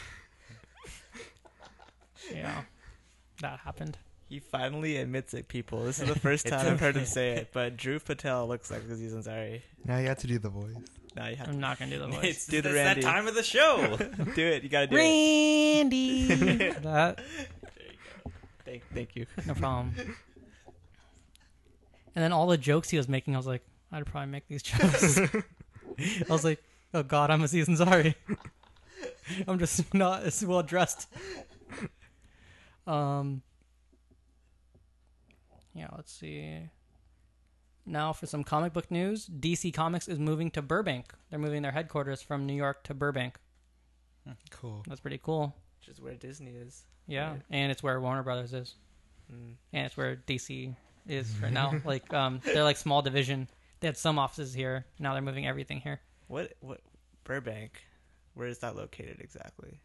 yeah, that happened. He finally admits it, people. This is the first time I've heard him say it, but Drew Patel looks like Aziz Ansari. Now you have to do the voice. Now you have I'm to not gonna do the voice. It's, Do the it's that Randy. time of the show. do it. You gotta do it. Randy. That Thank, thank you. no problem. And then all the jokes he was making, I was like, I'd probably make these jokes. I was like, oh God, I'm Aziz Ansari. I'm just not as well dressed. Um. Yeah, let's see. Now for some comic book news. D C Comics is moving to Burbank. They're moving their headquarters from New York to Burbank. Cool. That's pretty cool. Which is where Disney is. Yeah, Right. and it's where Warner Brothers is, Mm. and it's where D C is right now. Like, um, they're like small division. They had some offices here. Now they're moving everything here. What? What? Burbank. Where is that located exactly?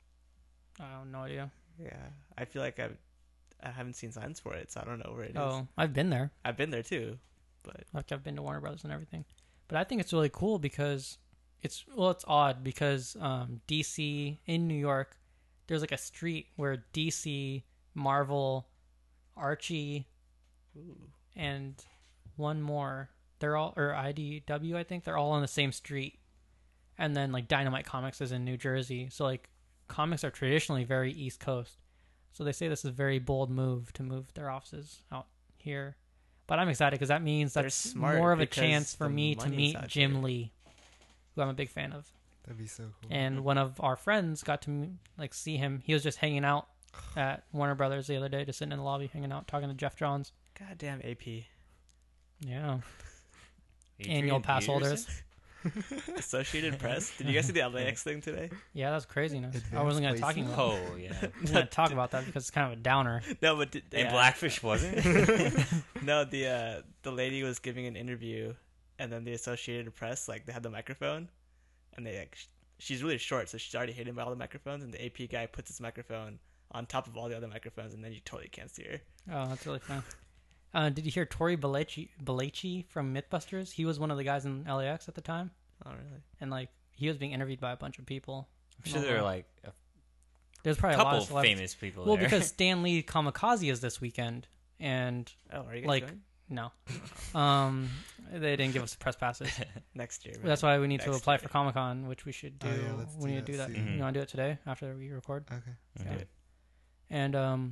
I have no idea. Yeah, I feel like I've I haven't seen signs for it, so I don't know where it is. Oh, I've been there. I've been there too, but Like I've been to Warner Brothers and everything. But I think it's really cool because it's well, it's odd because um, D C in New York, there's like a street where D C, Marvel, Archie, ooh, and one more. They're all or I D W, I think they're all on the same street. And then like Dynamite Comics is in New Jersey. So like comics are traditionally very East Coast. So they say this is a very bold move to move their offices out here. But I'm excited because that means They're that's smart more of a because chance for the me to money's meet out Jim here. Lee, who I'm a big fan of. That'd be so cool. And one of our friends got to m- like see him. He was just hanging out at Warner Brothers the other day, just sitting in the lobby, hanging out, talking to Jeff Johns. goddamn A P. Yeah, Adrian annual pass Peterson? holders. Associated Press. Did you guys see the L A X thing today? Yeah, that's craziness. I Advanced wasn't gonna talking placement. about. Oh yeah. I was gonna talk about that because it's kind of a downer. No, but did, And yeah. Blackfish wasn't. No, the uh, the lady was giving an interview, and then the Associated Press, like they had the microphone, and they like sh- she's really short, so she's already hidden by all the microphones, and the A P guy puts his microphone on top of all the other microphones, and then you totally can't see her. Oh, that's really fun. Uh, did you hear Tori Belleci, Belleci from MythBusters? He was one of the guys in L A X at the time, Oh, really? and like he was being interviewed by a bunch of people. I'm sure there are like a There's probably a lot couple of of celebrities. famous people Well, there. because Stan Lee Kamikaze is this weekend, and Oh, are you guys Like- going? no, um, they didn't give us press passes. Next year? That's why we need to Next apply year. for Comic Con, which we should do. Oh, yeah, let's we do need to do that that. soon. You want to do it today after we record? Okay. Mhm. Yeah. And um,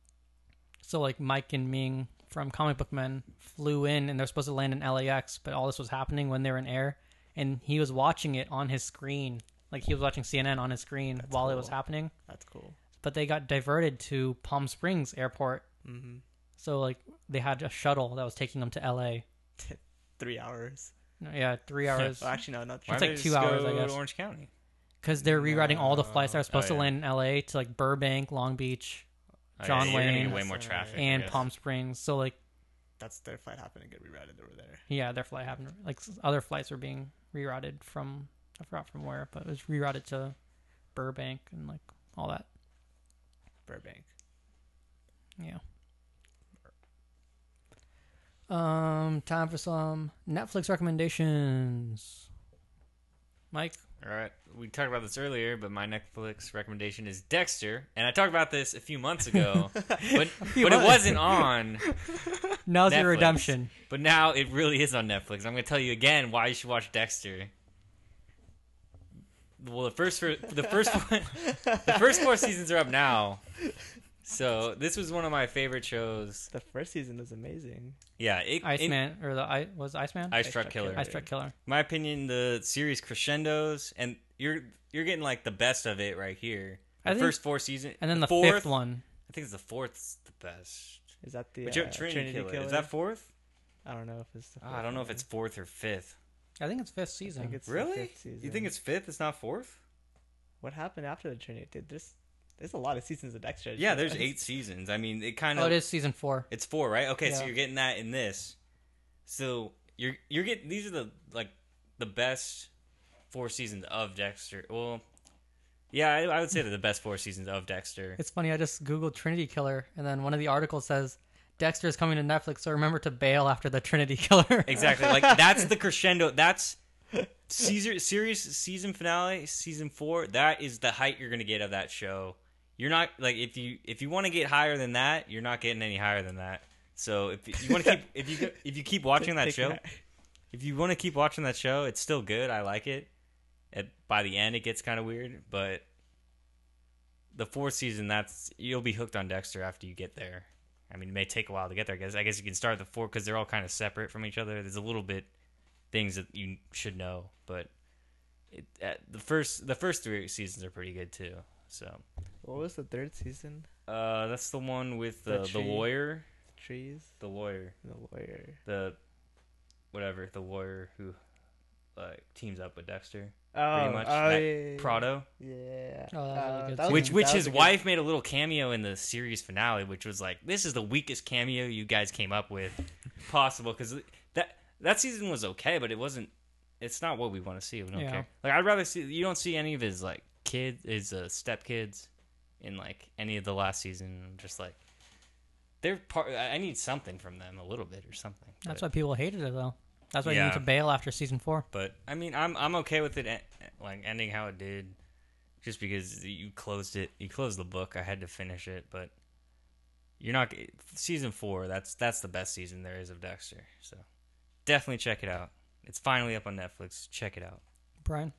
so like Mike and Ming from Comic Book Men flew in, and they're supposed to land in L A X, but all this was happening when they were in air, and he was watching it on his screen, like he was watching C N N on his screen That's while it was cool. happening. That's cool. But they got diverted to Palm Springs Airport, Mm-hmm. so like they had a shuttle that was taking them to L A. Three hours. No, Yeah, three hours. Well, actually, no, not Why It's three. don't like they two just hours, go I guess. to Orange County. Because they're rewriting all the flights that are supposed Oh, to yeah. land in L A to like Burbank, Long Beach, Oh, John yeah, you're gonna Wayne get way more That's traffic. I and guess. Palm Springs. So like, That's their flight happened to get rerouted over there. yeah, their flight happened. Like s- other flights were being rerouted from I forgot from where, but it was rerouted to Burbank and like all that. Burbank. Yeah. Um, time for some Netflix recommendations. Mike, All right, we talked about this earlier, but my Netflix recommendation is Dexter, and I talked about this a few months ago, but few but it months. wasn't on. Now's your Netflix. redemption. But now it really is on Netflix. I'm going to tell you again why you should watch Dexter. Well, the first for, the first the first four seasons are up now. So this was one of my favorite shows. The first season was amazing. Yeah, it, Iceman or the I was Iceman. Ice Ice Truck Truck Killer. Killer. Ice Truck Killer. In my opinion, the series crescendos, and you're you're getting like the best of it right here. The I think- first four seasons, And then the fourth, fifth one. I think it's the fourth's the best. Is that the But you uh, have Trinity, Trinity, Killer. Killer? Is that fourth? I don't know if it's the Oh, I don't know if fourth it's fourth or fifth. I think it's fifth one. I season. think it's the Really? fifth season. You think it's fifth? It's not fourth? What happened after the Trinity? Dude, there's there's a lot of seasons of Dexter. Yeah, there's eight seasons. I mean, it kind of Oh, it is season four. It's four, right? Okay, so Yeah. you're getting that in this. So you're you're getting these are the like the best four seasons of Dexter. Well, yeah, I, I would say they're the best four seasons of Dexter. It's funny. I just googled Trinity Killer, and then one of the articles says Dexter is coming to Netflix, so remember to bail after the Trinity Killer. Exactly, like that's the crescendo. That's Caesar series season finale, season four. That is the height you're gonna get of that show. You're not like if you if you want to get higher than that, you're not getting any higher than that. So if you want to keep if you if you keep watching that Take show, that. if you want to keep watching that show, it's still good. I like it. At by the end, it gets kind of weird, but the fourth season, that's you'll be hooked on Dexter after you get there. I mean, it may take a while to get there. I guess I guess you can start the four because they're all kind of separate from each other. There's a little bit things that you should know, but it, uh, the first the first three seasons are pretty good too. So What was the third season? uh, that's the one with The the the tree. lawyer, Trees. the lawyer, The lawyer. the whatever the lawyer who like teams up with Dexter. Oh, much. Oh, That yeah, yeah, yeah. Prado. Yeah. Oh, that was really Uh, good that too. was- Which which that was his a good- wife made a little cameo in the series finale, which was like, this is the weakest cameo you guys came up with possible because that that season was okay, but it wasn't. It's not what we want to see. We don't Yeah. care. Like I'd rather see you don't see any of his like kids, his uh, step kids, in like any of the last season. I'm just like they're part. I I need something from them, a little bit or something. That's but, why people hated it, though. That's why you Yeah. need to bail after season four. But I mean, I'm I'm okay with it en- like ending how it did, just because you closed it. You closed the book. I had to finish it, but you're not season four. That's that's the best season there is of Dexter. So definitely check it out. It's finally up on Netflix. Check it out. Brian?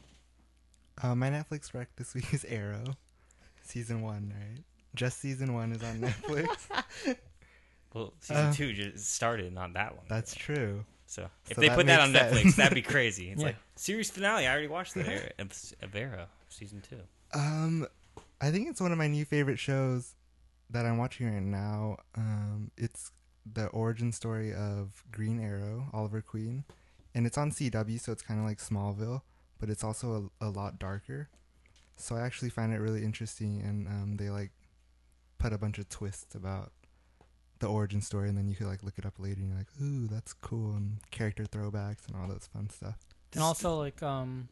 Uh, my Netflix rec this week is Arrow, season one, right? Just season one is on Netflix. Well, season Uh, two just started not that long. That's ago. true. So if So they that put that on makes Netflix, sense. that'd be crazy. It's Yeah. like series finale. I already watched that Arrow- of of Arrow season two. Um, I think it's one of my new favorite shows that I'm watching right now. Um, it's the origin story of Green Arrow, Oliver Queen, and it's on C W, so it's kind of like Smallville, but it's also a, a lot darker. So I actually find it really interesting, and um, they like put a bunch of twists about the origin story, and then you could like look it up later, and you're like, ooh, that's cool, and character throwbacks and all that fun stuff. And also, like, um,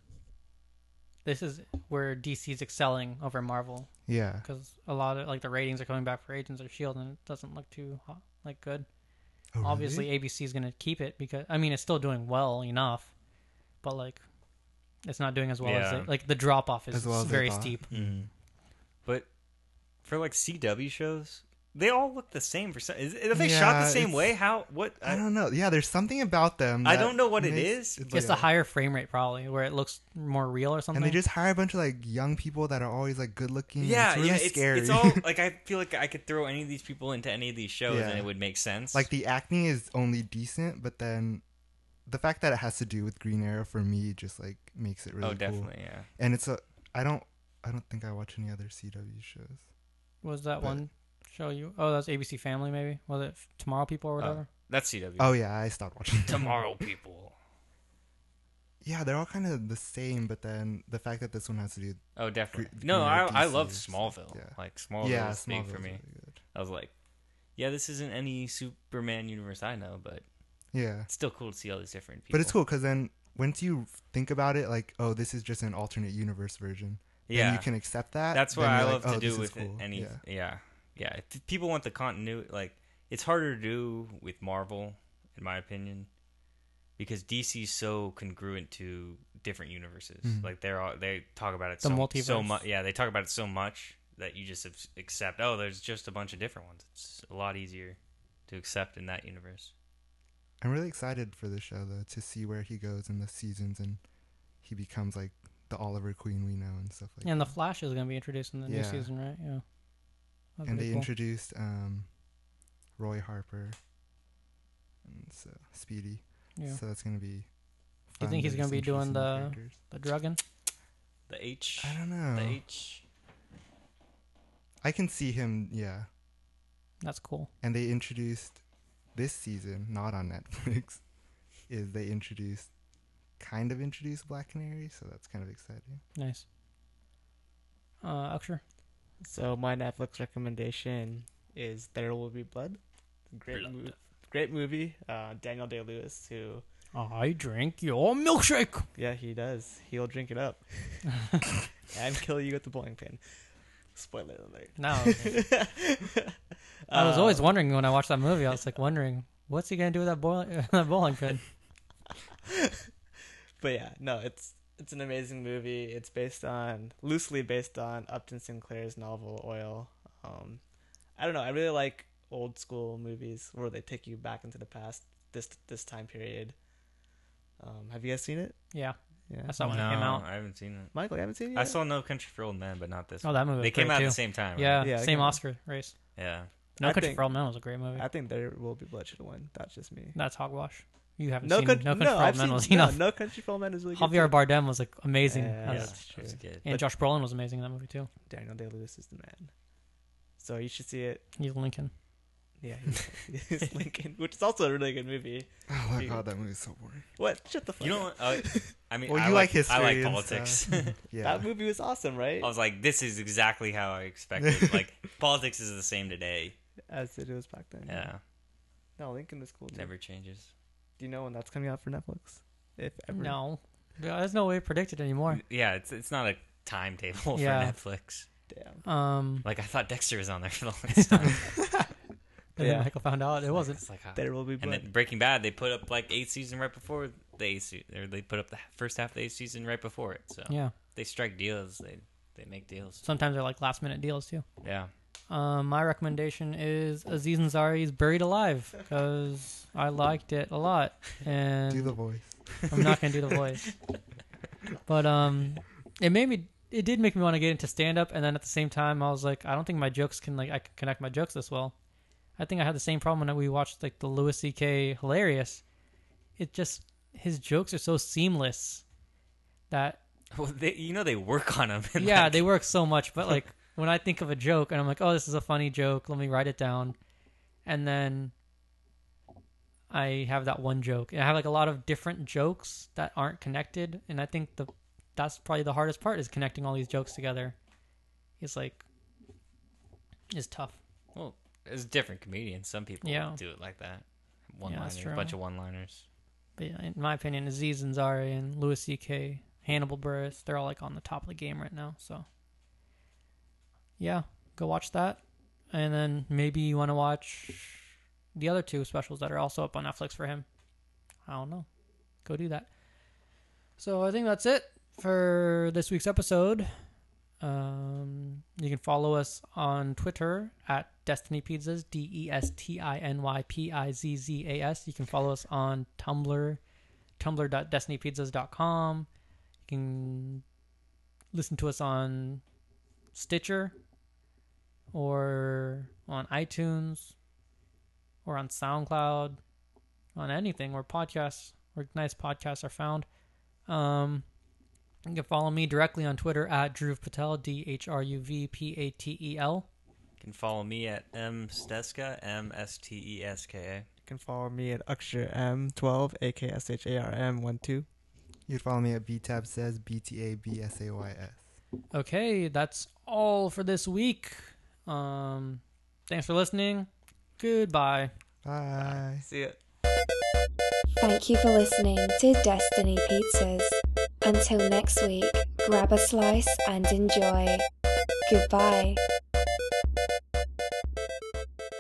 this is where D C's excelling over Marvel Yeah. because a lot of like the ratings are coming back for Agents of Shield, and it doesn't look too hot, like good. Oh, really? Obviously, A B C is gonna keep it because I mean it's still doing well enough, but like it's not doing as well as Yeah. it, like the drop off is As well as they very thought. steep. Mm-hmm. But for like C W shows, they all look the same. For some, is, are they shot the Yeah, same it's- way? How? What? I don't know. Yeah, there's something about them. I that don't know what it makes- is. It's, It's like a higher frame rate probably where it looks more real or something. and they just hire a bunch of like young people that are always like good looking. Yeah, it's really yeah. It's scary. it's all like I feel like I could throw any of these people into any of these shows Yeah. and it would make sense. like the acting is only decent, but then the fact that it has to do with Green Arrow for me just like makes it really oh, cool. definitely, yeah. And it's a I don't I don't think I watch any other C W shows. was that but- one show you? Oh, that's A B C Family maybe. Was it Tomorrow People or whatever? That's C W. Oh yeah, I stopped watching. Tomorrow People. Yeah, they're all kind of the same, but then the fact that this one has to do Oh, definitely. Gre- no, Green I Arrow I D C love is- Smallville. yeah. Like Smallville yeah, is big Smallville's for me. really good. I was like, yeah, this isn't any Superman universe I know, but Yeah. it's still cool to see all these different people. But it's cool because then once you think about it, like, oh, this is just an alternate universe version. Yeah, Then you can accept that. that's what then I you're love like, to oh, do this is with it. cool. Any, Yeah. yeah, yeah. If people want the continuity, like it's harder to do with Marvel, in my opinion, because D C's so congruent to different universes. Mhm. Like they're all, they talk about it The so, multiverse. so much. Yeah, they talk about it so much that you just ac- accept. Oh, there's just a bunch of different ones. It's a lot easier to accept in that universe. I'm really excited for the show though, to see where he goes in the seasons and he becomes like the Oliver Queen we know and stuff like And the that. Flash is going to be introduced in the new Yeah. season, right? Yeah. That's And pretty they cool. introduced um, Roy Harper and so Speedy. Yeah. So that's gonna be. Do you fun think he's to going to just be doing introduce new the characters. the drugging? The H. I don't know. The H. I can see him. Yeah. That's cool. And they introduced this season, not on Netflix, is they introduced, kind of introduced Black Canary, so that's kind of exciting. Nice. Uh, Akshay? So my Netflix recommendation is There Will Be Blood. Great Blood. movie. Great movie. Uh, Daniel Day-Lewis, who I drink your milkshake. yeah, he does. He'll drink it up and kill you with the bowling pin. Spoiler alert. No. I was always Uh, wondering when I watched that movie. I was like wondering, what's he gonna do with that bowling that bowling pin? But yeah, no, it's it's an amazing movie. It's based on loosely based on Upton Sinclair's novel Oil. Um, I don't know. I really like old school movies where they take you back into the past. This this time period. Um, have you guys seen it? Yeah, Yeah. I saw when no, it came out. I haven't seen it. Michael, you haven't seen it yet? I saw No Country for Old Men, but not this. Oh, one. that movie. They was came great out too. at the same time. Right? Yeah, Yeah, they same came out. Oscar race. Yeah. No I Country think- for Old Men was a great movie. I think There Will Be Blood should have won. That's just me. That's hogwash. You haven't No, seen Country, No Country no, for Old I've Men seen was no, enough. No Country for Old Men is really good. Javier too. Bardem was like amazing. Yeah, as- Yeah, that's that was true. good. and But- Josh Brolin was amazing in that movie too. Daniel Day-Lewis is the man. So you should see it. He's Lincoln. Yeah, he's, he's Lincoln, which is also a really good movie. Oh my You- god, that movie's so boring. What? Shut the fuck You up. know what? Uh, I mean, Well, I you like, like history I like and politics. stuff. Yeah. That movie was awesome, right? I was like, this is exactly how I expected. Like, politics is the same today. As it was back then. Yeah, No, Lincoln was cool too. never changes. Do you know when that's coming out for Netflix? If ever. No, Yeah, there's no way to predict it anymore. Yeah, it's it's not a timetable Yeah. for Netflix. Damn. Um, Like I thought Dexter was on there for the longest time. and then Yeah. Michael found out it wasn't. It's like, how- There Will Be and Blood. then Breaking Bad, they put up like eighth season right before the eighth season, or they put up the first half of the eighth season right before it. So Yeah, they strike deals. They they make deals. sometimes they're like last minute deals too. Yeah. Um, my recommendation is Aziz Ansari's "Buried Alive" because I liked it a lot, and Do the voice. I'm not gonna do the voice, but um, it made me. It did make me want to get into stand up, and then at the same time, I was like, I don't think my jokes can like I can connect my jokes this well. I think I had the same problem when we watched like the Louis C K Hilarious. It just his jokes are so seamless that Well, they, you know they work on them. yeah, they work so much. But like when I think of a joke and I'm like, oh, this is a funny joke, let me write it down, and then I have that one joke. And I have like a lot of different jokes that aren't connected, and I think the that's probably the hardest part is connecting all these jokes together. It's like it's tough. Well, it's different comedians. Some people Yeah. do it like that. One Yeah, that's liners, true. a bunch of one liners. But yeah, in my opinion, Aziz Ansari and Louis C K, Hannibal Buress, they're all like on the top of the game right now. So yeah, go watch that, and then maybe you want to watch the other two specials that are also up on Netflix for him. I don't know. Go do that. So I think that's it for this week's episode. Um, you can follow us on Twitter at Destiny Pizzas, D E S T I N Y P I Z Z A S. You can follow us on Tumblr, tumblr dot destiny pizzas dot com. You can listen to us on Stitcher or on iTunes or on SoundCloud, on anything where podcasts, where nice podcasts are found. Um, you can follow me directly on Twitter at Dhruv Patel, D H R U V P A T E L. You can follow me at M Steska, M S T E S K A. You can follow me at Akshar M twelve, A K S H A R M one two. You can follow me at B Tab Says, B T A B S A Y S. Okay, that's all for this week. Um, thanks for listening. Goodbye. Bye. See ya. Thank you for listening to Destiny Pizzas. Until next week, grab a slice and enjoy. Goodbye.